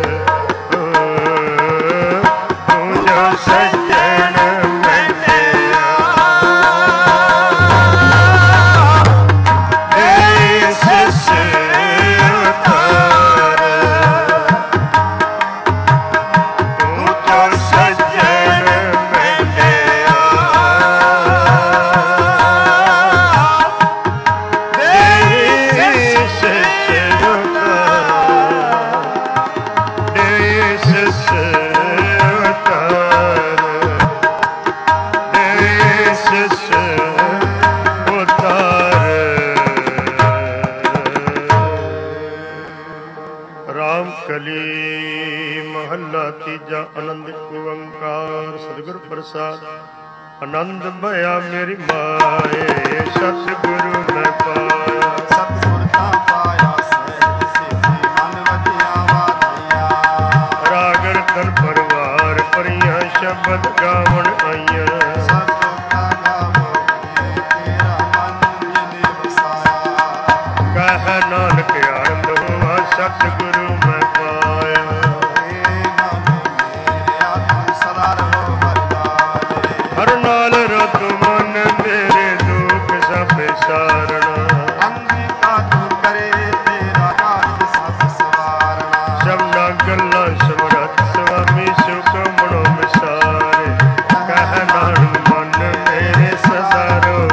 ਤੂੰ ਜੋ ਸੱਜਣ ਮਿਲਿਆ ਦੇ ਸਿਸ ਉਤਾਰ ਤੂੰ ਜੋ ਸੱਜਣ ਮਿਲਿਆ ਰਾਮ ਕਲੀ ਮਹੱਲਾ ਤੀਜਾ। ਆਨੰਦ ਓੰਕਾਰ ਸਤਿਗੁਰ ਪ੍ਰਸਾਦ। ਆਨੰਦ ਭਇਆ ਮੇਰੀ ਮਾਏ ਸਤਿਗੁਰੂ ਮੈਂ ਪਾਇਆ। ਸਤਿਗੁਰ ਤਾਂ ਪਾਇਆ ਸਹਿਜ ਸਿੱਧੀ ਮਨ ਵਜਿਆ ਵਾਧਿਆ। ਰਾਗ ਰਤਨ ਪਰਵਾਰ ਭਰੀਆਂ ਸ਼ਬਦ ਗਾਵਣ ਆਈਆਂ। ਸਤਿਗੁਰ ਤਾਂ ਗਾਵੋਗੇ ਤੇਰਾ ਮਨ ਜਿਨੇ ਵਸਾਇਆ। ਕਹਿ ਨਾਨਕ ਆਨੰਦ ਹੋਵਾ ਸਤਿਗੁਰੂ ਮੈਂ ਪਾਇਆ। ਏ ਮਨ ਮੇਰਿਆ ਤੂੰ ਸਦਾ ਰਹੋ ਹਰਿ ਹਰ ਨਾਲ ਰਤ ਮਨ ਮੇਰੇ ਦੁਖ ਸਭ ਸਾਰਣਾ। ਅੰਗਿਕਾ ਤੂੰ ਕਰੇ ਤੇਰਾ ਕਾਜ ਸਭ ਸਵਾਰਣਾ। ਸਭਨਾ ਗੱਲਾਂ ਸਮਰੱਥ ਸੁਆਮੀ ਸੁਖ ਮਨੋ ਵਿਸਾਰੇ। ਕਹਿ ਨਾਨਕ ਮਨ ਮੇਰੇ ਸਦਾ ਰੋ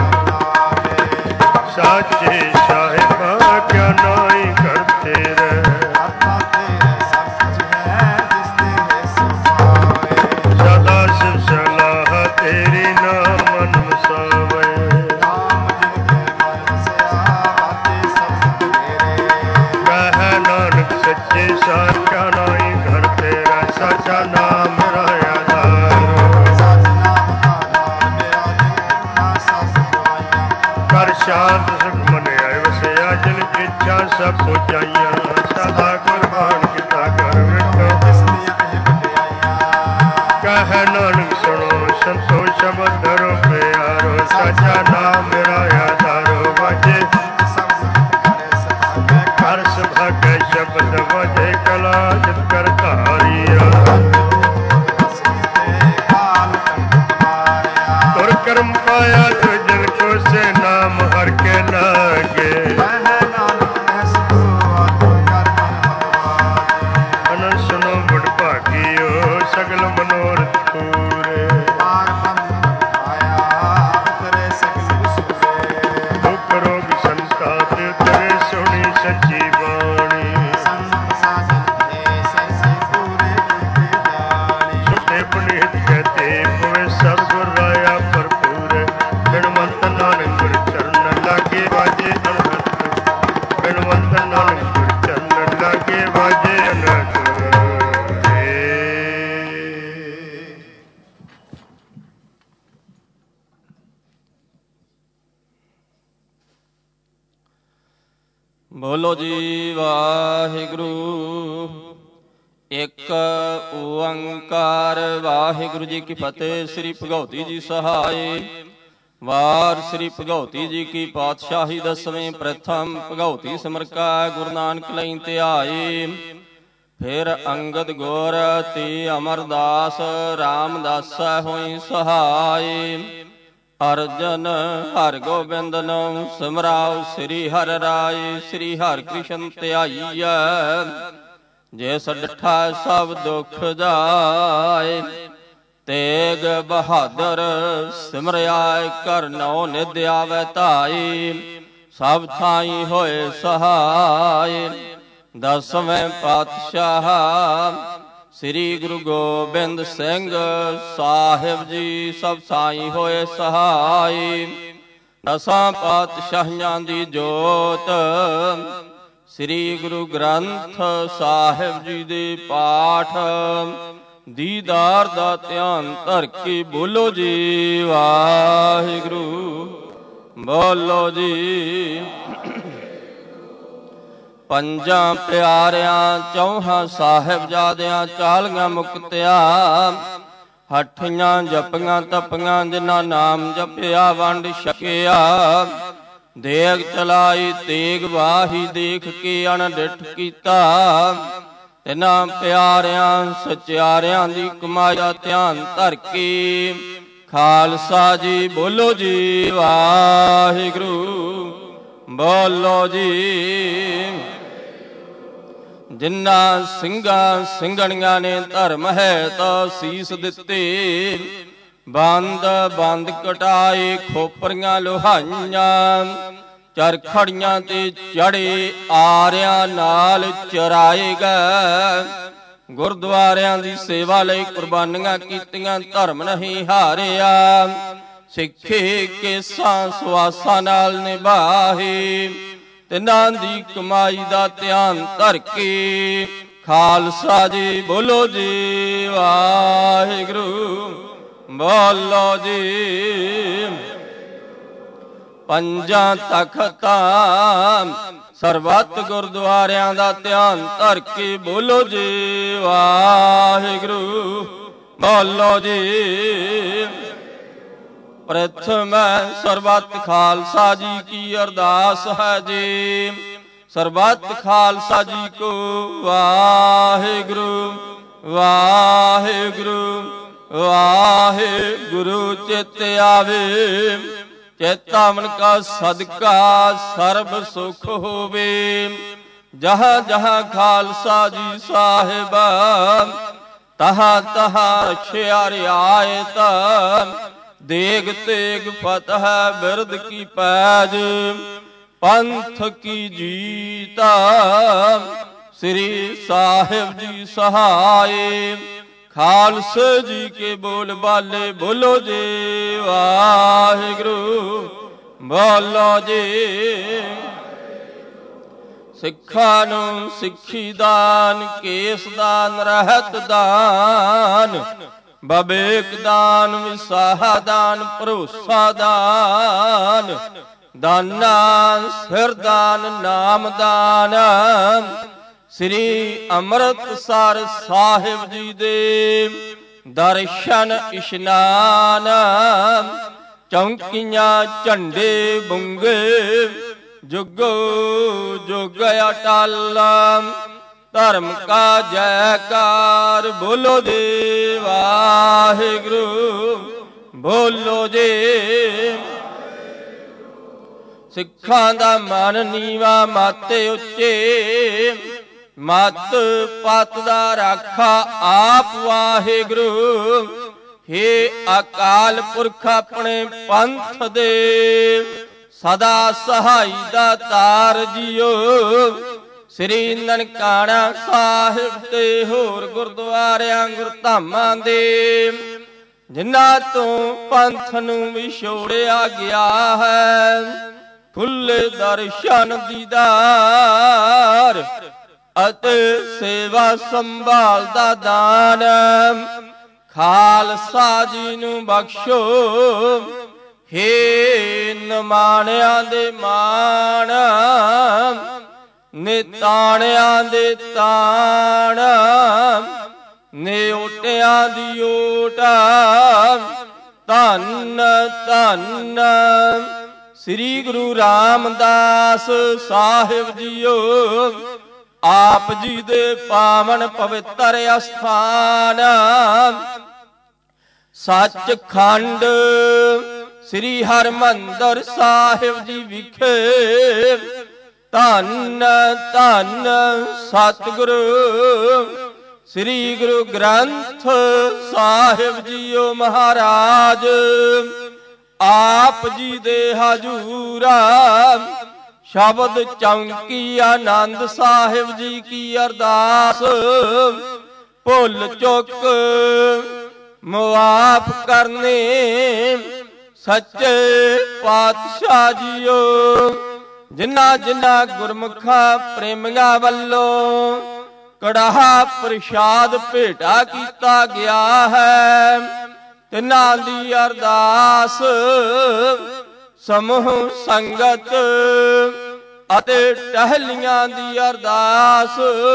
ਸਾਚੇ ਸਾਹਿਬਾ ਕਿਆ ਨਾਈ ਕਰਤੇ ਰਹਿ। ਆਤਮਾ ਤੇਰੇ ਸਭ ਕੁਝ ਹੈ ਜਿਸ ਤੇਰੇ ਸੁਭਾਵੇ। ਸਦਾ ਸਿਵ ਸਲਾਹ ਤੇਰੀ ਨਾਮ ਮਨ ਵਸਾਵੇ। ਨਾਮ ਜਿਨ ਕੇ ਮਨ ਵਸਿਆ ਵਾਤੇ ਸਭ ਸੁਖ ਤੇਰੇ। ਕਹਿ ਨਾਨਕ ਸੱਚੇ ਸਾਚਾ ਨਾਈ ਘਰ ਤੇਰਾ। ਸਾਚਾ ਨਾਮ ਮੇਰਾ ਆਧਾਰ। ਸਚ ਨਾਮ ਆਧਾਰ ਮੇਰਾ ਜਿਨ ਨਾ ਸਸ ਗਵਾਈਆਂ। ਕਰ ਸ਼ਾਂਤ ਸੁਖ ਮਨ ਆਏ ਵਸਿਆ ਜਿਨ ਇੱਛਾ ਸਭ ਪੁਜਾਈਆਂ। ਸਦਾ ਕੁਰਬਾਨ ਕੀਤਾ ਕਰ ਵਿਟੋ ਇਸ ਦੀਆਂ ਇਹ ਵਡਿਆਈਆਂ। ਕਹਿ ਨਾਨਕ ਸੁਣੋ ਸੰਤੋ ਸ਼ਬਦ ਧਰੋ ਪਿਆਰੋ। ਸਾਚਾ ਨਾਮ ਮੇਰਾ ਆਧਾਰੋ ਵਾਜੇ ਸਭ ਸੁਖ ਕਰੇ ਸਭਾਗੈ। ਹਰ ਸੁਭਾਗੈ ਸ਼ਬਦ ਵਾਜੇ ਕਲਾ ਜਿਤ ਕਰ ਧਾਰੀਆ। ਹਸੀ ਤੇ ਕਾਲ ਕੰਠ ਮਾਰਿਆ। ਤੁਰ ਕਰਮ ਪਾਇਆ ਜੋ ਜਨ ਕੋ ਸੇ ਨਾਮ ਹਰ ਕੇ ਲਾਗੇ। ਕਹਿ ਨਾਨਕ ਐਸ ਕੋ ਆਤਮ ਕਰ ਮਨ ਭਗਵਾਨੇ। ਅਨੰਦ ਸੁਨੋ ਬੜ ਭਾਗੀਓ ਸਗਲ ਮਨੋਰਥ ਪੂਰੇ। ਪਾਰ ਬੰਧ ਆਇਆ ਉਤਰੇ ਸਗਲ ਵਿਸੂਰੇ। ਦੁਖ ਰੋਗ ਸੰਤਾਪ ਤੇਰੇ ਸੁਣੀ ਸੱਚੀ ਬਾਣੀ। ਸੰਤ ਸਾਜਨ ਕੇ ਸਰਸੇ ਪੂਰੇ ਕੀਤੇ ਜਾਣੀ। ਸੁਤੇ ਪੁਨੀਤ ਕਹਤੇ ਹੋਵੇ ਸਤਿਗੁਰ ਰਾਇਆ ਭਰਪੂਰ। ਬਿਨਵੰਤ ਨਾਨਕ ਗੁਰ ਚਰਨ ਲਾਗੇ ਵਾਜੇ ਅਨਹਦ। ਬਿਨਵੰਤ ਨਾਨਕ ਗੁਰ ਚਰਨ ਲਾਗੇ ਵਾਜੇ ਅਨਹਦ। ਬੋਲੋ ਜੀ ਵਾਹਿਗੁਰੂ। ਇੱਕ ਓੰਕਾਰ ਵਾਹਿਗੁਰੂ ਜੀ ਕੀ ਫਤਿਹ। ਸ੍ਰੀ ਭਗਉਤੀ ਜੀ ਸਹਾਏ। ਵਾਰ ਸ੍ਰੀ ਭਗਉਤੀ ਜੀ ਕੀ ਪਾਤਸ਼ਾਹੀ ਦਸਵੇਂ ਪ੍ਰਥਮ ਭਗਉਤੀ ਸਿਮਰਕਾ ਗੁਰੂ ਨਾਨਕ ਲਈ ਧਿਆਏ। ਫਿਰ ਅੰਗਦ ਗੁਰ ਤੇ ਅਮਰਦਾਸ ਰਾਮਦਾਸ ਹੋਈ ਸਹਾਏ। ਅਰਜਨ ਹਰ ਗੋਬਿੰਦ ਨੂੰ ਸਿਮਰਾਉ ਸ੍ਰੀ ਹਰਿ ਰਾਏ। ਸ੍ਰੀ ਹਰਿ ਕ੍ਰਿਸ਼ਨ ਧਿਆਈਐ ਜਿਸ ਡਠਾ ਸਭ ਦੁਖ ਜਾਏ। ਤੇਗ ਬਹਾਦਰ ਸਿਮਰਿਆ ਕਰ ਨਉ ਨਿਧ ਆਵੈ ਧਾਈ। ਸਭ ਥਾਈ ਹੋਏ ਸਹਾਈ। ਦਸਵੇਂ ਪਾਤਸ਼ਾਹ ਸ੍ਰੀ ਗੁਰੂ ਗੋਬਿੰਦ ਸਿੰਘ ਸਾਹਿਬ ਜੀ ਸਭ ਸਾਈ ਹੋਏ ਸਹਾਈ। ਦਸਾਂ ਪਾਤਸ਼ਾਹੀਆਂ ਦੀ ਜੋਤ ਸ੍ਰੀ ਗੁਰੂ ਗ੍ਰੰਥ ਸਾਹਿਬ ਜੀ ਦੇ ਪਾਠ ਦੀਦਾਰ ਦਾ ਧਿਆਨ ਧਰ ਕੇ ਬੋਲੋ ਜੀ ਵਾਹਿਗੁਰੂ, ਬੋਲੋ ਜੀ। ਪੰਜਾਂ ਪਿਆਰਿਆਂ ਚੌਹਾਂ ਸਾਹਿਬਜ਼ਾਦਿਆਂ ਚਾਲੀਆਂ ਮੁਕਤਿਆਂ ਹੱਠੀਆਂ ਜਪੀਆਂ ਤਪੀਆਂ ਜਿਨ੍ਹਾਂ ਨਾਮ ਜਪਿਆ ਵੰਡ ਛਕਿਆ। ਦੇਗ ਚਲਾਈ ਤੇਗ ਵਾਹੀ ਦੇਖ ਕੇ ਅਣਡਿੱਠ ਕੀਤਾ। ਤਿਨਾਂ ਪਿਆਰਿਆਂ ਸਚਿਆਰਿਆਂ ਦੀ ਕਮਾਈ ਦਾ ਧਿਆਨ ਧਰ ਕੇ ਖਾਲਸਾ ਜੀ ਬੋਲੋ ਜੀ ਵਾਹਿਗੁਰੂ, ਬੋਲੋ ਜੀ। ਜਿਨ੍ਹਾਂ ਸਿੰਘਾਂ ਸਿੰਘਣੀਆਂ ਨੇ ਧਰਮ ਹੈ ਤਾਂ ਸੀਸ ਦਿੱਤੇ। ਬੰਦ ਬੰਦ ਕਟਾਏ ਖੋਪਰੀਆਂ ਲੋਹਾਈਆਂ ਚਰਖੜੀਆਂ ਤੇ ਚੜੇ ਆਰਿਆਂ ਨਾਲ ਚਰਾਏ ਗਏ। ਗੁਰਦੁਆਰਿਆਂ ਦੀ ਸੇਵਾ ਲਈ ਕੁਰਬਾਨੀਆਂ ਕੀਤੀਆਂ, ਧਰਮ ਨਹੀਂ ਹਾਰਿਆ। ਸਿੱਖੇ ਕੇਸਾਂ ਸੁਆਸਾਂ ਨਾਲ ਨਿਭਾਹੇ। ਤਿਨਾਂ ਦੀ ਕਮਾਈ ਦਾ ਧਿਆਨ ਧਰ ਕੇ ਖਾਲਸਾ ਜੀ ਬੋਲੋ ਜੀ ਵਾਹਿਗੁਰੂ, ਬੋਲੋ ਜੀ। ਪੰਜਾਂ ਤਖਤਾਂ ਸਰਬੱਤ ਗੁਰਦੁਆਰਿਆਂ ਦਾ ਧਿਆਨ ਧਰ ਕੇ ਬੋਲੋ ਜੀ ਵਾਹਿਗੁਰੂ, ਬੋਲੋ ਜੀ। ਪ੍ਰਥਮ ਸਰਬੱਤ ਖਾਲਸਾ ਜੀ ਕੀ ਅਰਦਾਸ ਹੈ ਜੀ। ਸਰਬੱਤ ਖਾਲਸਾ ਜੀ ਕੋ ਵਾਹਿਗੁਰੂ, ਵਾਹਿਗੁਰੂ, ਵਾਹਿਗੁਰੂ। ਚਿਤ ਆਵੇ ਚੇਤਾਵਨ ਕਾ ਸਦਕਾ ਸਰਬ ਸੁਖ ਹੋਵੇ। ਜਹਾਂ ਜਹਾਂ ਖਾਲਸਾ ਜੀ ਸਾਹਿਬ ਤਹਾਂ ਤਹਾਂ ਰਖਿਆ ਰਿਆਇਤ। ਦੇਗ ਤੇਗ ਫਤਿਹ ਬਿਰਦ ਕੀ ਪੈਜ ਪੰਥ ਕੀ ਜੀਤਾ। ਸ੍ਰੀ ਸਾਹਿਬ ਜੀ ਸਹਾਏ ਖਾਲਸੇ ਜੀ ਕੇ ਬੋਲ ਬਾਲੇ ਬੋਲੋ ਜੀ ਵਾਹਿਗੁਰੂ, ਬੋਲੋ ਜੀ। ਸਿੱਖਾਂ ਨੂੰ ਸਿੱਖੀ ਦਾਨ, ਕੇਸ ਦਾਨ, ਰਹਿਤ ਦਾਨ, ਬਵੇਕ ਦਾਨ, ਵਿਸਾਹਾ ਦਾਨ, ਭਰੋਸਾ ਦਾਨ, ਦਾਨਾ ਸਿਰ ਦਾਨ, ਨਾਮ ਦਾਨ। ਸ੍ਰੀ ਅੰਮ੍ਰਿਤਸਰ ਸਾਹਿਬ ਜੀ ਦੇ ਦਰਸ਼ਨ ਇਸ਼ਨਾਨ। ਚੌਂਕੀਆਂ ਝੰਡੇ ਬੁੰਗੇ ਜੁਗੋ ਜੁਗ ਅਟਲ। ਧਰਮ ਕਾ ਜੈਕਾਰ ਬੋਲੋ ਜੀ ਵਾਹਿਗੁਰੂ, ਬੋਲੋ ਜੀ। ਸਿੱਖਾਂ ਦਾ ਮਨ ਨੀਵਾ ਮਾਤੇ ਉੱਚੇ। ਮਤ ਪਤ ਦਾ ਰਾਖਾ ਆਪ ਵਾਹਿਗੁਰੂ। ਹੇ ਅਕਾਲ ਪੁਰਖ ਆਪਣੇ ਪੰਥ ਦੇ ਸਦਾ ਸਹਾਈ ਦਾ ਤਾਰ ਜੀਓ। ਸ੍ਰੀ ਨਨਕਾਣਾ ਸਾਹਿਬ ਤੇ ਹੋਰ ਗੁਰਦੁਆਰਿਆਂ ਗੁਰਧਾਮਾਂ ਦੇ ਜਿਨ੍ਹਾਂ ਤੋਂ ਪੰਥ ਨੂੰ ਵਿਛੋੜਿਆ ਗਿਆ ਹੈ। ਖੁੱਲੇ ਦਰਸ਼ਨ ਦੀਦਾਰ ਅਤੇ ਸੇਵਾ ਸੰਭਾਲ ਦਾ ਦਾਨ ਖਾਲਸਾ ਜੀ ਨੂੰ ਬਖਸ਼ੋ। ਹੇ ਨਿਮਾਣਿਆਂ ਦੇ ਮਾਣ, ਨਿਤਾਣਿਆਂ ਦੇ ਤਾਣ, ਨਿਓਟਿਆਂ ਦੀ ਓਟ। ਧੰਨ ਧੰਨ ਸ੍ਰੀ ਗੁਰੂ ਰਾਮਦਾਸ ਸਾਹਿਬ ਜੀਓ। ਆਪ ਜੀ ਦੇ ਪਾਵਨ ਪਵਿੱਤਰ ਅਸਥਾਨ ਸੱਚਖੰਡ ਸ੍ਰੀ ਹਰਿਮੰਦਰ ਸਾਹਿਬ ਜੀ ਵਿਖੇ ਧੰਨ ਧੰਨ ਸਤਿਗੁਰੂ ਸ੍ਰੀ ਗੁਰੂ ਗ੍ਰੰਥ ਸਾਹਿਬ ਜੀਓ ਮਹਾਰਾਜ। ਆਪ ਜੀ ਦੇ ਹਜੂਰਾ ਸ਼ਬਦ ਚੌਂਕੀ ਆਨੰਦ ਸਾਹਿਬ ਜੀ ਕੀ ਅਰਦਾਸ। ਭੁੱਲ ਚੁੱਕ ਮੁਆਫ ਕਰਨੇ ਸੱਚੇ ਪਾਤਸ਼ਾਹ ਜੀਓ, ਜਿਨ੍ਹਾਂ ਜਿਨ੍ਹਾਂ ਗੁਰਮੁਖਾਂ ਪ੍ਰੇਮੀਆਂ ਵੱਲੋਂ ਕੜਾਹਾ ਪ੍ਰਸ਼ਾਦ ਭੇਟਾ ਕੀਤਾ ਗਿਆ ਹੈ, ਤਿਨਾਂ ਦੀ ਅਰਦਾਸ ਸਮੂਹ ਸੰਗਤ ਅਤੇ ਟਹਿਲੀਆਂ ਦੀ ਅਰਦਾਸ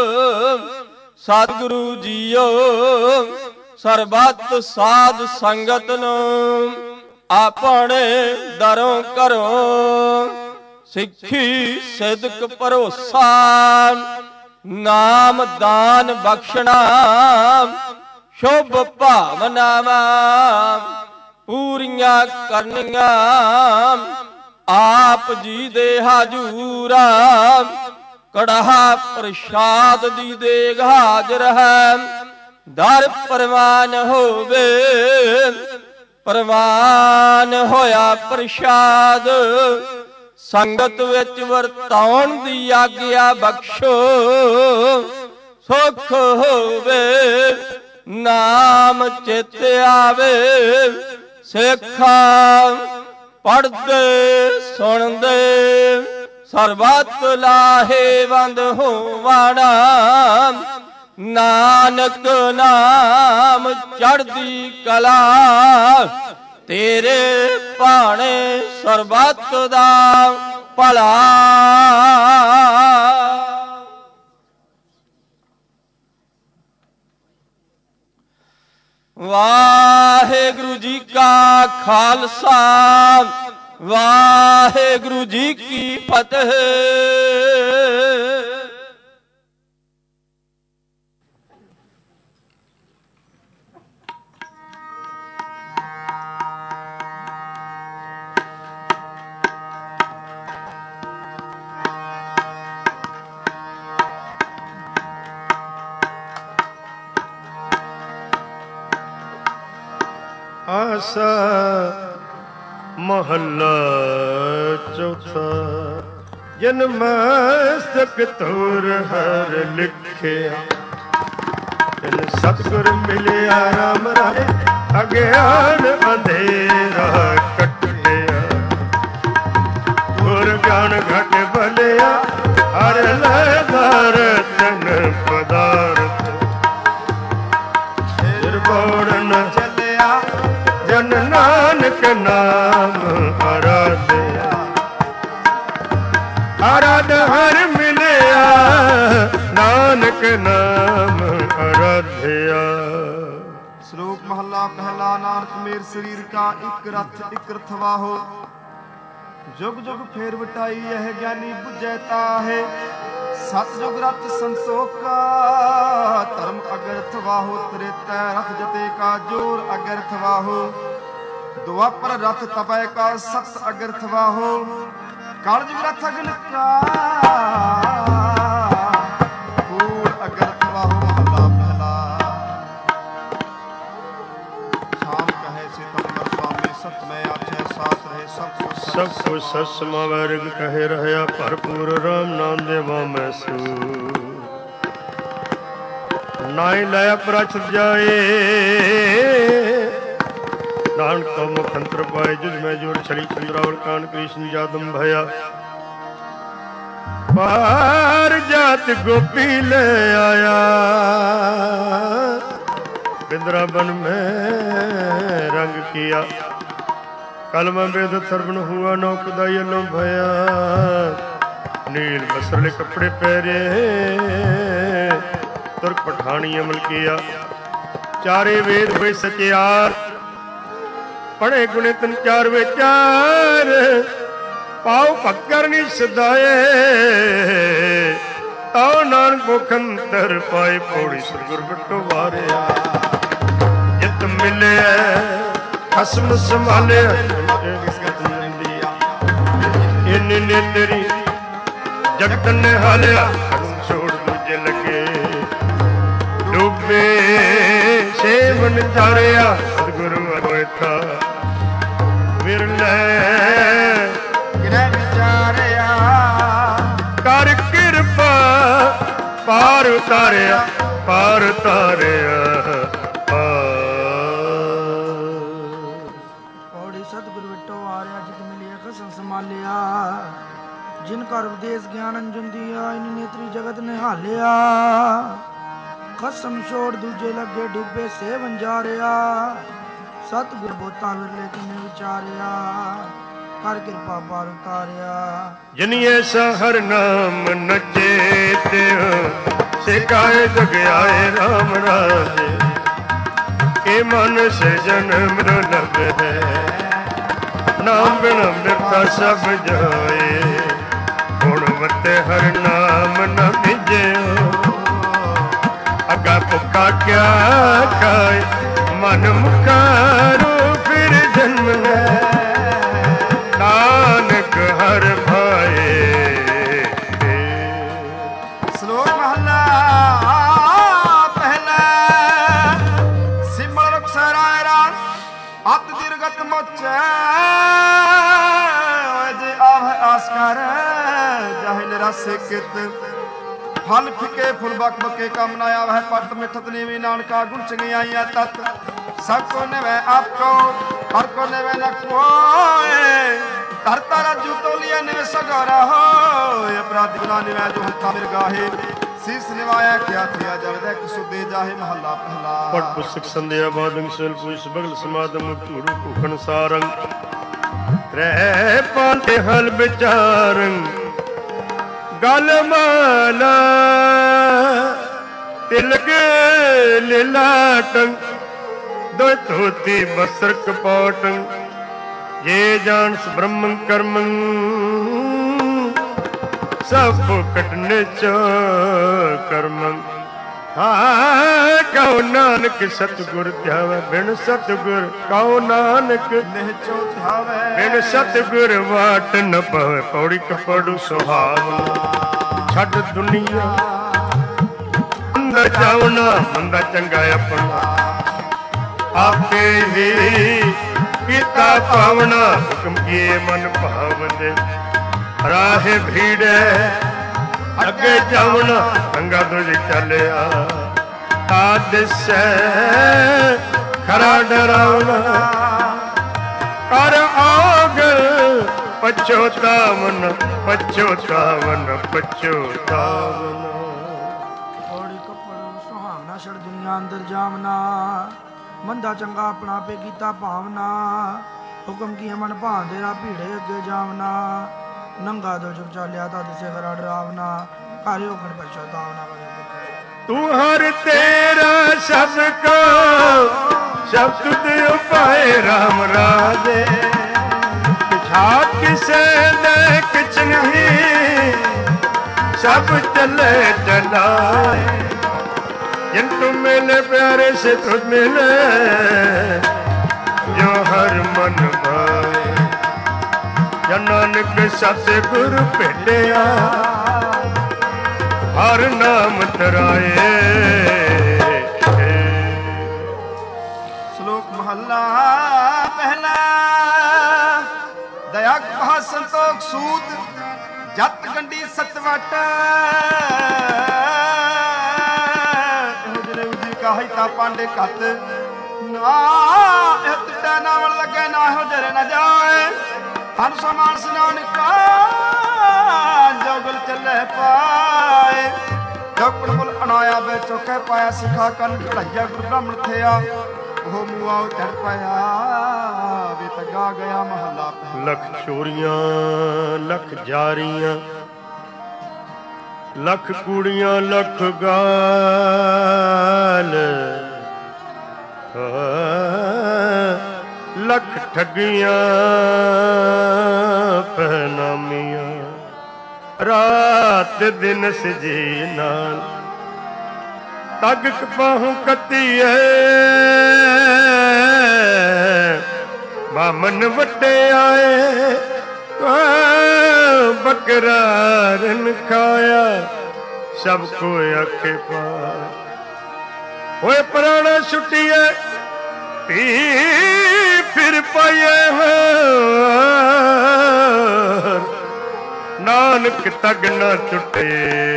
ਸਤਿਗੁਰੂ ਜੀਓ ਸਰਬੱਤ ਸਾਧ ਸੰਗਤ ਨੂੰ ਆਪਣੇ ਦਰੋਂ ਘਰੋਂ ਸਿੱਖੀ ਸਿਦਕ ਭਰੋਸਾ ਨਾਮ ਦਾਨ ਬਖਸ਼ਣਾ ਸ਼ੁਭ ਭਾਵਨਾਵਾਂ ਪੂਰੀਆਂ ਕਰਨੀਆਂ ਆਪ ਜੀ ਦੇ ਹਜੂਰਾ ਕੜਾਹਾ ਪ੍ਰਸ਼ਾਦ ਦੀ ਦੇਗ ਹਾਜ਼ਰ ਹੈ। ਦਰ ਪ੍ਰਵਾਨ ਹੋਵੇ, ਪ੍ਰਵਾਨ ਹੋਇਆ ਪ੍ਰਸ਼ਾਦ ਸੰਗਤ ਵਿੱਚ ਵਰਤਾਉਣ ਦੀ ਆਗਿਆ ਬਖਸ਼ੋ। ਸੁਖ ਹੋਵੇ ਨਾਮ ਚਿਤ ਆਵੇ, ਸਿੱਖਾਂ ਪੜ੍ਹਦੇ ਸੁਣਦੇ ਸਰਬੱਤ ਲਾਹੇਵੰਦ ਹੋਵਣਾ। ਨਾਨਕ ਨਾਮ ਚੜ੍ਹਦੀ ਕਲਾ ਤੇਰੇ ਭਾਣੇ ਸਰਬੱਤ ਦਾ ਭਲਾ। ਵਾਹਿਗੁਰੂ ਜੀ ਕਾ ਖਾਲਸਾ, ਵਾਹਿਗੁਰੂ ਜੀ ਕੀ ਫਤਿਹ। ਆਸਾ ਮਹੱਲਾ ਚੌਥਾ। ਜਨ ਮਸਤਕ ਤੁਰ ਹਰ ਲਿਖਿਆ, ਜਨ ਸਤਿਗੁਰ ਮਿਲਿਆ ਰਾਮ ਰਾਏ, ਅਗਿਆਨ ਅੰਧੇਰਾ ਕੱਟਿਆ। ਗੁਰ ਗਿਆਨ ਘਟ ਭਲਿਆ, ਹਰ ਲੈ ਧਰ ਤਨ ਪਦਾਰਥ। ਸਿਰ ਬੋੜਨ ਚੱਲਿਆ, ਜਨ ਨਾਨਕ ਨਾਮ ਅਰਾਧਿਆ। ਅਰਾਧ ਹਰ ਮਿਲਿਆ, ਨਾਨਕ ਨਾਮ ਅਰਾਧਿਆ। ਸ਼ਲੋਕ ਮਹੱਲਾ ਪਹਿਲਾ। ਨਾਨਕ ਮੇਰ ਸਰੀਰ ਕਾ ਇੱਕ ਰਥ ਇੱਕ ਰਥਵਾਹੋ, ਜੁਗ ਜੁਗ ਫੇਰ ਵਟਾਈ ਇਹ ਗਿਆਨੀ ਬੁਝੈ ਤਾਹੇ। ਸਤਿਜੁਗ ਰਥ ਸੰਤੋਖਾ, ਧਰਮ ਅਗਰਥ ਵਾਹੋ। ਤ੍ਰੇਤੈ ਰਥ ਜਤੇ ਕਾ ਜੋਰ ਅਗਰਥ ਵਾਹੋ। ਦੁਆਪਰ ਰਥ ਤਪੈ ਕਾ ਸਤ ਅਗਰਥ ਵਾਹੋ। ਕਲਯੁਗ ਰਥ ਅਗਨ ਕਾ ਕੂੜ ਅਗਰਥ ਵਾਹੋ। ਮਹੱਲਾ ਪਹਿਲਾ। ਸ਼ਾਮ ਕਹੇ ਸਿਤੰਬਰ ਸੁਆਮੀ, ਸਤ ਮੈਂ ਆਖੈ ਸਾਥ ਰਹੇ ਸਭ ਕੁਛ ਸਭ ਕੁਛ ਸਤਿ ਵਰਗ ਕਹੇ ਰਹਿਆ, ਭਰਪੂਰ ਰਾਮ ਨਾਮ ਦੇਵਾ ਮੈਂ ਸੂ। ਨਾਇ ਲੈ ਪ੍ਰਛ ਜਾਏ, ਨਾਨਕ ਕੋ ਮੁਖ ਅੰਤਰ ਪਾਏ। ਜਿਸ ਮੈਂ ਜੋਰ ਛੜੀ ਚੰਦਰਾਵਲ ਕਾਨ ਕ੍ਰਿਸ਼ਨ ਜਾਦਮ ਭਇਆ। ਪਾਰ ਜਾਤ ਗੋਪੀ ਲੈ ਆਇਆ, बिंद्रावन में रंग किया। कलम वेद थर्वन हुआ नौकदाई लो भया। नील बसरले कपड़े पहरे तुर्क पठानी अमल किया। चारे वेद हुए सचियार पढ़े गुणे तन चार वे चार। पाओ पक्कर नी सदाए ताओ नानक मुखंतर पाए। पौड़ी सतगुर बट्टो वारिया जित मिले खसम संभाले। इन ने तेरी जगत ने हालिया छोड़ दूजे लगे। डूबे सेवन चारिया सतगुरु होए था विरले विचारिया। कर कृपा पार उतारिया पार उतारिया। पौड़ी सतगुरु ਕਰ ਉਪਦੇਸ਼ ਗਿਆਨ ਅੰਜਨ ਦੀਆ ਇਨ ਨੇਤਰੀ ਜਗਤ ਨਿਹਾਲਿਆ ਖਸਮ ਛੋੜ ਦੂਜੇ ਲੱਗੇ ਡੁੱਬੇ ਸੇ ਵੰਜਾਰਿਆ ਸਤਿਗੁਰ ਬੋਤਾ ਵਿਰਲੇ ਕਿਨੇ ਵਿਚਾਰਿਆ ਕਰ ਕਿਰਪਾ ਪਾਰ ਉਤਾਰਿਆ ਜਿਨੀ ਐਸਾ ਹਰ ਨਾਮ ਨਚੇ ਤਿਉ ਸਿਕਾਏ ਜਗ ਆਏ ਰਾਮ ਰਾਜੇ ਇਹ ਮਨ ਸੇ ਜਨਮ ਰੋ ਲਗੈ ਨਾਮ ਬਿਨ ਮਿਰਤਾ ਸਭ ਜਾਏ ਗੁਣਵਤੇ ਹਰ ਨਾਮ ਨ ਭਿਜਿਓ ਅਗਾ ਭੁੱਖਾ ਕਿਆ ਖਾਏ ਮਨ ਮੁਕਾਰੋ ਫਿਰ ਜਨਮ ਲੈ ਨਾਨਕ ਹਰ ਭਾਏ। ਸ਼ਲੋਕ ਮਹਲਾ ਪਹਿਲਾ ਸਿਮਰ ਰਖ ਸਰਾਇ ਰਾਣ ਅਤ ਦਿਰਗਤ ਮੋਚੈ ਜੇ ਆਵ ਆਸ ਕਰ ਜਾਹਿ ਨਿਰਾਸੇ ਕਿਤ ਫਲ ਫਿਕੇ ਫੁੱਲ ਬਕ ਬਕੇ ਕੰਮ ਨਾ ਆਵੈ ਪੱਟ ਮਿੱਠਤ ਨੀਵੀ ਨਾਨਕਾ ਗੁਣ ਚੰਗਿਆਈਆ ਤਤ ਸਭ ਕੋ ਨਿਵੈ ਆਪ ਕੋ ਹਰ ਕੋ ਨਿਵੈ ਨ ਕੋਇ ਧਰਤਾ ਰਾਜੂ ਤੋਲੀਆ ਨਿਵੈ ਸਗਾਰਾ ਹੋਇ ਅਪਰਾਧੀ ਗੁਨਾਹ ਨਿਵੈ ਜੋ ਹੱਥਾ ਮਿਰ ਗਾਹੇ ਸੀਸ ਨਿਵਾਇਆ ਕਿਆ ਥਿਆ ਜਲਦੈ ਕਸੁਦੇ ਜਾਹੇ ਮਹੱਲਾ ਪਹਿਲਾ ਪਟ ਪੁਸਤਕ ਸੰਧਿਆ ਬਾਦੰਗ ਸੇਲ ਪੁਇਸ ਬਗਲ ਸਮਾਦਮ ਝੂੜੂ ਭੂਖਣ ਸਾਰੰਗ ਰਹਿ ਪਾਂਤੇ ਹਲ ਵਿਚਾਰੰ ਗਲ ਮਾਲਾ ਤਿਲਕ ਲਿਲਾਟੰ ਦੋ ਧੋਤੀ ਬਸਰ ਕਪੋਟੰ ਜੇ ਜਾਣਸ ਬ੍ਰਹਮੰ ਕਰਮੰ ਸਭ ਕਟਨੇ ਚ ਕਰਮੰ ਹਾਂ ਕਉ ਨਾਨਕ ਸਤਿਗੁਰ ਧਿਆਵੈ ਬਿਨ ਸਤਿਗੁਰ ਕਉ ਨਾਨਕ ਨਿਹਚੋ ਧਿਆਵੈ ਬਿਨ ਸਤਿਗੁਰ ਵਾਟ ਨ ਪਵੈ ਪੌੜੀ ਕਪੜੂ ਸੁਹਾਵਨਾ ਛੱਡ ਦੁਨੀਆ ਅੰਦਰ ਜਾਵਣਾ ਮੰਦਾ ਚੰਗਾ ਆਪਣਾ ਆਪੇ ਹੀ ਕੀਤਾ ਪਾਵਣਾ ਹੁਕਮ ਕੀਏ ਮਨ ਭਾਵਦੇ ਰਾਹੇ ਭੀੜੇ ਅੱਗੇ ਜਾਵਣਾ ਗੰਗਾ ਦੁਜ ਚੱਲਿਆ ਤਾ ਦਿਸੈ ਖਰਾ ਡਰਾਵਣਾ ਕਰ ਆਗ ਪਛੋਤਾਵਨ ਪਛੋਤਾਵਨ ਪਛੋਤਾਵਨ ਥੋੜੀ ਕੱਪੜ ਸੁਹਾਵਨਾ ਛੜ ਦੁਨੀਆ ਅੰਦਰ ਜਾਵਨਾ ਮੰਦਾ ਚੰਗਾ ਆਪਣਾ ਪੇ ਕੀਤਾ ਭਾਵਨਾ ਹੁਕਮ ਕੀ ਮਨ ਭਾਂਦੇ ਰਾ ਭੀੜੇ ਅੱਗੇ ਜਾਵਨਾ ਨੰਗਾ ਦੋ ਜੁਗ ਚਾਲਿਆ ਤਾਂ ਦਿਸੇ ਕਰਾ ਡਰਾਵਨਾ ਘਰ ਹੋਕਣ ਪਛੋਤਾਵਨਾ ਤੂੰ ਹਰ ਤੇਰਾ ਸਭ ਕੋ ਸ਼ਬਦ ਦੇ ਉਪਾਏ ਰਾਮ ਰਾਜੇ ਪਿਛਾ ਕਿਸੇ ਦੇ ਕਿਛ ਨਹੀਂ ਸਭ ਚੱਲੇ ਚਲਾਏ ਜਿਨ ਤੁਮ ਮਿਲੇ ਪਿਆਰੇ ਸੇ ਤੁਮ ਮਿਲੇ ਜੋ ਹਰ ਮਨ ਭਾਏ ਜਨ ਨਾਨਕ ਸਤਿਗੁਰ ਭੇਟਿਆ ਹਰ ਨਾਮ ਤਰਾਏ। ਸ਼ਲੋਕ ਮਹੱਲਾ ਪਹਿਲਾ ਦਇਆ ਕਹਾ ਸੰਤੋਖ ਸੂਤ ਜਤ ਗੰਢੀ ਸਤਵਟ ਜਿਹਨੇ ਉਜੀ ਕਾਹੀ ਤਾ ਪਾਂਡੇ ਘਤ ਨਾ ਇਹ ਟਿੱਡਾ ਨਾਵਲ ਲੱਗੇ ਨਾ ਹੋ ਜਰੇ ਨਾ ਜਾਏ ਹਰ ਸਮਾਨ ਨਾਨਕਾ ਜੋਗਲ ਚੱਲੇ ਪਾਏ ਜੋਗਲ ਮੁਲ ਅਨਾਇਆ ਬੇ ਚੋਕੇ ਪਾਇਆ ਸਿਖਾ ਕੰਨ ਢੜਾਈਆ ਗੁਰ ਬ੍ਰਾਹਮਣ ਥਿਆ ਉਹ ਮੂਆ ਚੜ ਪਾਇਆ ਵੇ ਤਗਾ ਗਿਆ ਮਹੱਲਾ ਲੱਖ ਚੋਰੀਆਂ ਲੱਖ ਜਾਰੀਆਂ ਲੱਖ ਕੂੜੀਆਂ ਲੱਖ ਗਾਲ ਲੱਖ ਠੱਗੀਆਂ ਪਹਿਨਾਮੀਆਂ ਰਾਤ ਦਿਨ ਸਜੀ ਨਾਲ ਤਗ ਕਪਾਹੂ ਕੱਤੀਏ ਬਾਮਨ ਵੱਡੇ ਆਏ ਬਕਰਾ ਰਨ ਖਾਇਆ ਸਭ ਕੋ ਆਖੇ ਪਾਏ ਹੋਏ ਪ੍ਰਾਣਾ ਛੁੱਟੀਏ ਪੀ ਫਿਰ ਪਾਏ ਨਾਨਕ ਤਗ ਨਾ ਟੁੱਟੇ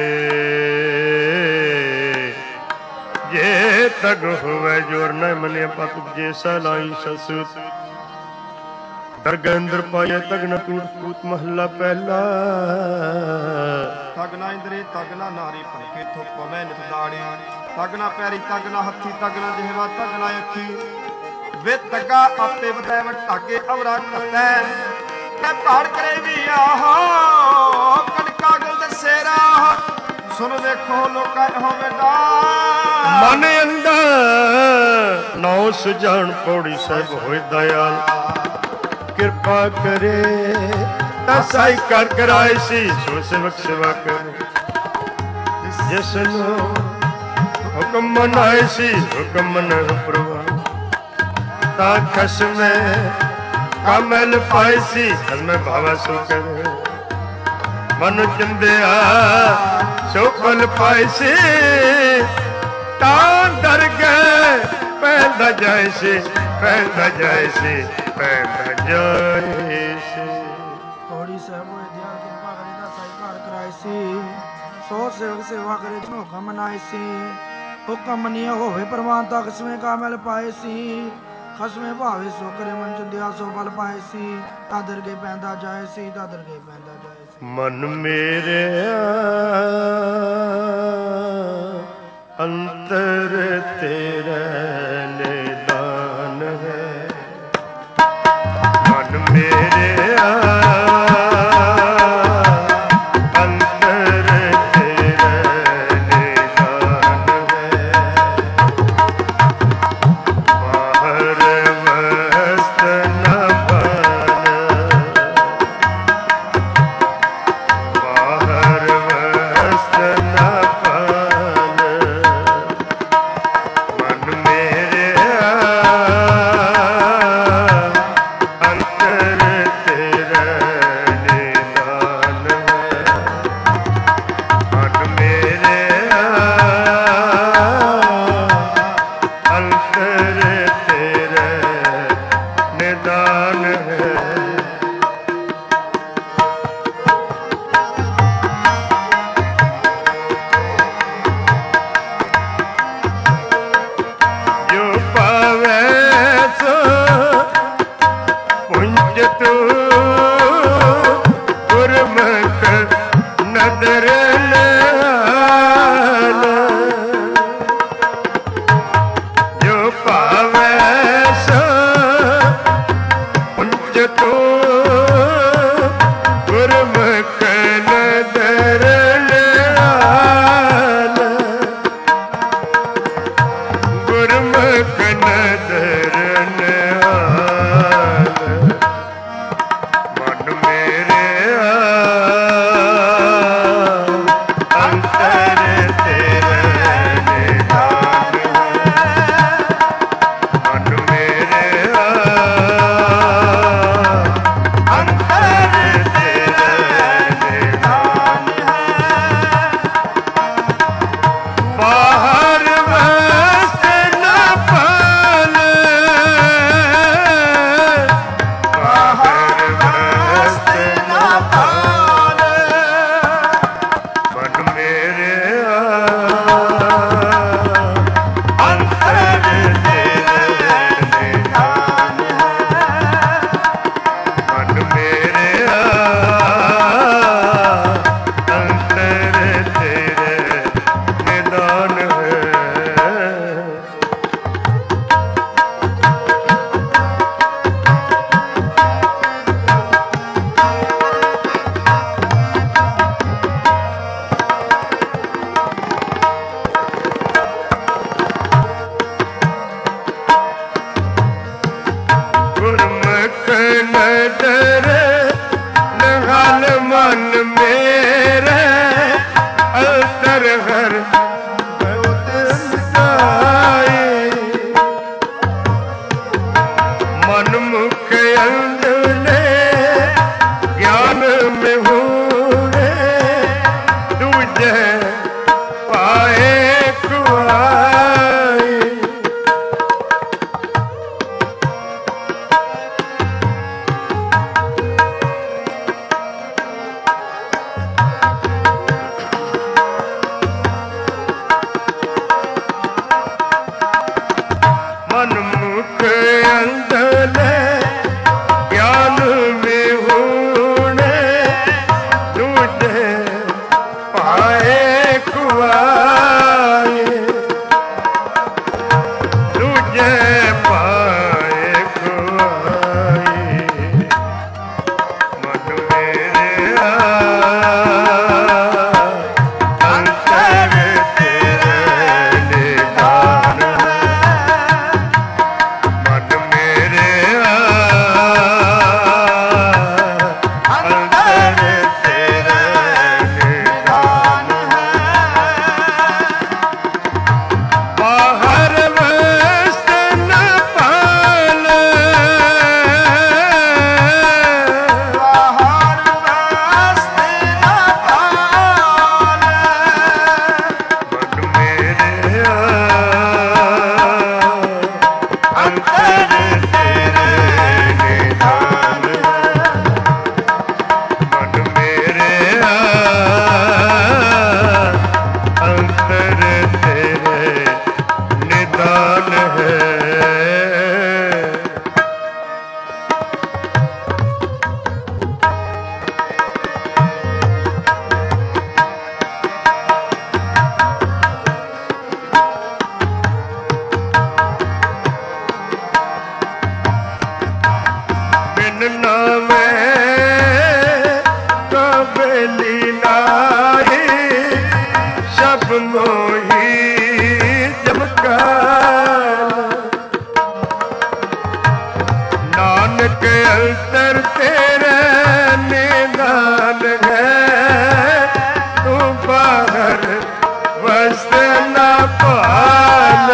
ਜੇ ਤਗ ਹੋਵੇ ਜੋਰ ਨ ਮਨੇ ਪਤ ਜੇ ਸਲਾਈ ਸਸੁਤ ਦਰਗਹਿ ਅੰਦਰ ਪਾਇਆ ਤਗਨਾ ਟੂਟ ਸਪੂਤ ਮਹੱਲਾ ਪਹਿਲਾ। ਤਗਨਾ ਇੰਦਰੀ ਤਗਨਾ ਨਾਰੀ ਭੰਕੇ ਥੁੱਪ ਮੈਂ ਨਿਤ ਦਾੜੀ, ਤਗਨਾ ਪੈਰੀ ਤਗਨਾ ਹੱਥੀ ਤਗਨਾ ਜਿਹਵਾ ਤਗਨਾ ਅੱਖੀ, ਵੇ ਤੱਗਾ ਆਪੇ ਵਧੈ ਵਟਾਕੇ ਅਵਰਾ ਕੱਤੈ, ਮੈਂ ਪਹਾੜ ਕਰੇ ਵੀ ਆਹੋ ਕਣਕਾ ਗੁਲ ਦਸੇਰਾ, ਸੁਣ ਵੇਖੋ ਲੋਕਾਂ ਇਹੋ ਮੇਡਾ ਮਨ ਅੰਦਰ ਨੌ ਸੁਜਾਨ ਪੌੜੀ ਸਾਹਿਬ ਹੋਏ ਦਇਆਲ, ਕਿਰਪਾ ਕਰੇ ਤਾਂ ਸਾਈ ਕਰ ਕਰਾਏ ਸੀ ਸੋ ਸੇਵਕ ਸੇਵਾ ਕਰੇ, ਜਿਸ ਨੂੰ ਹੁਕਮ ਮਨਾਏ ਸੀ ਹੁਕਮ ਮਨ ਪ੍ਰਵਾਨ, ਤਾਂ ਖਸਮੇ ਕਮਲ ਪਾਈ ਸੀ ਖਸਮੇ ਭਾਵਾ ਸੋ ਕਰੇ, ਮਨ ਚੰਦਿਆ ਸੋ ਫਲ ਪਾਈ ਸੀ, ਤਾਂ ਦਰਗਹਿ ਪੈਂਦਾ ਜਾਏ ਸੀ ਪੈਂਦਾ ਜਾਏ ਸੀ ਪੈਂਦਾ ਜਾਏ ਸੀ। ਪੌੜੀ ਸਾਹਿਬ ਹੋਏ ਦਿਆਲ ਕਿਰਪਾ ਕਰੇ ਤਾਂ ਸਾਈ ਘਰ ਕਰਾਏ ਸੀ, ਸੋ ਸੇਵਕ ਸੇਵਾ ਕਰੇ ਜਿਨ ਹੁਕਮ ਮਨਾਏ ਸੀ, ਹੁਕਮ ਮੰਨਿਆ ਹੋਵੇ ਪ੍ਰਵਾਨ ਤਾਂ ਖਸਮੇ ਕਾਮਲ ਪਾਏ ਸੀ, ਖਸਮੇ ਭਾਵੇ ਸੋ ਕਰੇ ਮਨ ਚੰਦਿਆ ਸੋ ਫਲ ਪਾਏ ਸੀ, ਤਾਂ ਦਰਗਹਿ ਪੈਂਦਾ ਜਾਏ ਸੀ ਤਾਂ ਦਰਗਹਿ ਪੈਂਦਾ ਜਾਏ ਸੀ। ਮਨ ਮੇਰੇ ਅੰਤਰ ਤੇਰਾ ਨਿਦਾਨ ਹੈ, ਮਨ ਮੇਰੇ ਅੰਤਰ ਤੇਰਾ ਨਿਦਾਨ ਹੈ, ਬਾਹਰ ਵਸਤ ਨ ਬਨ, ਬਾਹਰ ਵਸਤ ਨ ਬਨ, ਮਨ ਮੇਰੇ ਅੰਤਰ ਤੇਰਾ ਨਿਦਾਨ ਹੈ, ਮਨ ਮੇਰੇ ਅੰਤਰ ਤੇਰਾ ਨਿਦਾਨ ਹੈ। ਜੋ ਪਾਵੈ ਸੋ ਪੁੰਜ ਤੂੰ ਗੁਰਮੁਖ ਨਦਰ ਲਾਲ, ਜੋ ਪਾਵੈ ਸੋ ਪੁੰਜ ਤੂੰ ਗੁਰਮੁਖ ਨਦਰ ਲਾਲ, ਗੁਰਮੁਖ ਨਦਰ ਨਿਹਾਲ, ਮਨ ਮੇਰੇ मोही जमकाल नानक अंतर तेरे निदान है तू बाहर वस्त न पाल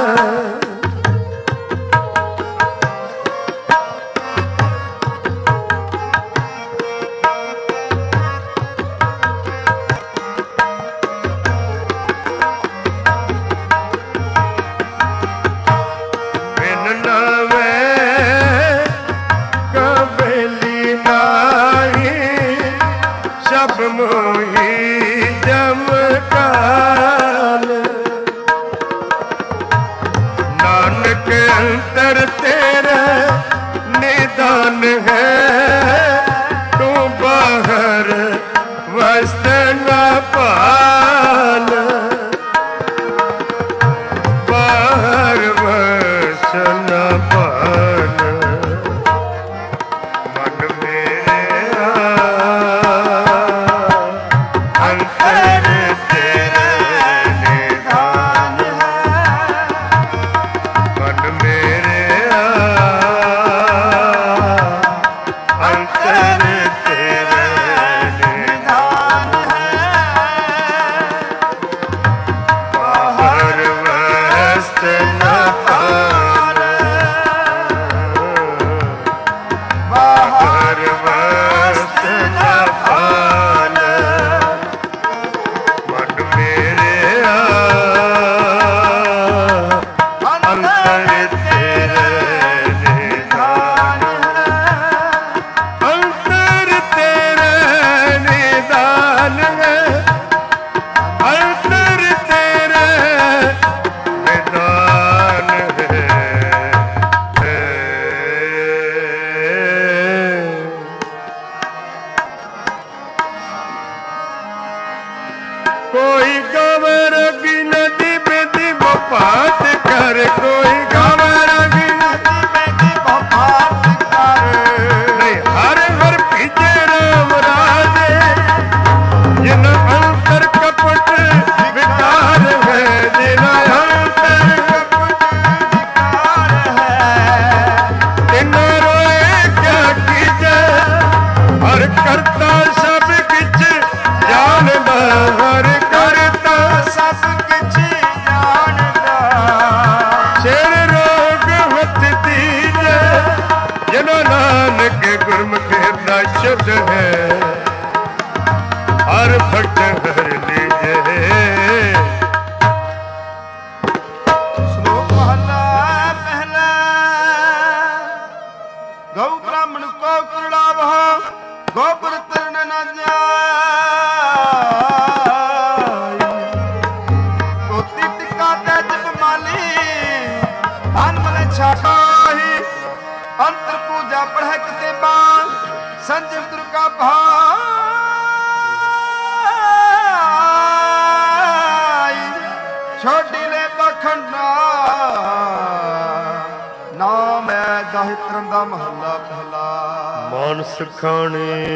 ਖਾਣੇ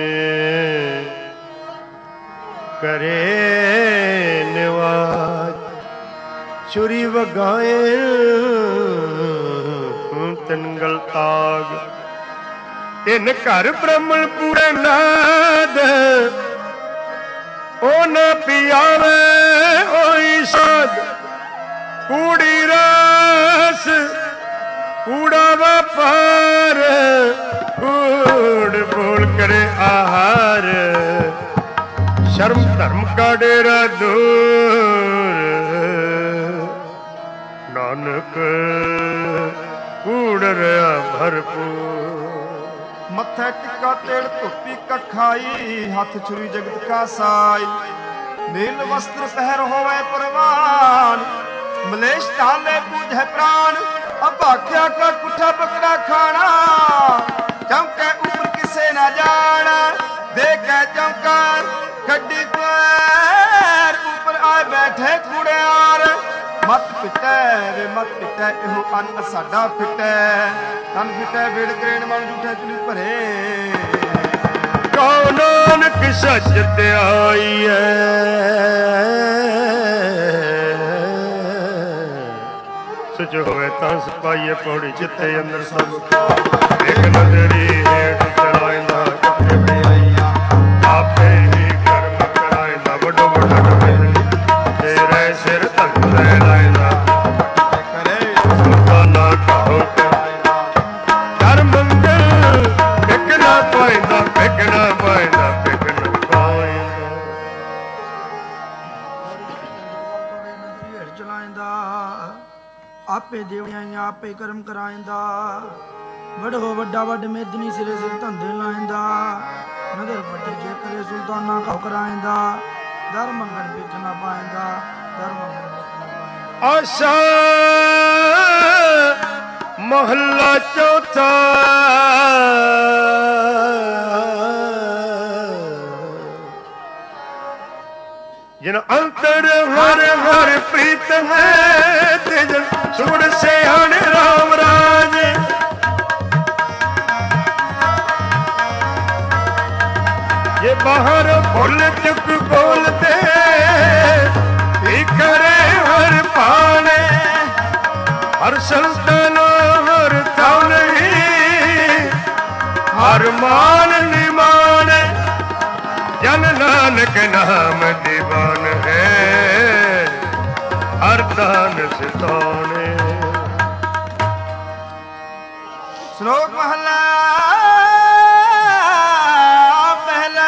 ਕਰੇ ਨਿਵਾਜ ਚੁਰੀ ਵਗਾਏ ਤਨਗਲ ਤਾਗ ਤਿੰਨ ਘਰ ਬ੍ਰਹਮਣ ਪੂਰੇ ਨਾਦ ਉਹ ਨਾ ਪਿਆਵੇ ਹੋਈ ਸਾਧ ਕੂੜੀ ਰਸ ਕੂੜਾ ਵਪਾਰ ਕੂੜ ਬੋਲ ਕਰੇ ਆਹਾਰ ਸ਼ਰਮ ਧਰਮ ਕਾ ਡੇਰਾ ਦੂਰ ਨਾਨਕ ਕੂੜ ਰਿਆ ਭਰਪੂਰ ਮੱਥੇ ਟਿੱਕਾ ਤੇੜ ਧੁੱਪੀ ਕਖਾਈ ਹੱਥ ਛੁਰੀ ਜਗਤ ਕਾ ਸਾਈ ਨੀਲ ਵਸਤਰ ਪਹਿਰ ਹੋਵੇ ਪ੍ਰਵਾਨ ਮਲੇਸ਼ ਢਾਲੇ ਪੂਜੈ ਪ੍ਰਾਨ ਅਭਾਖਿਆ ਕਾ ਕੁੱਠਾ ਬੱਕਰਾ ਖਾਣਾ ਚੌਂਕੇ ਉੱਪਰ ਕਿਸੇ ਨਾ ਜਾਣਾ ਦੇਖੇ ਚੌਂਕਾ ਗੱਡੀ ਪੈਰ ਉੱਪਰ ਆਏ ਬੈਠੇ ਕੁੜਿਆਰ ਮਤ ਪਿਟੈ ਵੇ ਮਤ ਪਿਟੈ ਇਹੋ ਅੰਨ ਸਾਡਾ ਫਿਟੈ ਤਨ ਫਿਟੈ ਵੇੜ ਕਰੇਣ ਮਨ ਜੂਠੇ ਚੁਲੀ ਭਰੇ ਕਉ ਨਾਨਕ ਸੱਚ ਧਿਆਈਐ ਚ ਹੋਵੇ ਤਾਂ ਸਿਪਾਹੀਏ ਪੌੜੀ ਜਿੱਥੇ ਅੰਦਰ ਸਭ ਇੱਕ ਨਜ਼ਰੀ ਹੇਠ ਚਲਾਇਂਦਾ ਕੱਪੜੇ ਪਿਆਈਆ ਆਪੇ ਹੀ ਕਰਮ ਕਰਾਇਂਦਾ ਵੱਡੋ ਵੱਡਾ ਡਬਲੀ ਤੇਰੇ ਸਿਰ ਧਨ ਲੈ ਲਾਇਂਦਾ ਕਰੇ ਸੁਲਤਾਨਾ ਕਹੋ ਕਰ ਮੰਗਲ ਵਿਕਣਾ ਪਾਇਂਦਾ ਵਿਕਣਾ ਪਾਇਂਦਾ ਵਿਕਣਾ ਪਾਇਂਦਾ ਚਲਾਇਂਦਾ ਆਪੇ ਦੇਵਿਆਈਆਂ ਆਪੇ ਕਰਮ ਕਰਾਇਂਦਾ ਵੱਡੋ ਵੱਡਾ ਵੱਡ ਮੇਦਨੀ ਸਿਰੇ ਸਿਰ ਧੰਦੇ ਲਾਇਂਦਾ ਨਦਰ ਵੱਡੇ ਜੇ ਕਰੇ ਸੁਲਤਾਨਾ ਕਹੋ ਕਰਾਇਂਦਾ ਦਰ ਮੰਗਣ ਵਿਕ ਨਾ ਪਾਇਂਦਾ ਦਰ ਮੰਗਣ ਵਿਕ ਨਾ ਪਾਇਂਦਾ। ਆਸਾ ਮਹੱਲਾ ਚੌਥਾ ਜਿਨ ਅੰਤਰ ਹਰ ਹਰ ਪ੍ਰੀਤ ਹੈ ਤੇ ਜਨ ਸੁਣ ਸਿਆਣੇ ਰਾਮ ਰਾਜ ਜੇ ਬਾਹਰ ਭੁੱਲ ਚੁੱਕ ਬੋਲਤੇ ਹੀ ਕਰੇ ਹਰ ਪਾਣੇ ਹਰ ਸੰਤਨ ਹਰ ਥਾਨ ਹੀ ਹਰ ਮਾਨ ਨਿਮਾਨ ਜਨ ਨਾਨਕ ਨਾਮ ਦੀਵਾਨ ਹੈ ਹਰ ਦਾਨ ਸਿਤਾਣੇ। ਸ਼ਲੋਕ ਮਹਲਾ ਪਹਿਲਾ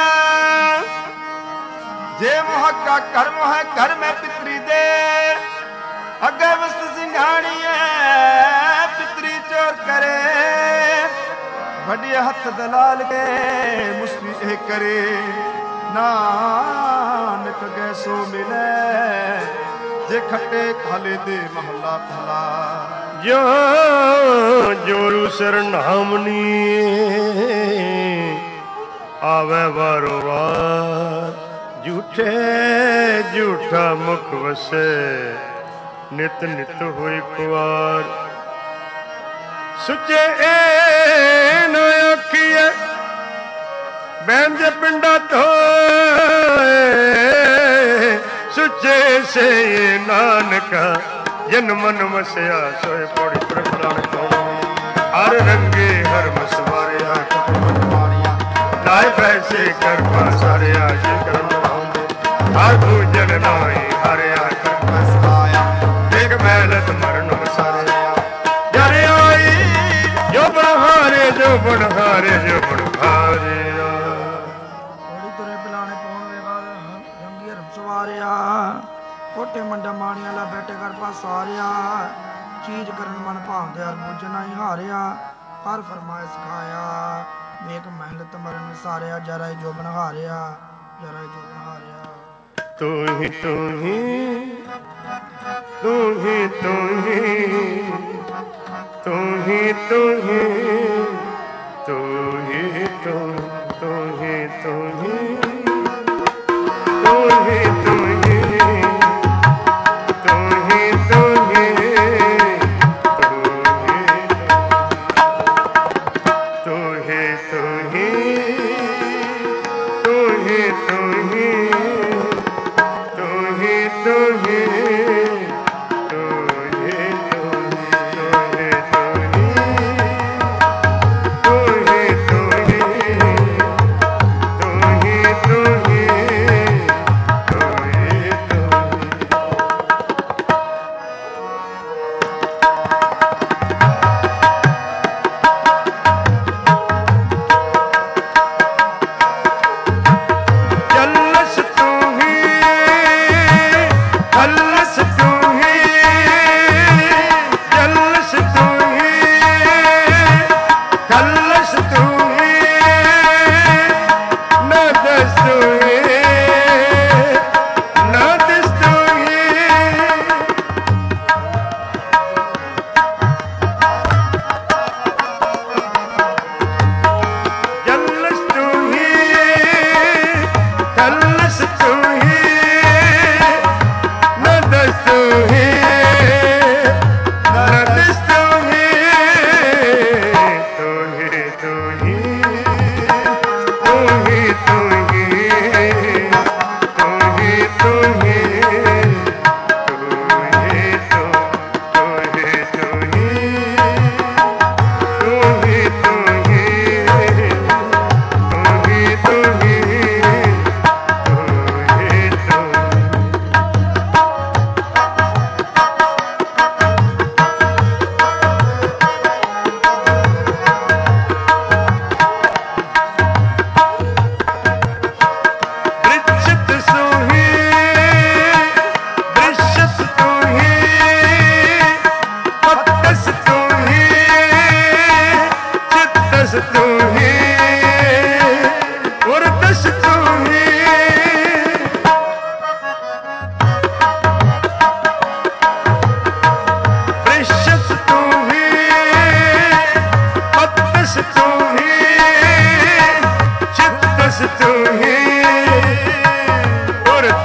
ਜੇ ਮੋਹ ਕਾ ਕਰਮ ਹੈ ਘਰ ਮੈਂ ਪਿਤਰੀ ਦੇ ਅੱਗੇ ਵਸਤ ਸਿੰਘਾਣੀ ਹੈ ਪਿਤਰੀ ਚੋਰ ਕਰੇ ਵੱਡੇ ਹੱਥ ਦਲਾਲ ਕੇ ਮੁਸਲੀ ਇਹ ਕਰੇ ਨਾਨਕ ਗੈ ਸੋ ਮਿਲੇ ਜੇ ਖੱਟੇ ਖਾਲੇ ਦੇ ਮਹੱਲਾ ਪਹਿਲਾ ਜੋ ਜੋਰੂ ਸਰਨਾਮਨੀ ਆਵੇ ਵਾਰੋ ਵਾਰ ਝੂਠੇ ਝੂਠਾ ਮੁਖ ਵਸੇ ਨਿਤ ਨਿਤ ਹੋਈ ਖੁਆਰ ਸੁੱਚੇ ਏ ਨਾ ਆਖੀਏ ਬੈਂਜ ਪਿੰਡਾ ਧੋਏ ਸੁੱਚੇ ਸੇ ਨਾਨਕਾ ਜਨ ਮਨ ਵਸਿਆ ਸੋਏ ਪੌੜੀ ਪ੍ਰਗਟਾਣ ਕੌਣ ਹਰ ਰੰਗੇ ਹਰ ਮਸਵਾਰਿਆ ਕਪਟ ਮਾਰਿਆ ਲਾਇ ਪੈਸੇ ਕਰ ਪਾਸਾਰਿਆ ਜੇ ਕਰਨ ਆਉਂਦੇ ਹਰ ਦੂਜਨ ਨਾਈ ਹਰਿਆ ਕਰ ਪਸਾਇਆ ਦੇਖ ਮਹਿਲਤ ਮਰਨ ਮਸਾਰਿਆ ਜਰ ਆਈ ਜੋ ਬਹਾਰੇ ਜੋ ਬਨਹਾਰੇ ਜੋ ਬਨਹਾਰੇ ਕੋਟੇ ਮੰਡਾ ਮਾਣੀਆਂ ਲਾ ਬੈਠੇ ਕਰ ਪਾਸਾਰਿਆ ਚੀਜ਼ ਕਰਨ ਮਨ ਭਾਉਂਦੇ ਹਰ ਬੁੱਝ ਨਹੀਂ ਹਾਰਿਆ ਹਰ ਫਰਮਾਇ ਸਿਖਾਇਆ ਵੇਖ ਮਹਿਲਤ ਮਰਨ ਸਾਰਿਆ ਜਰਾ ਜੋ ਬਨਹਾਰਿਆ ਜਰਾ ਜੋ ਬਨਹਾਰਿਆ ਤੂੰ ਹੀ ਤੂੰ ਹੀ ਤੂੰ ਹੀ ਤੂੰ ਹੀ ਤੂੰ ਹੀ ਤੂੰ ਹੀ ਤੂੰ ਹੀ ਤੂੰ ਤੂੰ ਹੀ ਤੂੰ ਹੀ ਤੂੰ ਹੀ ਤੂੰ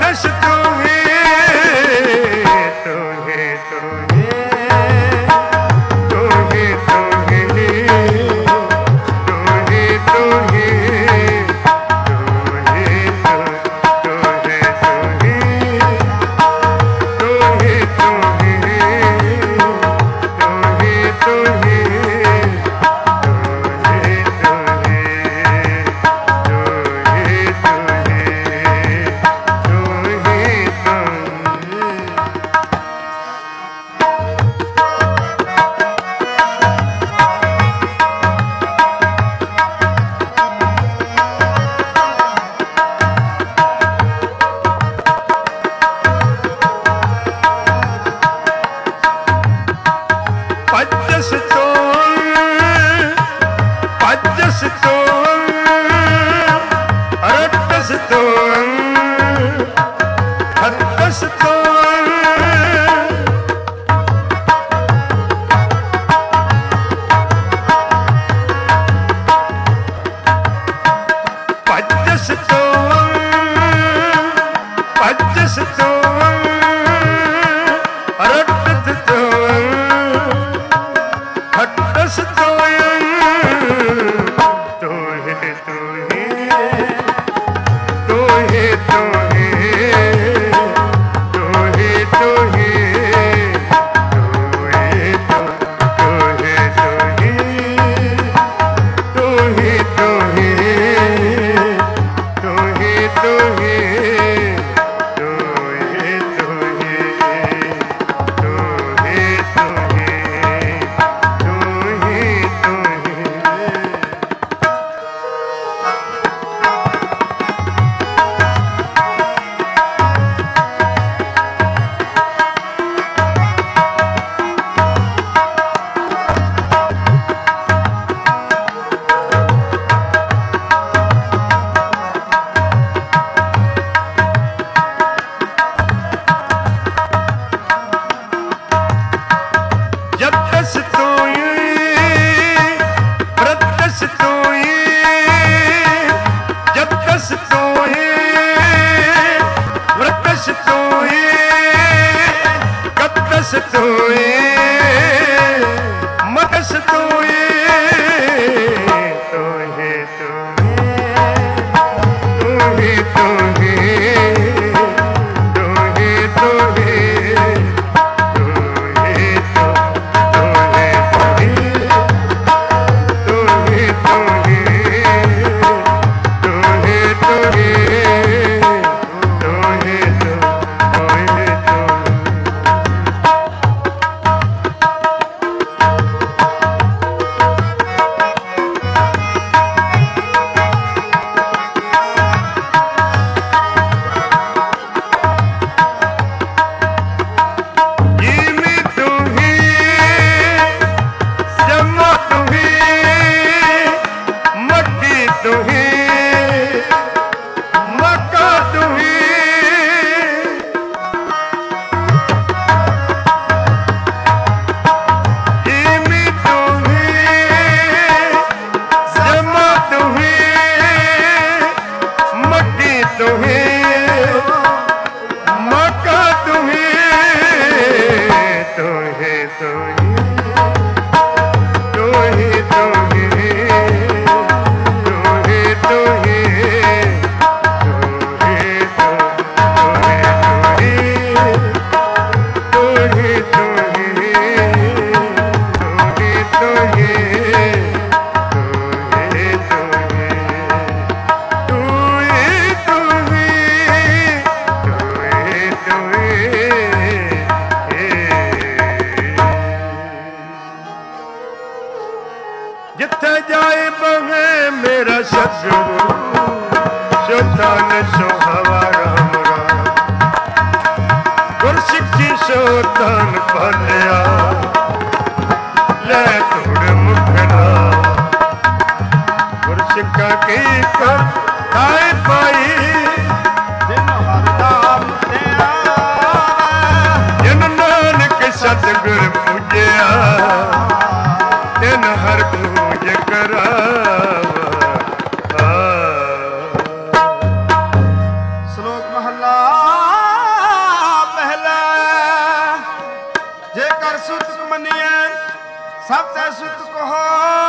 जस तू ही तू ही तू ही तू ही तू ही तू ही तू ही श्लोक महला ਮੰਨੀਐ ਸਭ ਤੇ ਸੁਤ ਕਹੋ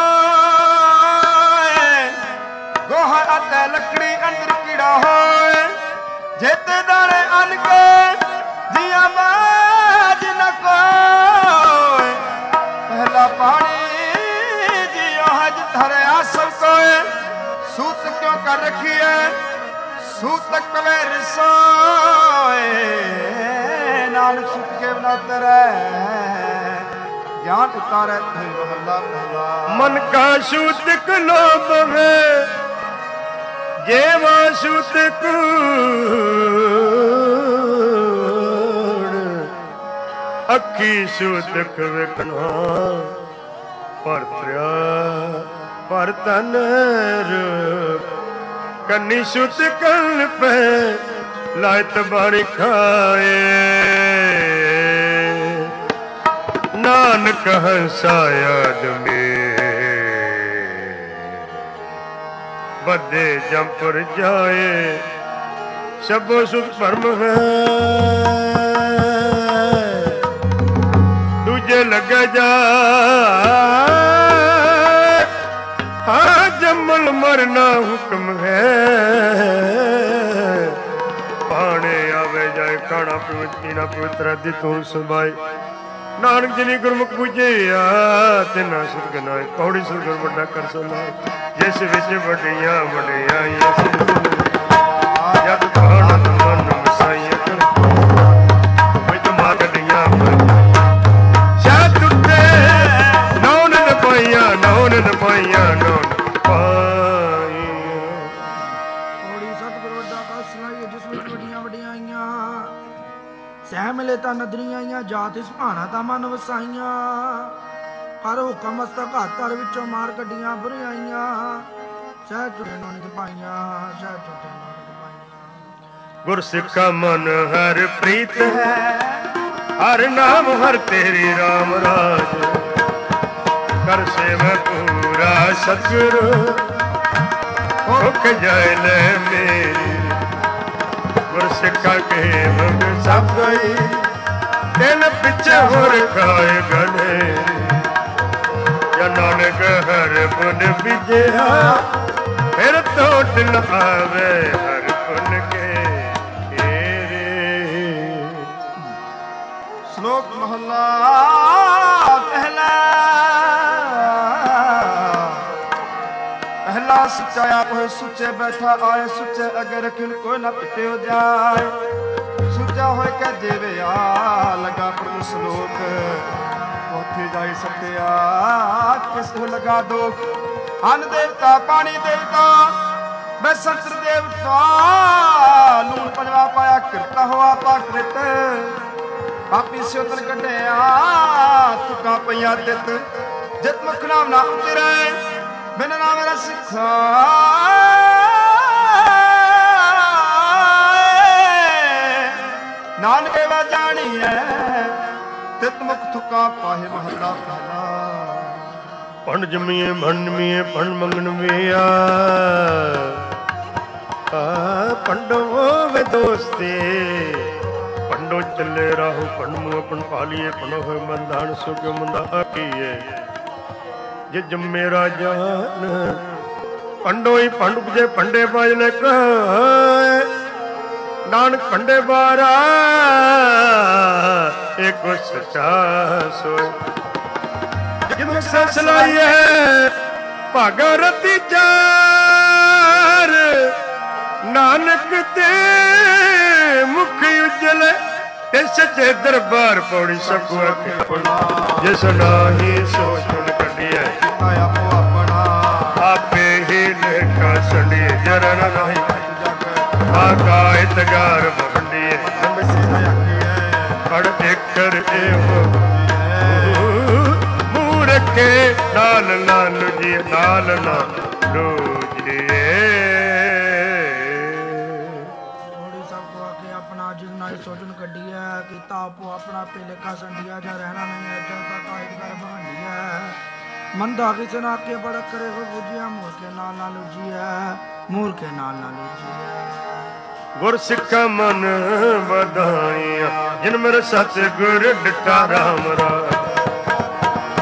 ਗੋਹਾ ਅਤੇ ਲੱਕੜੀ ਅੰਦਰ ਕੀੜਾ ਹੋਏ ਜੇਤੇ ਦਾਣੇ ਅੰਨ ਕੇ ਜੀਆਂ ਬਾਜ ਨ ਕੋਏ ਪਹਿਲਾ ਪਾਣੀ ਜੀਓ ਹਜ ਧਰਿਆ ਸਭ ਕੋਏ ਸੂਤ ਕਿਉਂ ਕਰ ਰੱਖੀਐ ਸੂਤਕ ਕਵੇ ਰਸੋਏ ਨਾਨਕ ਸੁਖ ਕੇ ਬਨਾ ਤਰੈ ਗਿਆਨ ਉਤਾਰੈ ਤੇ ਮਹੱਲਾ ਪਹਿਲਾ ਮਨ ਕਾ ਸੂਤਕ ਲੋਭ ਹੈ ਜੇਵਾ ਸੂਤਕ ਅੱਖੀ ਸੂਤਕ ਵੇਖਣਾ ਪਰਤਰਿਆ ਪਰ ਤਨ ਰੂਪ ਕੰਨੀ ਸੁਤ ਕੰਨ ਪੈ ਲਾਇਤ ਬਾਣੀ ਖਾਏ ਨਾਨਕ ਹੰਸਾਇਦ ਮੇ ਬੱਦੇ ਜੰਪਰ ਜਾਏ ਸਭੋ ਸੁਖ ਭਰਮ ਹੈ ਦੂਜੇ ਲੱਗਾ ਜਾ ਹਾਂ ਜੰਮਲ ਮਰਨਾ ਹੁਕਮ ਹੈ ਪਾਣੇ ਆਵੇ ਜਾਏ ਖਾਣਾ ਪੀਣਾ ਪਵਿੱਤਰ ਦੀ ਤੂੰ ਸੁਭਾਈ ਨਾਨਕ ਜੀ ਨੇ ਗੁਰਮੁਖ ਪੂਜਿਆ ਤੇ ਨਾ ਸੁਰਗ ਨਾਏ ਕੌੜੀ ਸੁਰਗ ਵੱਡਾ ਕਰ ਸੁਨਾਏ ਜਿਸ ਵਿੱਚ ਵੱਡੀਆਂ ਵੱਡਿਆਈਆਂ ਜਦ ਖਾਣਾ ਮਨ ਮਸਾਈਆਂ ਕਰ ਕੋਈ ਤੁਮਾ ਗੱਡੀਆਂ ਸ਼ਾਦ ਟੁੱਟੇ ਨੌਨ ਨ ਪਾਈਆਂ ਨੌਨ ਨ ਪਾਈਆਂ ਨੌਨ ਪਾਈਆਂ ਥੋੜੀ ਸਤਿਗੁਰ ਵੱਡਾ ਕਾ ਸੁਣਾਈਏ ਜਿਸ ਵਿੱਚ ਵੱਡੀਆਂ ਵੱਡਿਆਈਆਂ ਸਹਿ ਮਿਲੇ ਤਾਂ ਨਦਰੀਆਂ ਆਈਆਂ ਜਾਤ ਇਸ ਭਾਣਾ ਤਾਂ ਮਨ ਵਸਾਈਆਂ ਕਰ ਹੁਕਮ ਮਸਤਕ ਹੱਥਰ ਵਿੱਚੋਂ ਮਾਰ ਕੱਢੀਆਂ ਬੁਰੀਆਈਆਂ ਸਹਿ ਟੁੱਟੇ ਨੌਨ ਪਾਈਆਂ ਸਹਿ ਟੁੱਟੇ ਨੌਨ ਪਾਈਆਂ ਗੁਰ ਸਿੱਖਾ ਮਨ ਹਰ ਪ੍ਰੀਤ ਹੈ ਹਰ ਨਾਮ ਹਰ ਤੇਰੀ ਰਾਮ ਰਾਜ ਕਰ ਸੇਵਾ ਪੂਰਾ ਸਤਿਗੁਰ ਭੁੱਖ ਜਾਏ ਲੈ ਮੇਰੀ ਗੁਰ ਸਿੱਖਾ ਕੇ ਮੁਖ ਸਭ ਗਈ ਦਿਲ ਪਿੱਛੇ ਹੋਰ ਖਾਏ ਗਨੇ ਜਾਂ ਨਾਨਕ ਹਰ ਪੁਨ ਵਿਜਿਆ ਫਿਰ ਟੋਟ ਨ ਆਵੇ ਹਰ ਪੁਨ ਕੇ ਸ਼ਲੋਕ ਮਹੱਲਾ ਪਹਿਲਾ ਪਹਿਲਾ ਸੱਚਾ ਆਪ ਹੋਏ ਸੁੱਚੇ ਬੈਠਾ ਆਏ ਸੁੱਚੇ ਅਗਰ ਰਖਣ ਕੋਈ ਨਾ ਪਿਟਿਓ ਜਾਏ ਸੁੱਚਾ ਹੋਏ ਕਹਿ ਦੇਵੇ ਆ ਲਗਾ ਪ੍ਰਭੂ ਸ਼ਲੋਕ ਉੱਥੇ ਜਾਈ ਸਤਿਆ ਕਿਸ ਨੂੰ ਲਗਾ ਦੋ ਅੰਨ ਦੇਵਤਾ ਪਾਣੀ ਦੇਵਤਾ ਮੈਂ ਸੰਤਰ ਦੇਵਤਾ ਲੂਣ ਪੰਜਵਾ ਪਾਇਆ ਕਿਰਤਾ ਹੋਆ ਪਾਕ੍ਰਿਤ ਪਾਪੀ ਸਿਉਤਰ ਕੱਢਿਆ ਤੁਕਾਂ ਪਈਆਂ ਤਿੱਤ ਜਿਤ ਮੁਖ ਨਾਮ ਨਾ ਉਤਰੇ ਬਿਨ ਨਾਮ ਮੇਰਾ ਸਿੱਖਾ ਨਾਨਕ ਵਾ ਜਾਣੀਐ ਤਿਤ ਮੁਖ ਤੁਕਾਂ ਪਾਹੇ ਮਹੱਲਾ ਪਹਿਲਾ ਪਣ ਜਮੀਏ ਭਣਮੀਏ ਪਣ ਮੰਗਣ ਵਿਆ ਆ ਪੰਡੋ ਵੇ ਦੋਸਤੇ ਪੰਡੋ ਚੱਲੇ ਰਾਹੂ ਪੰਡੂ ਆਪਣ ਪਾਲੀਏ ਪਣੋ ਹੋਏ ਮੰਦਾਨ ਸੁਖ ਮੰਦਾ ਆਕੀਏ ਜੇ ਜੰਮੇ ਰਾਜਾਨ ਪੰਡੋ ਹੀ ਪੰਡ ਉਪਜੇ ਪੰਡੇ ਬਾਜ ਲੈ ਕਹੇ ਨਾਨਕ ਪੰਡੇ ਬਾਰਾ ਇੱਕ ਸੱਚਾ ਸੋਏ ਜਿਨ ਸਸ ਲਾਈਏ ਭਾਗਾ ਰਤੀ ਚਾਰ ਨਾਨਕ ਤੇ ਮੁਖ ਉਜਲੇ ਤੇ ਸੱਚੇ ਦਰਬਾਰ ਪੌੜੀ ਸਕੂ ਜਿਸ ਨਾਹੀ ਸੋਚਣ ਕੱਢਿਆ ਆਪੋ ਆਪਣਾ ਆਪੇ ਹੀ ਲੇਖਾ ਸੰਡੀ ਜਰਨ ਨਹੀਂ ਆਕਾਇਤ ਗਾਰ ਬੰਡੀਏ ਪੜ ਦੇਖਰ ਇਹੋ ਮੂੰਹ ਰੱਖੇ ਨਾਲ ਨਾਲ ਜੀ ਨਾਲ ਨਾਲ ਜੀਏ ਸੋਚਣ ਕੱਢੀਐ ਕੀਤਾ ਆਪੋ ਆਪਣਾ ਪੇਲੇਖਾ ਸੰਡੀਆ ਜਾਂ ਰਹਿਣਾ ਨਹੀਂ ਅਜਾ ਤਾਂ ਕਾਇਦ ਕਰ ਬਹਾਂਡੀਐ ਮੰਦਾ ਕਿਸੇ ਨਾ ਕੇ ਬੜ ਕਰੇ ਹੋ ਬੁਝਿਆ ਮੂਰਖੇ ਨਾਲ ਨਾਲ ਉਜੀਐ ਮੂਰਖੇ ਨਾਲ ਨਾਲ ਉਜੀਐ ਗੁਰ ਸਿੱਖਾ ਮਨ ਵਧਾਈਆਂ ਜਿਨ ਮੇਰੇ ਸਤਿਗੁਰ ਡਿਠਾ ਰਾਮ ਰਾਜ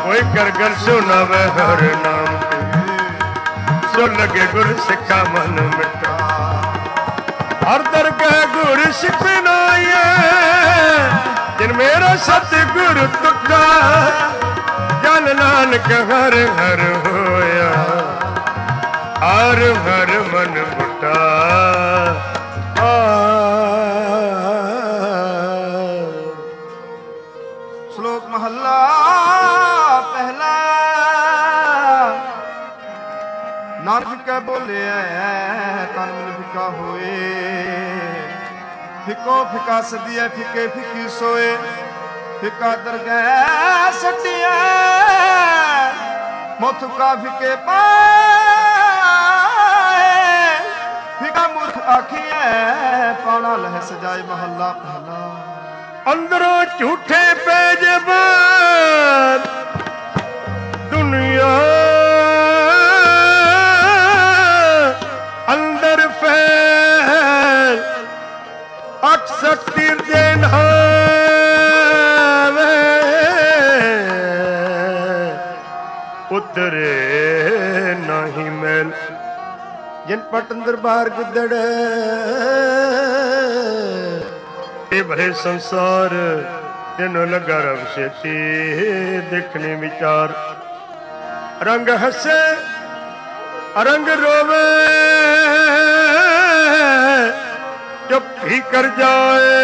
कोई कर गल सुनावे हर नाम ते, सो लगे गुर सिखा मन मिटा। हर दरगाह गुर सिखनाए जिन मेरा सतगुर टुटा, जन नानक हर हर होया, हर हर मन मुटा। श्लोक महला पहला। नानक कै बोले तन मन फिका होए, फिको फिका सदिए फिके फिकी सोए। फिका दरगाह सटिए मुथका फिके पाए, फिका मुथ आखिए पाना लह सजाए। महला पहला। अंदरों झूठे बेजबान दुनिया, अंदर फैल अक्सर तीर देना उतरे नहीं मैल। जिन पट दरबार गिदड़ ये भले संसार, तेनों लगा रब सेती देखने विचार। रंग हसे रंग रोवे, चुप ही कर जाए,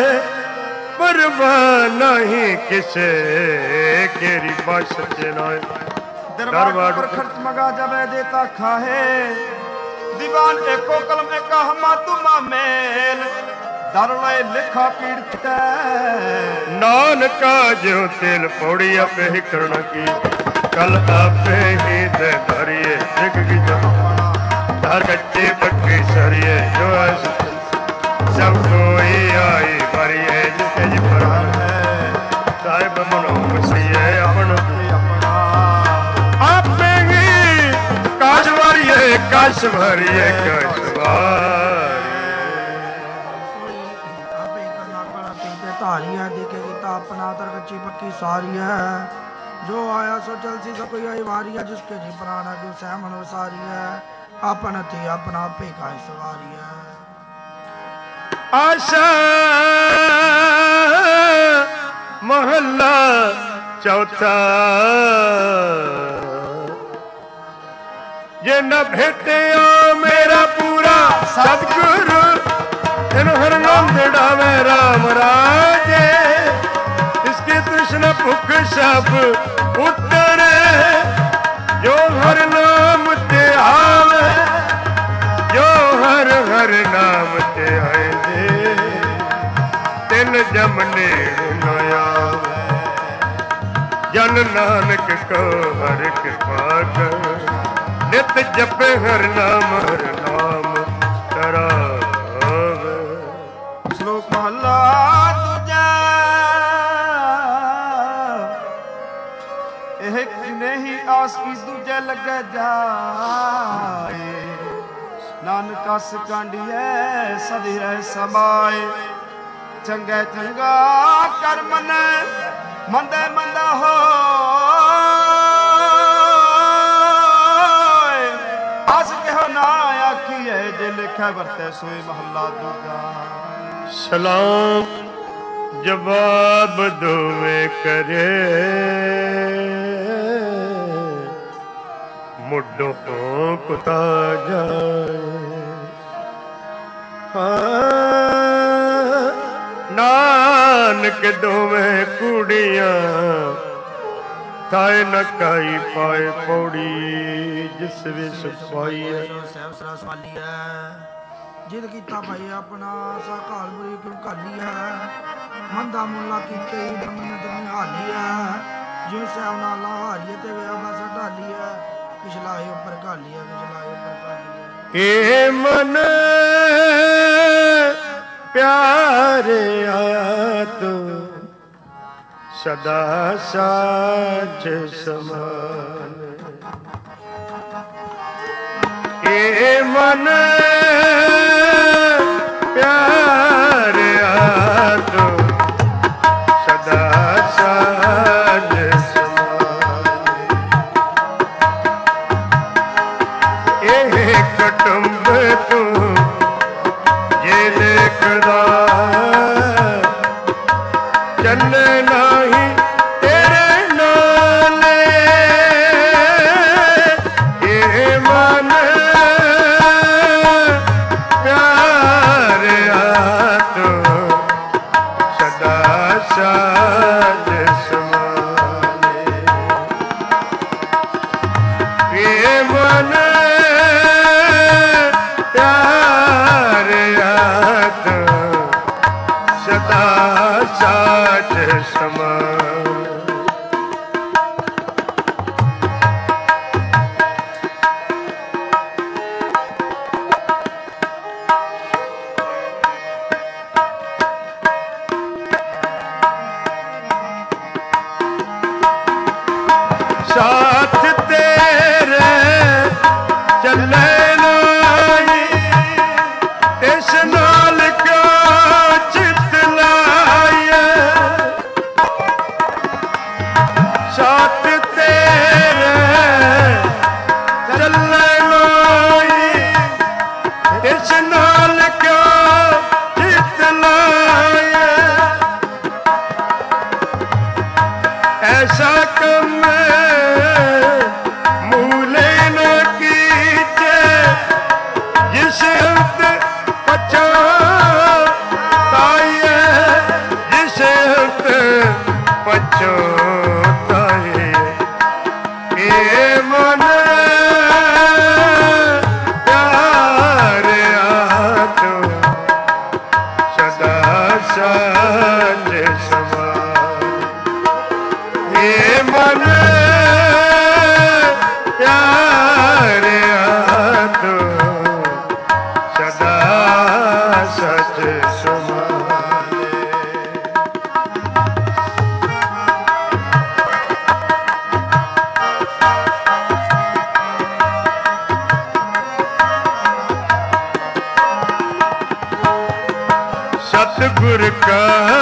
परवाह नहीं किसे केरी बात सच्चे नाए। दरबार पर खर्च मगा जब देता खाहे, दीवान एको कलम एका हमा तुमा मेल। दर लय लिखा पीड़ित नानका जो तेल पौड़ी आपे ही करना की, कल आपे ही दे धरिए दिख की धर कच्चे पक्के सरिए। जो सब कोई आई भरिए जिसे जी परान है, साहिब मनो मसीहे अपन आपे ही काश भरिए काश भरिए काश भरिए। धारी है देखे गीता अपना तर कच्ची पक्की सारी है। जो आया सो चल सी सब कोई आई वारी है, जिसके जी प्राण है जो सहमन सारी है। अपन थी अपना पे का सवारी है। आशा महला चौथा। जे न भेटे मेरा पूरा सतगुरु, इन हर नाम दिड़ावे राम राजे। इसकी तृष्णा भुख सब उतरे, जो हर नाम ते आवे, जो हर हर नाम ते आए दे। तिन जमने नया जन नानक को हर कृपा कर, नित जपे हर नाम हर नाम तरा। श्लोक महला दूजा। एक नहीं आस की दूजे लगे जाए, नानका सिकांडिए सदी रह समाए। चंगे चंगा कर मन मंदे मंदा हो, आस कहो ना आखिए जे लिखे वर्ते सोए। महला दूजा। सलाम जवाब दोवे करे, मुड्ढों कुता जाए। नानक दोवे कुड़ियां थाए न काई पाए पौड़ी, जिस वे सुपाई है जिद कीता भाई अपना सा घाल बुरी क्यों घाली है। मंदा मुला कीते दमन दमी हाली है, जिਉ सैव नाला हारिए ते वे बस ढाली है। पिछला ऊपर घाली है, पिछला ऊपर घाली है। ए मन प्यारे तू सदा साच समान। ए मन प्यारे तू सदा साच समान। ਚੱਲੇ ਨਹੀਂ ਤੇਰੇ ਨਾਲੇ ਇਹ ਮਨ ਪਿਆਰਿਆ ਤੂੰ ਸਦਾ ਸਾਜ ਸਮਾਲੇ ਇਹ ਮਨ ਪਿਆਰਿਆ ਤੂੰ ਸਦਾ ਸਾਜ ਸਮਾਲੇ ਸਾਥ ਤੇਰੇ ਚੱਲੇ ਨਹੀਂ ਇਸ ਨਾਲ ਕਿਉਂ ਚਿੱਤ ਲਾਏ ਸਾਥ ਤੇਰੇ ਚੱਲੇ ਨਹੀਂ ਇਸ ਨਾਲ ਕਿਉਂ ਚਿੱਤ ਲਾਏ ਐਸਾ ਕੰਮ सतगुर का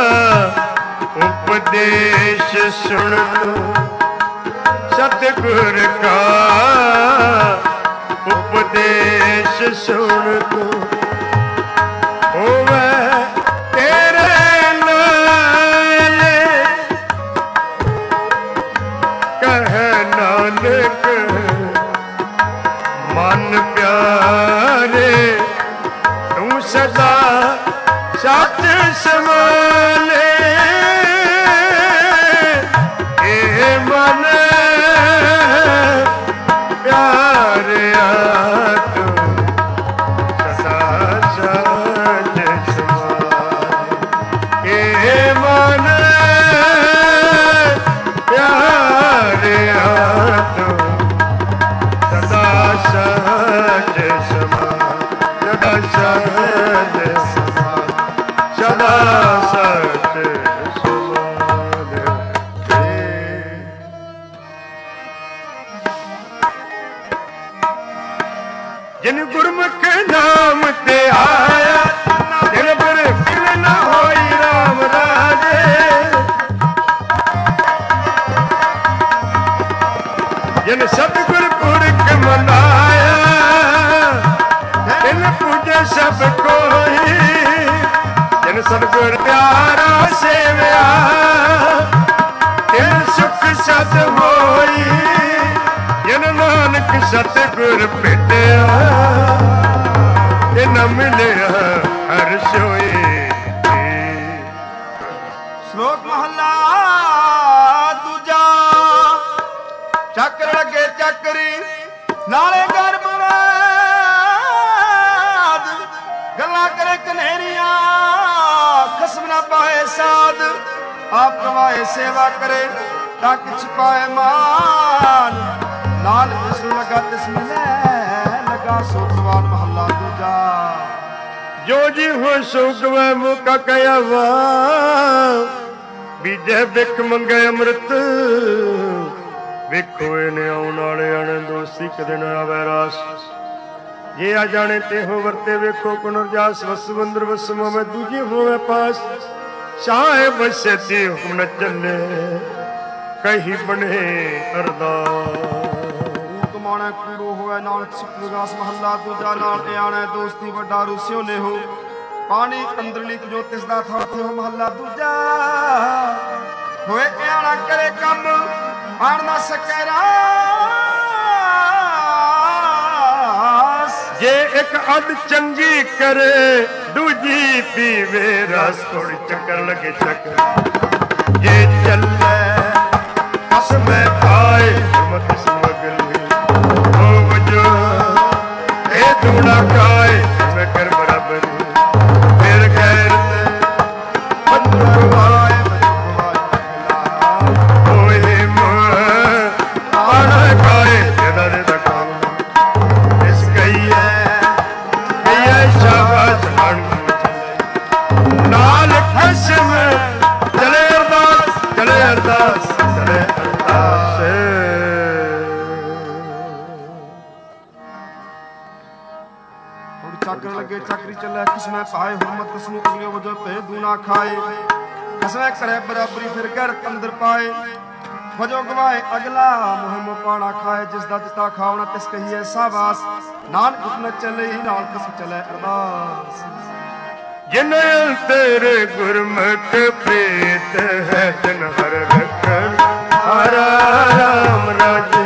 उपदेश सुन लो सतगुर का उपदेश सुन लो होवे तेरे नाले कह नानक मन प्यारे तू सदा सत समाले ये मन प्यारिया तू सदा सच समाले ये मन प्यारिया तू सदा सच समाले सदा सच सदा सच समाले जिन गुरमुख नाम ते आया जिन पर फिर न होई राम राजे जिन सतगुर पुरख मनाया जिन पूजे सब कोई जिन सतगुर प्यारा सेविया तिन सुख सत होई जिन नानक सतगुर भेटिया तिन मिलिया हर सोई श्लोक महला दूजा चक्र लगे चक्री नाले गर्भ गल्ला करे कन्हैरिया खसम ना पाए साध आप कमाए सेवा करे ताकि छिपाए मान लाल विष्णु लगा तिसमिले लगा सोतवान महला दूजा जो जी हो सुख व मुका कया वाह बीजे बिख मंगे अमृत ਵੇਖੋ ਇਹਨੇ ਆਉਣ ਵਾਲਿਆਂ ਨੇ ਦੋਸਤੀ ਕਦੇ ਨਾ ਆਵੇ ਰਾਸ ਜੇ ਆ ਜਾਣੇ ਤੇ ਹੋ ਵਰਤੇ ਵੇਖੋ ਪੁਨਰਜਾਸ ਵਸਵੰਦਰ ਵਸਮਾ ਮੈਂ ਦੂਜੀ ਹੋਵੇ ਪਾਸ ਸ਼ਾਹ ਬਸੇ ਤੇ ਹੁਕਮ ਨ ਚੱਲੇ ਕਹੀ ਬਣੇ ਅਰਦਾਸ ਕਮਾਣਾ ਕੂੜੋ ਹੋਵੇ ਨਾਨਕ ਸੁਖਦਾਸ ਮਹੱਲਾ ਦੂਜਾ ਨਾਲ ਆਣਾ ਦੋਸਤੀ ਵੱਡਾ ਰੁਸਿਓ ਨੇ ਹੋ ਪਾਣੀ ਅੰਦਰਲੀ ਜੋ ਤਿਸ ਦਾ ਥਾਂ ਤੇ ਹੋ ਮਹੱਲਾ ਦੂਜਾ ਹੋਏ ਆਣਾ ਕਰੇ ਕੰਮ ਆਣ ਨਾ ਸਕੇ ਰਾਸ। ਜੇ ਇੱਕ ਅੱਧ ਚੰਗੀ ਕਰੇ ਦੂਜੀ ਪੀਵੇ ਰਸ। ਥੋੜੀ ਚੱਕਰ ਲੱਗੇ ਚੱਕਰ ਜੇ ਚੱਲੇ ਕਸਮੇ ਖਾਏ ਮਤ ਸਮਗਲੀ ਹੋ ਵਜੋ ਇਹ ਦੂਣਾ ਖਾਏ ਮੈਂ ਕਰ ਬਰਾਬਰੀ ਫਿਰ ਖੈਰ ਤੇ ਬੰਦੂ ਆਏ ਹੋਏ ਮਨ ਆਣਾ ਖਾਏ ਜਦਾ ਦੇ ਦਕਾਉ ਇਸ ਗਈ ਹੈ ਗਈ ਹੈ ਸ਼ਾਬਾਸ਼ ਮਨ ਨਾਲ ਖਸਮ ਚਲੇ ਅਰਦਾਸ ਚਲੇ ਅਰਦਾਸ ਚਲੇ ਅਰਦਾਸ। ਹੁਣ ਚੱਕਰ ਲੱਗੇ ਚੱਕਰੀ ਚੱਲੇ ਕਿਸਮੈ ਪਾਏ ਹੁਰਮਤ ਕਿਸਨੂੰ ਅਗਲਿਓ ਵਜੋ ਭੇ ਦੂਣਾ ਖਾਏ। ਕਸਮੈ ਕਰੇ ਬਰਾਬਰੀ ਫਿਰ ਗਰ ਅੰਦਰ ਪਾਏ ਵਜੋ ਗਵਾਏ ਅਗਲਾ ਮੁਹਿੰਮ ਪਾਣਾ ਖਾਏ। ਜਿਸ ਦਾ ਦਿੱਤਾ ਖਾਵਣਾ ਤਿਸ ਕਹੀਏ ਸਾਬਾਸ। ਨਾਨਕ ਹੁਕਮ ਚੱਲੇ ਨਾਲ ਕਿਸਮ ਚਲੇ ਅਰਦਾਸ। ਜਿਨ ਤੇਰੇ ਗੁਰਮੁਖ ਪ੍ਰੀਤ ਹੈ ਜਨ ਹਰ ਰਖਣ ਹਰ ਰਾਮ ਰਾਜੇ।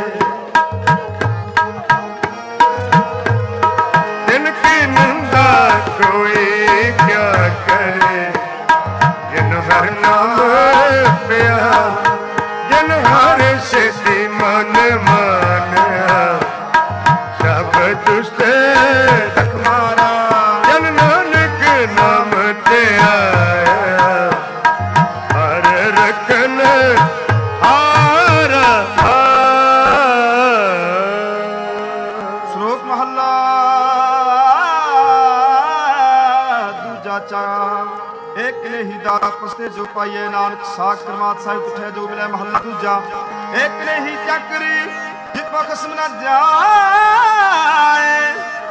ਤਿਨ ਕੀ ਨਿੰਦਾ ਕੋਈ ਕਿਆ ਕਰੇ ਜਿਨ ਹਰ ਨਾਮ ਪਿਆਰ ਜਿਨ ਹਰ ਸਿੱਧੀ ਮਨ ਮਾਨਿਆ ਸਭ ਦੁਸਤੇ ਤਕ ਮਾਰਾ ਜਨ ਨਾਨਕ ਨਾਮ ਤੇ ਆਇਆ ਹਰ ਰਖਨ ਹਾਰ ਸ਼ਲੋਕ ਮਹੱਲਾ ਦੂਜਾ ਚਾ ਇੱਕ ਨੇ ਹੀ ਦਾਤਾ ਪਸਤੇ ਜੋ ਪਾਈਏ ਨਾਨਕ ਸਾਖ ਕਰਮਾਤ ਸਾਹਿਬ ਉਠਿਆ ਜੋ ਮਿਲਿਆ। ਮਹੱਲਾ ਦੂਜਾ ਇੱਕ ਨੇ ਹੀ ਚੱਕਰੀ ਜਿਤ ਪਾ ਕਸਮ ਨਾ ਜਾਏ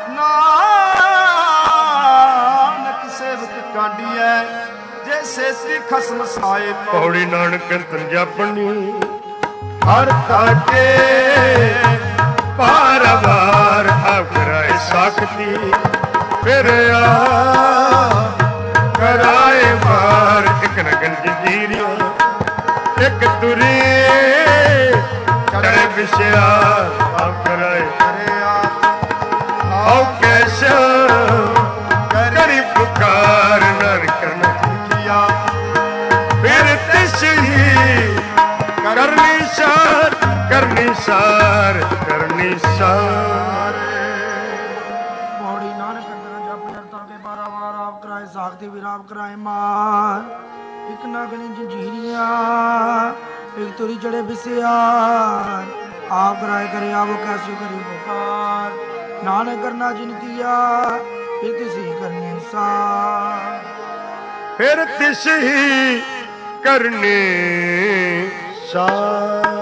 ਨਾਨਕ ਸੇਵਕ ਕਾਂਡੀਐ ਜੈਸੇ ਸ੍ਰੀ ਖਸਮ ਸਾਏ। ਪੌੜੀ ਨਾਨਕ ਤਨ ਜਾਪਣੀ ਹਰ ਤਾਕੇ ਪਾਰ ਵਾਰ ਆਪ ਕਰਾਏ ਸਾਖਤੀ ਫਿਰ ਆ ਕਰਾਏ ਮਾਰ। ਇੱਕ ਨਗਨ ਜੀਰੀਆਂ ਇੱਕ ਤੁਰੀ ਕਰੇ ਵਿਸ਼ਿਆ ਆਪ ਕਰਾਏ ਆਉ ਕੈਸਾ ਕਰੀ ਪੁਕਾਰ ਨਾਨਕ ਕਰਨਾ ਕੀਆ ਫਿਰ ਤਿਸ ਹੀ ਕਰਨੀ ਸਾਰ ਕਰਨੀ ਸਾਰ ਕਰਨੀ ਸਾਰ। ਪੌੜੀ ਨਾਨਕ ਅੰਦਰ ਜਪ ਜਰਤਾ ਕੇ ਬਾਰਾ ਵਾਰ ਆਪ ਕਰਾਏ ਸਾਖਤੀ ਵਿਰਾਮ ਕਰਾਏ ਮਾਰ। ਇੱਕ ਨਾਗਣੀ ਜੰਜੀਰੀਆਂ ਇੱਕ ਤੁਰੀ ਚੜੇ ਬਿਸਿਆਰ ਆਪ ਕਰਾਏ ਕਰੇ ਆਵੋ ਕੈਸੂ ਕਰੀ ਪੁਕਾਰ। ਨਾਨਕ ਕਰਨਾ ਜਿਨ ਕੀਆ ਫਿਰ ਤਿਸੀ ਕਰਨੀ ਸਾਰ। ਫਿਰ ਤਿਸ ਹੀ ਕਰਨੀ ਸਾਰ।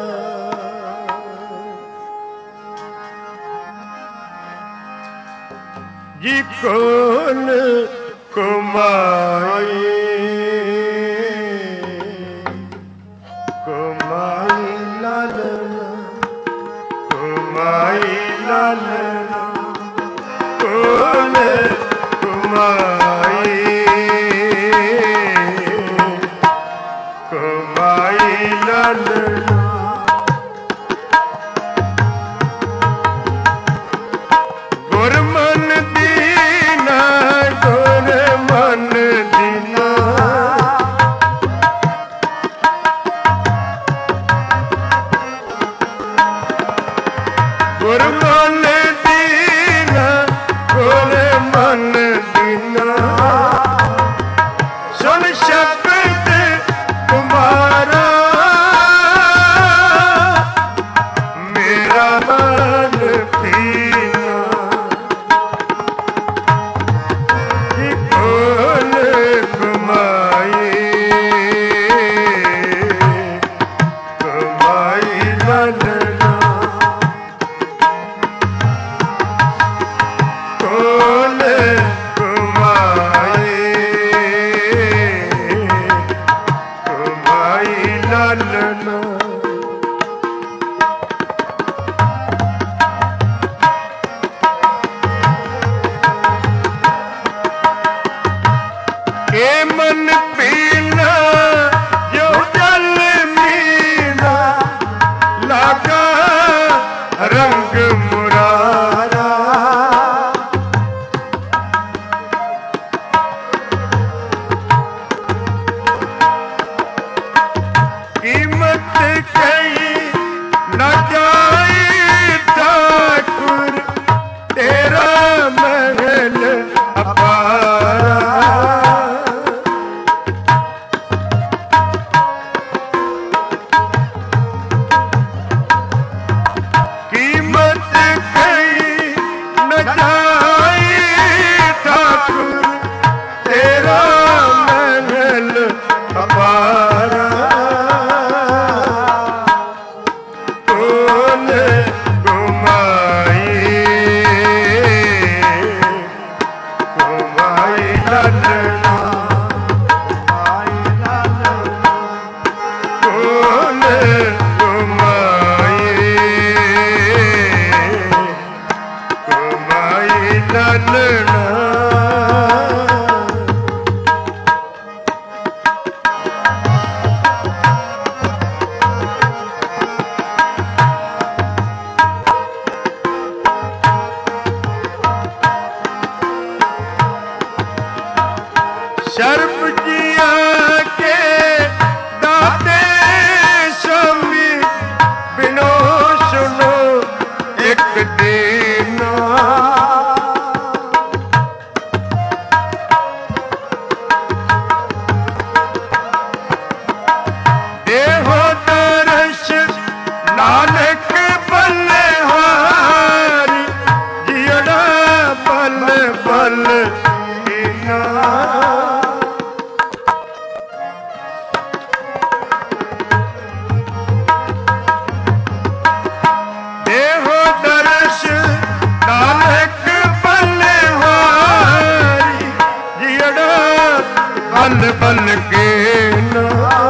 ਜੀ ਕੋਨ ਕੁਮਾਈ ਕੁਮਾਈ ਲਾਲਨਾ ਕੁਮਾਈ ਲਾਲਨਾ ਕੋਨ ਕੁਮਾਈ ਕੁਮਾਈ ਲਾਲਨਾ ਗੁਰਮਨ ਦੀਨਾ ਗੁਰਮਨ ਦੀਨਾ ਚੱਲ ਕੇ ਨਾ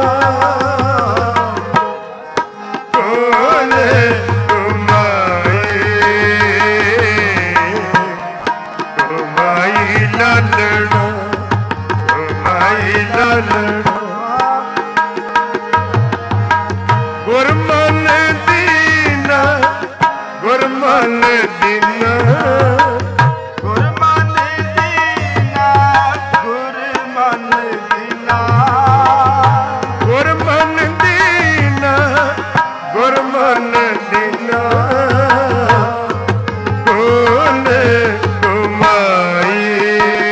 ਗੁਰਮਨ ਦੀਨਾ ਗੁਰਮਨ ਦੀਨਾ ਗੁਰਮਨ ਦੀਨਾ ਗੁਰਮਨ ਦੀਨਾ ਗੁਰਮਨ ਦੀਨਾ ਗੁਰਮਨ ਦੀਨਾ ਕੋਲ ਗੁਮਾਈ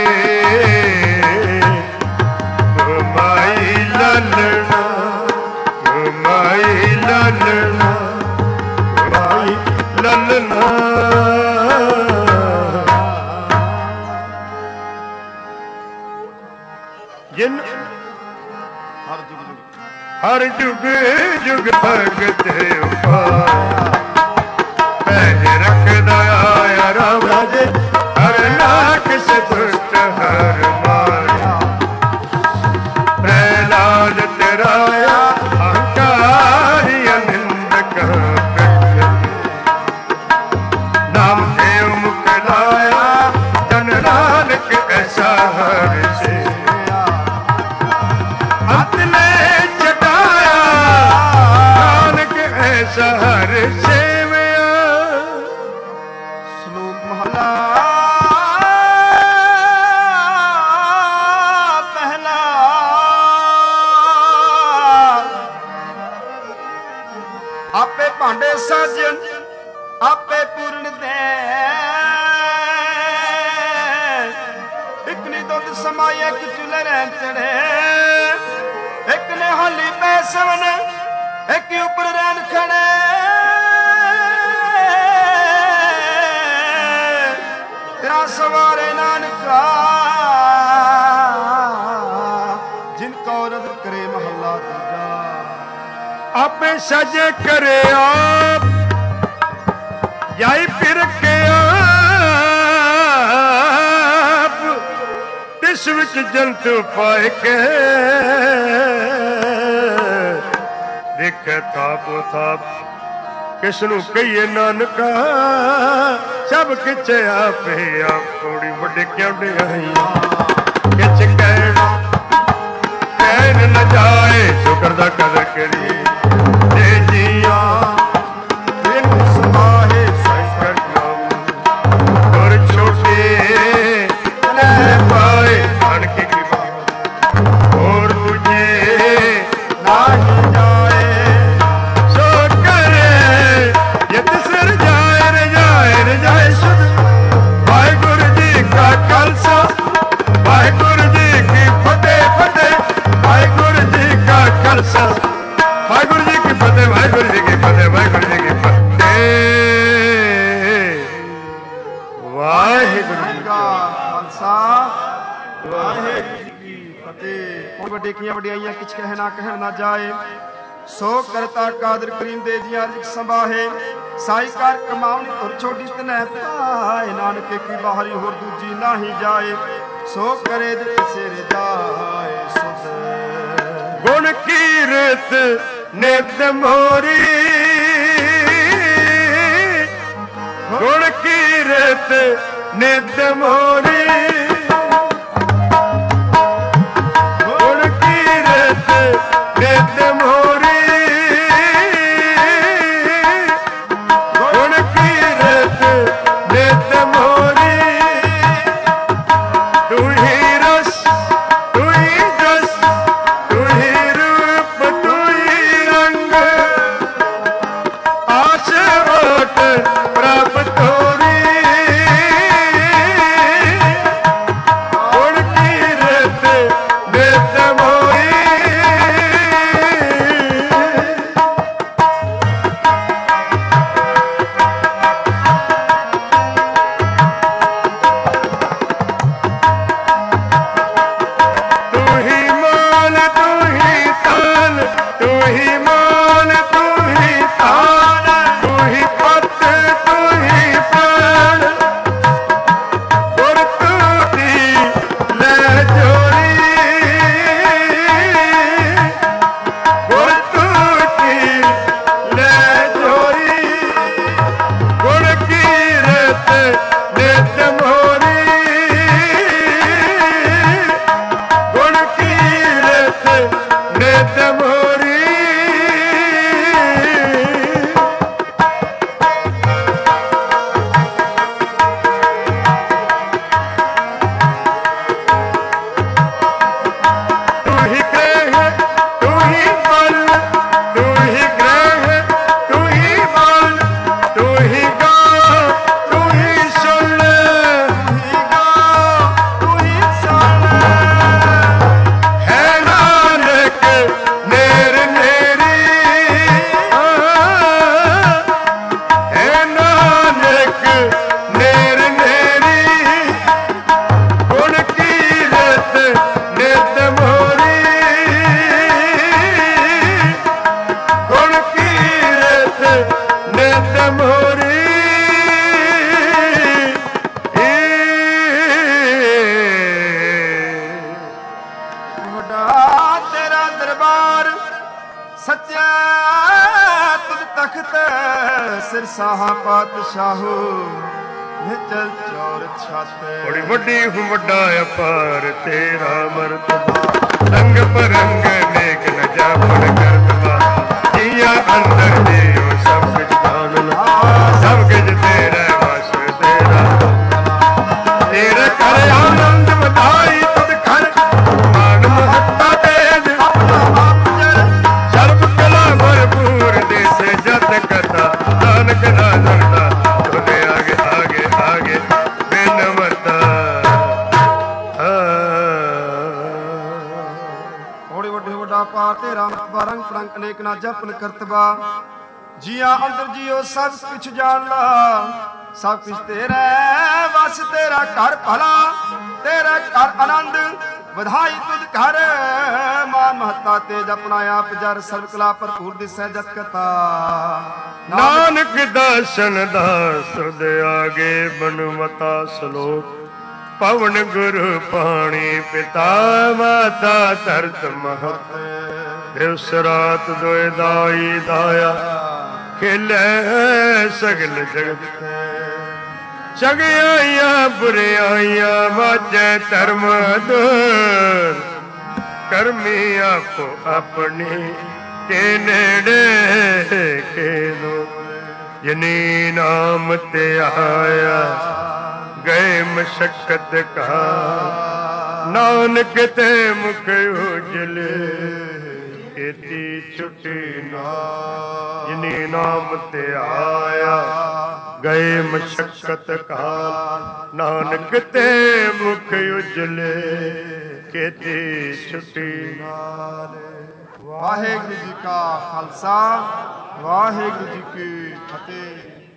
ਗੁਮਾਈ ਲਲਣਾ ਗੁਮਾਈ ਲਲਣਾ ਗੁਮਾਈ ਲਲਣਾ ਜਿਨ ਹਰ ਜੁਗ ਜੁਗ ਭਗਤ ਉਪਾਇਆ ਪਹਿ ਰੱਖਦਾ ਆਇਆ ਰਾਮ ਰਾਜੇ ਹਰ ਨਾਕਸ ਦੁਸ਼ਟ ਹਰ ਮਾਰਿਆ ਪ੍ਰਹਿਲਾਦ ਤੇਰਾਇਆ ਅਹੰਕਾਰੀ ਅਨਿੰਦਕ ਨਾਮ ਦੇਵ ਮੁਖ ਲਾਇਆ ਜਨ ਨਾਨਕ ਐਸਾ ਹਰ ਸੇ ਹਰ ਸੇਵਿਆ। ਸ਼ਲੋਕ ਮਹਲਾ ਪਹਿਲਾ। ਆਪੇ ਭਾਂਡੇ ਸਾਜਨ ਆਪੇ ਪੂਰਨ ਦੇ ਇੱਕ ਨੇ ਦੁੱਧ ਸਮਾਏ ਇੱਕ ਚੁੱਲ੍ਹੇ ਰਹਿ ਚੜੇ ਇੱਕ ਨੇ ਹਾਲੀ ਪੈ ਸਵਨ ਇੱਕ ਉੱਪਰ ਰਹਿਣ ਖੜੇ ਤੇਰਾ ਸਵਾਰੇ ਨਾਨਕਾ ਜਿਨ ਕੋ ਰਦ ਕਰੇ ਮਹੱਲਾ ਦੂਜਾ। ਆਪੇ ਸਜੇ ਕਰੇ ਆਪ ਜਾਈ ਫਿਰ ਕੇ ਆਪ ਤਿਸ ਵਿੱਚ ਜੰਤੂ ਪਾਏ ਕੇ ਦੇਖੇ ਥਾਪ ਥਾਪ ਕਿਸ ਨੂੰ ਕਹੀਏ ਨਾਨਕਾ ਸਭ ਕਿਛ ਆਪੇ ਆਪ ਥੋੜੀ ਵੱਡੇ ਕਿਉਂ ਡਿਆਈਆਂ ਕਿਛ ਕਹਿਣ ਕਹਿਣ ਨਾ ਜਾਏ ਸ਼ੁਕਰ ਦਾ ਕਦਰ ਕਰੀ ਤੇ ਜੀਆਂ ਬਿਨ ਸਮਾਹੇ ਸੈਕਰ ਨਾਮ ਔਰ ਛੋਟੇ ਲੈ ਪਾਏ ਬਣ ਕੇ ਕੀ ਹੋਰ ਤੁਝੇ ਨਾਹੀ ਵਾਹਿਗੁਰੂ ਜੀ ਕੀ ਫਤਿਹ ਫਤਿਹ ਵਾਹਿਗੁਰੂ ਜੀ ਕਾ ਖਾਲਸਾ ਵਾਹਿਗੁਰੂ ਜੀ ਕੀ ਫਤਿਹ ਵਾਹਿਗੁਰੂ ਜੀ ਕੀ ਫਤਿਹ ਵਾਹਿਗੁਰੂ ਜੀ ਕੀ ਫਤਿਹ ਵਾਹਿਗੁਰੂ ਜੀ ਕਾ ਖਾਲਸਾ ਵਾਹਿਗੁਰੂ ਜੀ ਕੀ ਫਤਿਹ। ਹੁਣ ਵੱਡੇ ਕੀਆਂ ਵਡਿਆਈਆਂ ਕਿਛ ਕਹਿ ਨਾ ਕਹਿਣ ਨਾ ਜਾਏ ਸੋ ਕਰਤਾ ਕਾਦਰ ਕਰੀਮ ਦੇ ਜੀਆਂ ਰਿਕ ਸੰਭਾਹੇ ਸਾਈ ਕਰ ਕਮਾਉਣੀ ਤੁਰ ਛੋਟੀ ਤਨੈ ਪਾਏ ਨਾਨਕੇ ਕੀ ਬਾਹਰੀ ਹੋਰ ਦੂਜੀ ਨਾਹੀ ਜਾਏ ਸੋ ਕਰੇ ਜਿ ਕਿਸੇ ਰਜਾਏ ਸੁਧ ਗੁਣ ਕੀਰਤ ਨਿਤ ਮੋਰੀ ਗੁਣ ਕੀਰਤ ਨਿਤ ਮੋਰੀ ਗੁਣ ਕੀਰਤ ਨਿਤ ਮੋਰੀ ਗੁਣ ਕੀਰਤ ਨਿਤ ਮੋਰੀ ਤੂੰ ਹੀ ਰਸ ਤੂੰ ਹੀ ਜਸ ਤੂੰ ਹੀ ਰੂਪ ਤੂੰ ਹੀ ਰੰਗ ਆਸ ਓਟ ਪ੍ਰਭ ਤੋਰੀ ਦਰਬਾਰ ਸੱਚਾ ਤੁਧ ਤਖਤ ਸਿਰ ਸਾਹਾ ਪਾਤਸ਼ਾਹੋ ਨਿਚਲ ਚੌਰ ਛਾਤੇ। ਬੜੀ ਵੱਡੀ ਹੂੰ ਵੱਡਾ ਅਪਾਰ ਤੇਰਾ ਮਰਤਬਾ ਰੰਗ ਪਰੰਗ ਨੇਕ ਨ ਜਾਪਣ ਕਰਤਬਾ ਜੀਆ ਅੰਦਰ ਜੀਓ ਸਭ ਕੁਝ ਜਾਣ ਸਭ ਕੁਝ ਤੇਰਾ ਵਸ ਤੇਰਾ ਤੇਰੇ ਕਰ ਆਨੰਦ ਵਧਾਈ ਤੁਧ ਕਰ ਮਾਨ ਮਹੱਤਾ ਤੇਜ ਸਰਬ ਕਲਾ ਭਰਪੂਰ ਦੇਸੇ ਜਤ ਕਰਤਾ ਨਾਨਕ ਨਾ ਜਰਦਾ ਤੁਨੇ ਆਗੇ ਆਗੇ ਆਗੇ ਬੇਨਮਤਾ ਹੋੜੀ ਵੱਡੀ ਵੱਡਾ ਪਾਰ ਤੇਰਾ ਰੰਗ ਪਰੰਗ ਅਨੇਕ ਨਾ ਜਪਨ ਕਰਤਬਾ ਜੀਆਂ ਅੰਦਰ ਜੀਓ ਸਭ ਕੁਛ ਜਾਣਦਾ ਸਭ ਕੁਛ ਤੇਰਾ ਵਸ ਤੇਰਾ ਘਰ ਭਲਾ ਤੇਰਾ ਘਰ ਆਨੰਦ ਵਧਾਈ ਤੁਧ ਘਰ ਮਾਨ ਮਹੱਤਾ ਤੇਜ ਆਪਣਾ ਆਪ ਜਰ ਸਰਬ ਕਲਾ ਭਰਪੂਰ ਦਿਸੈ ਜਤ ਕਤਾ ਨਾਨਕ ਦਰਸ਼ਨ ਦਾਸ ਦੇ ਆਗੇ ਬਨਮਤਾ ਸ਼ਲੋਕ ਪਵਨ ਗੁਰੂ ਪਾਣੀ ਪਿਤਾ ਮਾਤਾ ਧਰਤ ਮਹਤ ਦਿਵਸ ਰਾਤ ਦੋਇ ਦਾਈ ਦਾਇਆ ਖੇਲੇ ਸਗਲ ਜਗਤ ਚੰਗਿਆਈਆਂ ਬੁਰਿਆਈਆਂ ਵਾਜੈ ਧਰਮ ਦੂਰ ਕਰਮੀ ਆਪੋ ਆਪਣੀ ਕੇ ਨੇੜੇ ਕੇ ਦੂਰ ਜਿਨੀ ਨਾਮ ਤੇ ਆਇਆ ਗਏ ਮਸ਼ਕਤ ਕਾ ਨਾਨਕ ਤੇ ਮੁਖ ਉਜਲੇ ਕੀਤੀ ਛੁੱਟੀ ਨਾ ਜਿਨੀ ਨਾਮ ਤੇ ਆਇਆ ਗਏ ਮਸ਼ਕਤ ਕਾਲ ਨਾਨਕ ਤੇ ਮੁਖ ਉਜਲੇ ਕੀਤੀ ਛੁੱਟੀ ਨਾਲ। ਵਾਹਿਗੁਰੂ ਜੀ ਕਾ ਖਾਲਸਾ ਵਾਹਿਗੁਰੂ ਜੀ ਕੀ ਫਤਿਹ।